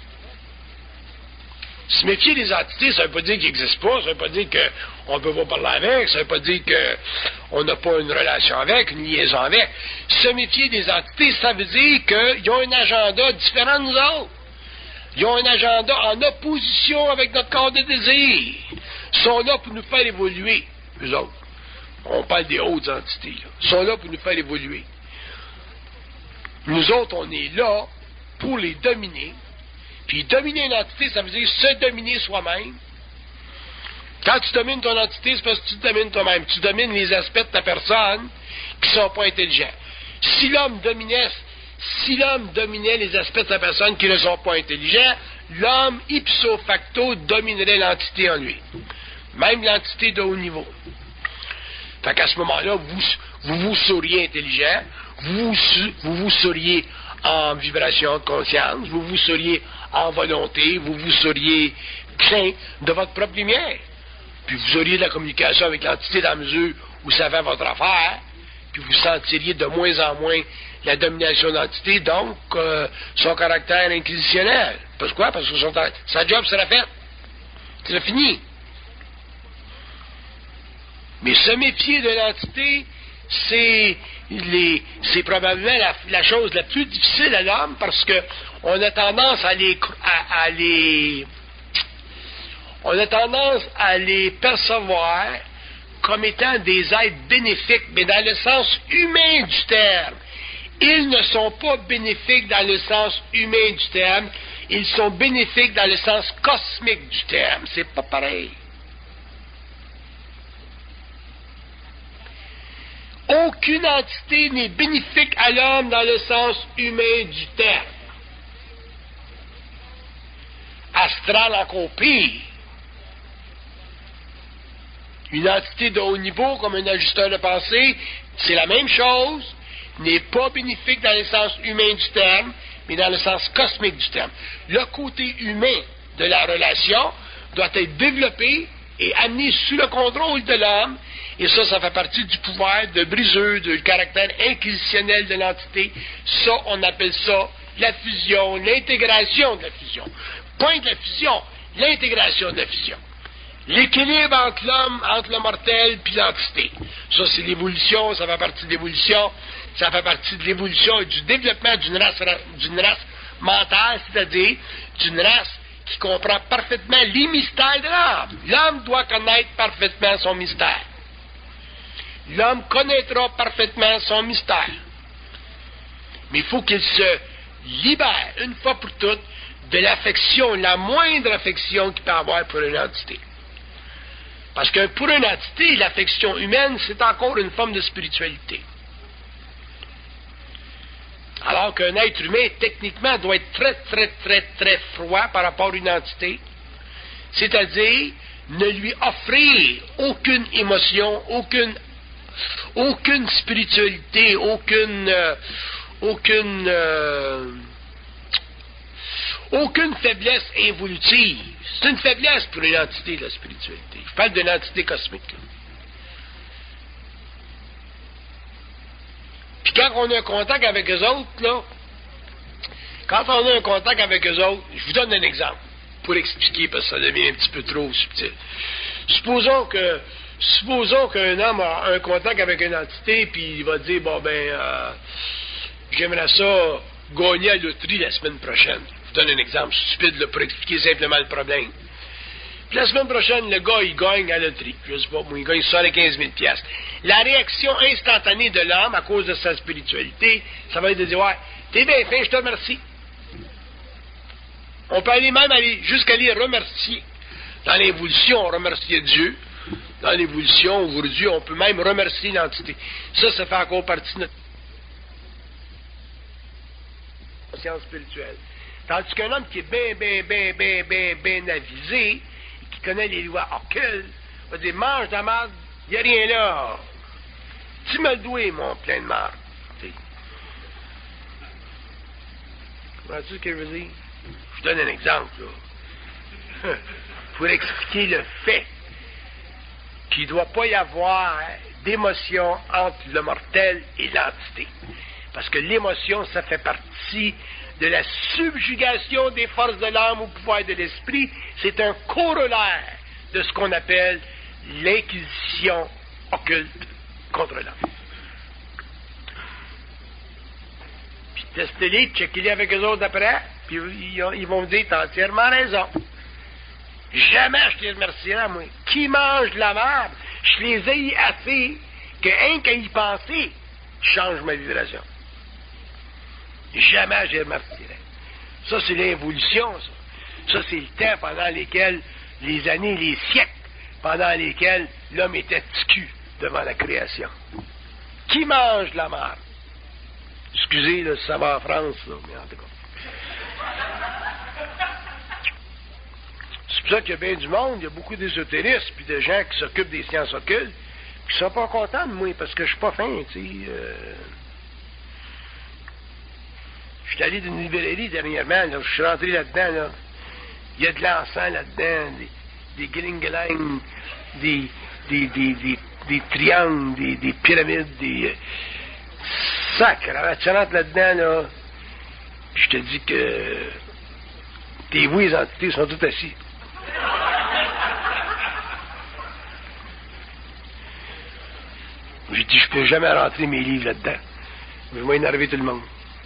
Se méfier des entités, ça ne veut pas dire qu'ils n'existent pas, ça ne veut pas dire qu'on ne peut pas parler avec, ça ne veut pas dire qu'on n'a pas une relation avec, une liaison avec. Se méfier des entités, ça veut dire qu'ils ont un agenda différent de nous autres. Ils ont un agenda en opposition avec notre corps de désir. Ils sont là pour nous faire évoluer, eux autres. On parle des hautes entités, là. Ils sont là pour nous faire évoluer. Nous autres, on est là pour les dominer. Puis dominer une entité, ça veut dire se dominer soi-même. Quand tu domines ton entité, c'est parce que tu te domines toi-même. Tu domines les aspects de ta personne qui ne sont pas intelligents. Si l'homme dominait les aspects de sa personne qui ne sont pas intelligents, l'homme, ipso facto, dominerait l'entité en lui. Même l'entité de haut niveau. Fait qu'à ce moment-là, vous seriez intelligent, vous seriez en vibration de conscience, vous seriez en volonté, vous seriez plein de votre propre lumière. Puis vous auriez de la communication avec l'entité dans la mesure où ça fait votre affaire, puis vous sentiriez de moins en moins la domination de l'entité, donc son caractère inquisitionnel. Pourquoi? Parce que sa job sera faite. C'est fini. Mais se méfier de l'entité, c'est probablement la chose la plus difficile à l'homme parce que on a tendance à les percevoir comme étant des êtres bénéfiques, mais dans le sens humain du terme. Ils ne sont pas bénéfiques dans le sens humain du terme, ils sont bénéfiques dans le sens cosmique du terme. C'est pas pareil. Aucune entité n'est bénéfique à l'homme dans le sens humain du terme. Astral encore pire. Une entité de haut niveau, comme un ajusteur de pensée, c'est la même chose, n'est pas bénéfique dans le sens humain du terme, mais dans le sens cosmique du terme. Le côté humain de la relation doit être développé et amené sous le contrôle de l'homme, et ça fait partie du pouvoir de briseux, du caractère inquisitionnel de l'entité. Ça, on appelle ça la fusion, l'intégration de la fusion. Point de la fusion, l'intégration de la fusion. L'équilibre entre l'homme, entre le mortel, puis l'entité. Ça, c'est l'évolution, ça fait partie de l'évolution, ça fait partie de l'évolution et du développement d'une race mentale, c'est-à-dire d'une race qui comprend parfaitement les mystères de l'âme. L'homme doit connaître parfaitement son mystère. L'homme connaîtra parfaitement son mystère. Mais il faut qu'il se libère, une fois pour toutes, de l'affection, la moindre affection qu'il peut avoir pour une entité. Parce que pour une entité, l'affection humaine, c'est encore une forme de spiritualité. Alors qu'un être humain, techniquement, doit être très, très, très, très froid par rapport à une entité. C'est-à-dire, ne lui offrir aucune émotion, aucune spiritualité, aucune faiblesse involutive. C'est une faiblesse pour une entité de la spiritualité. Je parle d'une entité cosmique. Puis quand on a un contact avec eux autres, là, je vous donne un exemple pour expliquer parce que ça devient un petit peu trop subtil. Supposons qu'un homme a un contact avec une entité, puis il va dire, j'aimerais ça gagner à la loterie la semaine prochaine. Je vous donne un exemple stupide là, pour expliquer simplement le problème. Puis la semaine prochaine, le gars, il gagne à la loterie. Je sais pas, il gagne 75 000 $. La réaction instantanée de l'homme, à cause de sa spiritualité, ça va être de dire, ouais, t'es bien fin, je te remercie. On peut aller jusqu'à les remercier. Dans l'évolution, on remerciait Dieu. Dans l'évolution, aujourd'hui, on peut même remercier l'entité. Ça fait encore partie de notre conscience spirituelle. Tandis qu'un homme qui est bien avisé, qui connaît les lois occultes, va dire, mange de la marde, il n'y a rien là. Tu me le dois, mon plein de marde. Comprends-tu ce que je veux dire? Je vous donne un exemple, là. Pour expliquer le fait qu'il ne doit pas y avoir d'émotion entre le mortel et l'entité. Parce que l'émotion, ça fait partie de la subjugation des forces de l'âme au pouvoir de l'esprit. C'est un corollaire de ce qu'on appelle l'inquisition occulte contre l'homme. Puis testez-les, checkez-les avec eux autres après, puis ils vont vous dire, t'as entièrement raison. Jamais je les remercierai, moi. Qui mange de la merde? Je les ai assez que rien qu'à y penser, change ma vibration. Jamais je remarquerai. Ça, c'est l'évolution, ça. Ça, c'est le temps pendant lesquels, les années, les siècles, pendant lesquels l'homme était ticu devant la création. Qui mange la merde? Excusez, là, ça va en France, là, mais en tout cas. C'est pour ça qu'il y a bien du monde, il y a beaucoup d'ésotéristes, puis de gens qui s'occupent des sciences occultes, qui sont pas contents de moi, parce que je suis pas fin, tu sais. Je suis allé d'une librairie dernièrement, là, je suis rentré là-dedans, là. Il y a de l'encens là-dedans, des gling-gling, des triangles, des pyramides, des sacres. Alors, tu rentres là-dedans, là, puis je te dis que tes vous, les entités, sont toutes assis. J'ai dit, je peux jamais rentrer mes livres là-dedans. Je vais énerver tout le monde.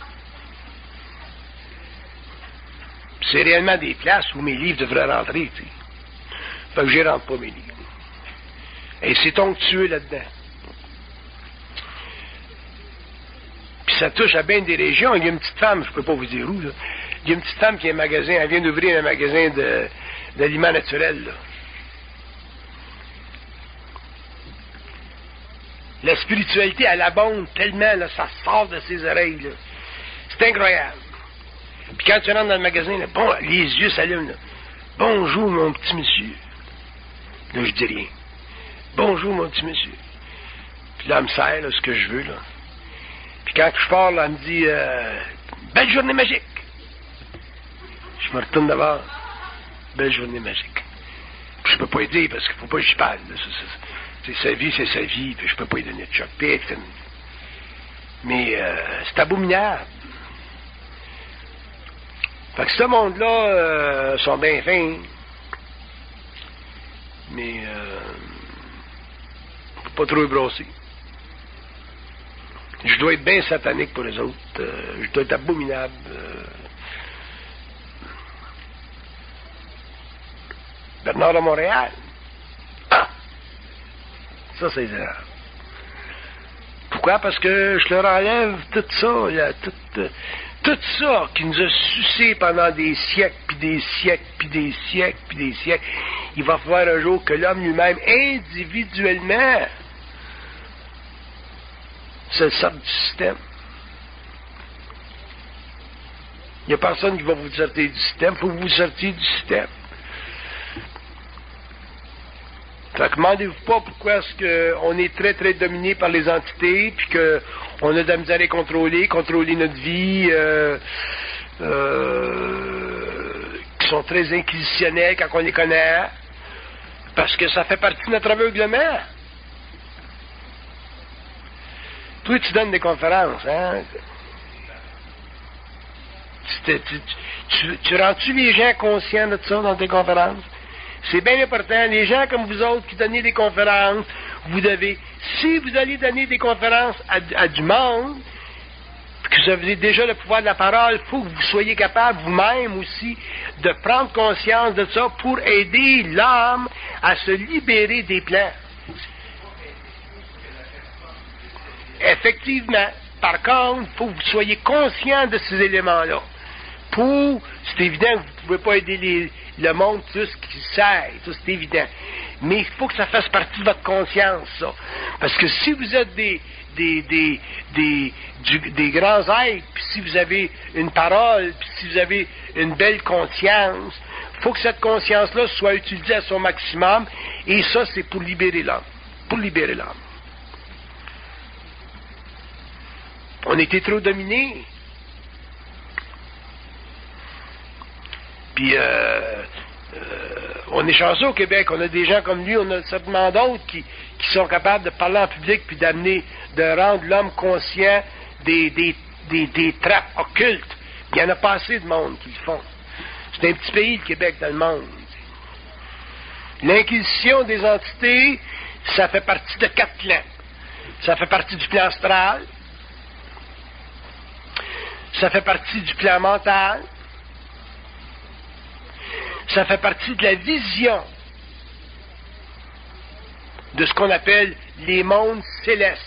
C'est réellement des places où mes livres devraient rentrer, tu sais. Fait que j'y rentre pas mes livres. Et c'est onctueux là-dedans. Puis ça touche à bien des régions. Il y a une petite femme, je peux pas vous dire où, là. Il y a une petite femme qui a un magasin, elle vient d'ouvrir un magasin d'aliments naturels, là. La spiritualité, elle abonde tellement, là, ça sort de ses oreilles, là. C'est incroyable. Puis quand tu rentres dans le magasin, là, bon, les yeux s'allument, là. Bonjour, mon petit monsieur. Là, je dis rien. Bonjour, mon petit monsieur. Puis là, elle me sert, là, ce que je veux, là. Puis quand je pars, là, elle me dit, belle journée magique. Je me retourne d'abord. Belle journée magique. Puis je peux pas y dire, parce qu'il faut pas que j'y parle, là. C'est sa vie, puis je peux pas y donner de choc. Mais c'est abominable. Fait que ce monde-là sont bien fins. Mais faut pas trop y brosser. Je dois être bien satanique pour les autres. Je dois être abominable. Bernard de Montréal. Ça, c'est grave. Pourquoi? Parce que je leur enlève tout ça, là, tout ça qui nous a sucé pendant des siècles, puis des siècles, puis des siècles, puis des siècles. Il va falloir un jour que l'homme lui-même, individuellement, se sorte du système. Il n'y a personne qui va vous sortir du système, il faut que vous sortiez du système. Fait que demandez-vous pas pourquoi est-ce qu'on est très, très dominé par les entités, puis qu'on a de la misère à contrôler notre vie, qui sont très inquisitionnels quand on les connaît, parce que ça fait partie de notre aveuglement. Toi, tu donnes des conférences, hein? Tu rends-tu les gens conscients de ça dans tes conférences? C'est bien important. Les gens comme vous autres qui donnez des conférences, vous devez, si vous allez donner des conférences à du monde, que vous avez déjà le pouvoir de la parole, il faut que vous soyez capable vous-même aussi de prendre conscience de ça pour aider l'homme à se libérer des plans. Effectivement. Par contre, il faut que vous soyez conscient de ces éléments-là. C'est évident que vous ne pouvez pas aider le monde plus qui sert, ça c'est évident. Mais il faut que ça fasse partie de votre conscience, ça. Parce que si vous êtes des grands êtres, puis si vous avez une parole, puis si vous avez une belle conscience, il faut que cette conscience-là soit utilisée à son maximum, et ça, c'est pour libérer l'homme. Pour libérer l'homme. On était trop dominés. Puis, on est chanceux au Québec. On a des gens comme lui, on a certainement d'autres qui sont capables de parler en public puis de rendre l'homme conscient des trappes occultes. Il y en a pas assez de monde qui le font. C'est un petit pays, le Québec, dans le monde. L'inquisition des entités, ça fait partie de 4 plans. Ça fait partie du plan astral. Ça fait partie du plan mental. Ça fait partie de la vision de ce qu'on appelle les mondes célestes.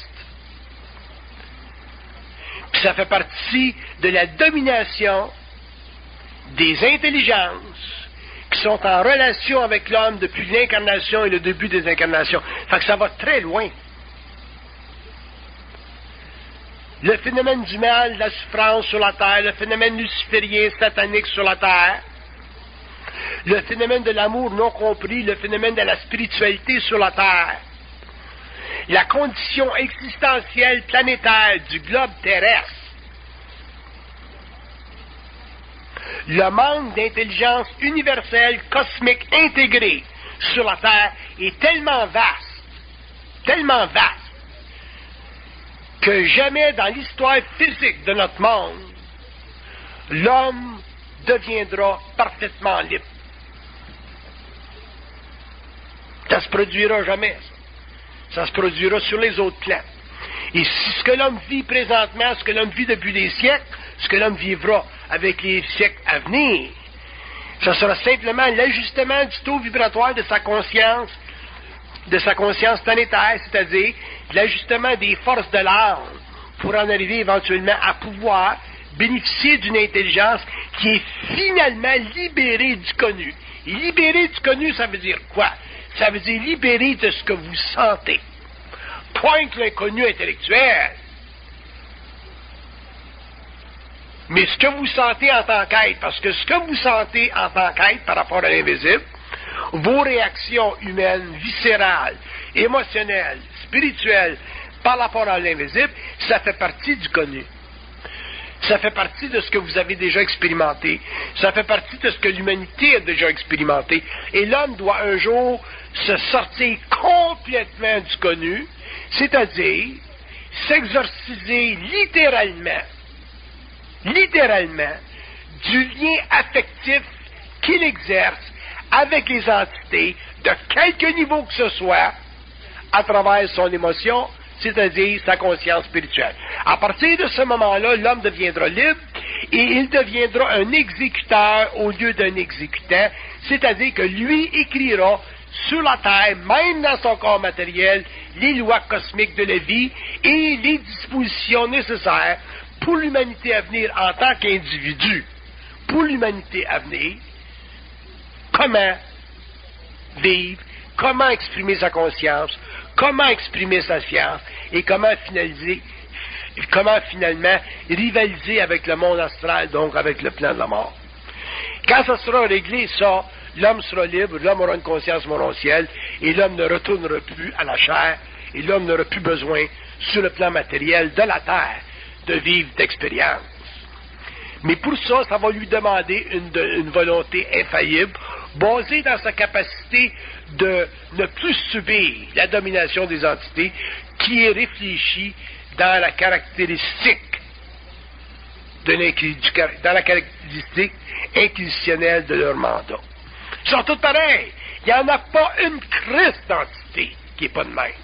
Puis ça fait partie de la domination des intelligences qui sont en relation avec l'homme depuis l'incarnation et le début des incarnations. Fait que ça va très loin. Le phénomène du mal, de la souffrance sur la terre, le phénomène luciférien, satanique sur la terre, le phénomène de l'amour non compris, le phénomène de la spiritualité sur la terre, la condition existentielle planétaire du globe terrestre, le manque d'intelligence universelle, cosmique, intégrée sur la Terre est tellement vaste, que jamais dans l'histoire physique de notre monde, l'homme deviendra parfaitement libre. Ça se produira jamais, ça. Ça se produira sur les autres plans. Et si ce que l'homme vit présentement, ce que l'homme vit depuis des siècles, ce que l'homme vivra avec les siècles à venir, ce sera simplement l'ajustement du taux vibratoire de sa conscience planétaire, c'est-à-dire l'ajustement des forces de l'âme pour en arriver éventuellement à pouvoir bénéficier d'une intelligence qui est finalement libérée du connu. Et libérée du connu, ça veut dire quoi? Ça veut dire libérée de ce que vous sentez. Point que l'inconnu intellectuel. Mais ce que vous sentez en tant qu'être, parce que ce que vous sentez en tant qu'être par rapport à l'invisible, vos réactions humaines, viscérales, émotionnelles, spirituelles, par rapport à l'invisible, ça fait partie du connu. Ça fait partie de ce que vous avez déjà expérimenté. Ça fait partie de ce que l'humanité a déjà expérimenté. Et l'homme doit un jour se sortir complètement du connu, c'est-à-dire s'exorciser littéralement, du lien affectif qu'il exerce avec les entités, de quelque niveau que ce soit, à travers son émotion, c'est-à-dire sa conscience spirituelle. À partir de ce moment-là, l'homme deviendra libre et il deviendra un exécuteur au lieu d'un exécutant, c'est-à-dire que lui écrira sur la terre, même dans son corps matériel, les lois cosmiques de la vie et les dispositions nécessaires pour l'humanité à venir en tant qu'individu, pour l'humanité à venir, comment vivre, comment exprimer sa conscience, comment exprimer sa science et comment finalement rivaliser avec le monde astral, donc avec le plan de la mort. Quand ça sera réglé, ça, l'homme sera libre, l'homme aura une conscience morontielle et l'homme ne retournera plus à la chair et l'homme n'aura plus besoin, sur le plan matériel de la terre, de vivre d'expérience. Mais pour ça, ça va lui demander une volonté infaillible, basée dans sa capacité de ne plus subir la domination des entités, qui est réfléchie dans la caractéristique dans la caractéristique inquisitionnelle de leur mandat. Ils sont tous pareils. Il n'y en a pas une crise d'entité qui n'est pas de même.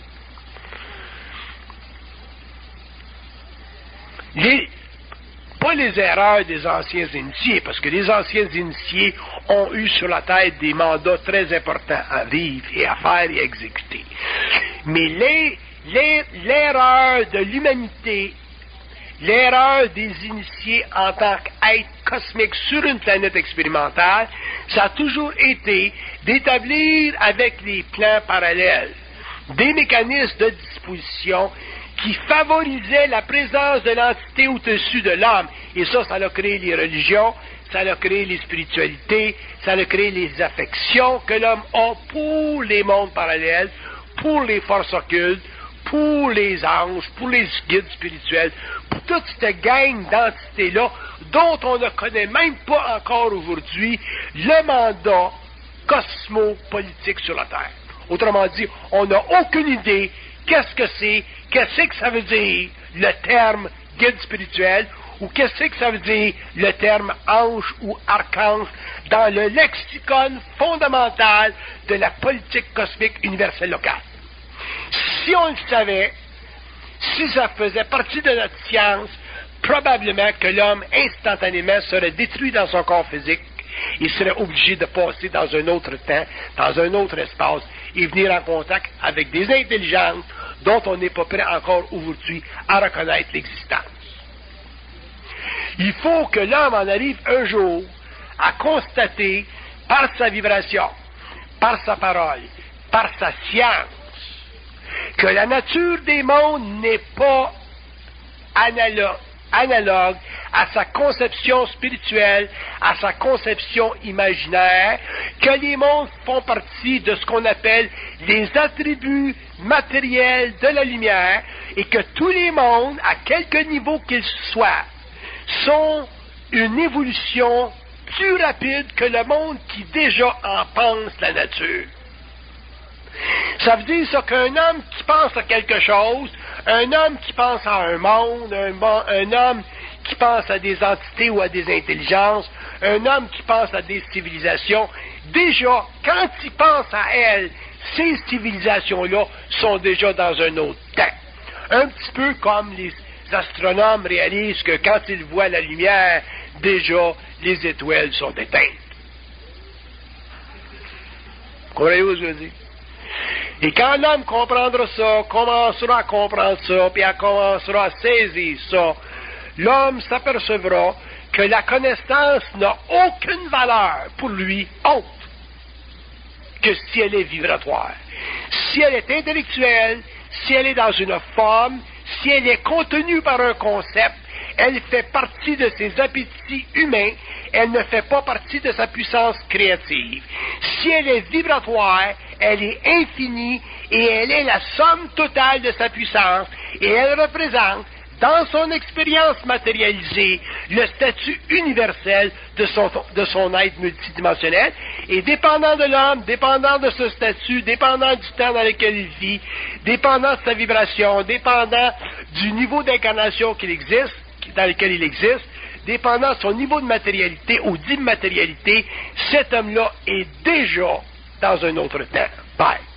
Pas les erreurs des anciens initiés, parce que les anciens initiés ont eu sur la tête des mandats très importants à vivre et à faire et à exécuter. Mais l'erreur de l'humanité, l'erreur des initiés en tant qu'être cosmique sur une planète expérimentale, ça a toujours été d'établir avec les plans parallèles des mécanismes de disposition qui favorisait la présence de l'entité au-dessus de l'homme. Et ça a créé les religions, ça a créé les spiritualités, ça a créé les affections que l'homme a pour les mondes parallèles, pour les forces occultes, pour les anges, pour les guides spirituels, pour toute cette gang d'entités-là, dont on ne connaît même pas encore aujourd'hui le mandat cosmopolitique sur la Terre. Autrement dit, on n'a aucune idée qu'est-ce que ça veut dire le terme guide spirituel, ou qu'est-ce que ça veut dire le terme ange ou archange dans le lexicon fondamental de la politique cosmique universelle locale. Si on le savait, si ça faisait partie de notre science, probablement que l'homme instantanément serait détruit dans son corps physique, il serait obligé de passer dans un autre temps, dans un autre espace, et venir en contact avec des intelligences dont on n'est pas prêt encore aujourd'hui à reconnaître l'existence. Il faut que l'homme en arrive un jour à constater par sa vibration, par sa parole, par sa science, que la nature des mondes n'est pas analogue à sa conception spirituelle, à sa conception imaginaire, que les mondes font partie de ce qu'on appelle les attributs matériels de la lumière, et que tous les mondes, à quelque niveau qu'ils soient, sont une évolution plus rapide que le monde qui déjà en pense la nature. Ça veut dire ça qu'un homme qui pense à quelque chose, un homme qui pense à un monde, un homme qui pense à des entités ou à des intelligences, un homme qui pense à des civilisations, déjà, quand il pense à elles, ces civilisations-là sont déjà dans un autre temps. Un petit peu comme les astronomes réalisent que quand ils voient la lumière, déjà, les étoiles sont éteintes. Vous comprenez ce que je veux dire? Et quand l'homme comprendra ça, commencera à comprendre ça, puis commencera à saisir ça, l'homme s'apercevra que la connaissance n'a aucune valeur pour lui autre que si elle est vibratoire. Si elle est intellectuelle, si elle est dans une forme, si elle est contenue par un concept, elle fait partie de ses appétits humains, elle ne fait pas partie de sa puissance créative. Si elle est vibratoire, elle est infinie et elle est la somme totale de sa puissance, et elle représente, dans son expérience matérialisée, le statut universel de son être multidimensionnel, et dépendant de l'homme, dépendant de ce statut, dépendant du temps dans lequel il vit, dépendant de sa vibration, dépendant du niveau d'incarnation dans lequel il existe, dépendant de son niveau de matérialité ou d'immatérialité, cet homme-là est déjà dans un autre temps. Bye.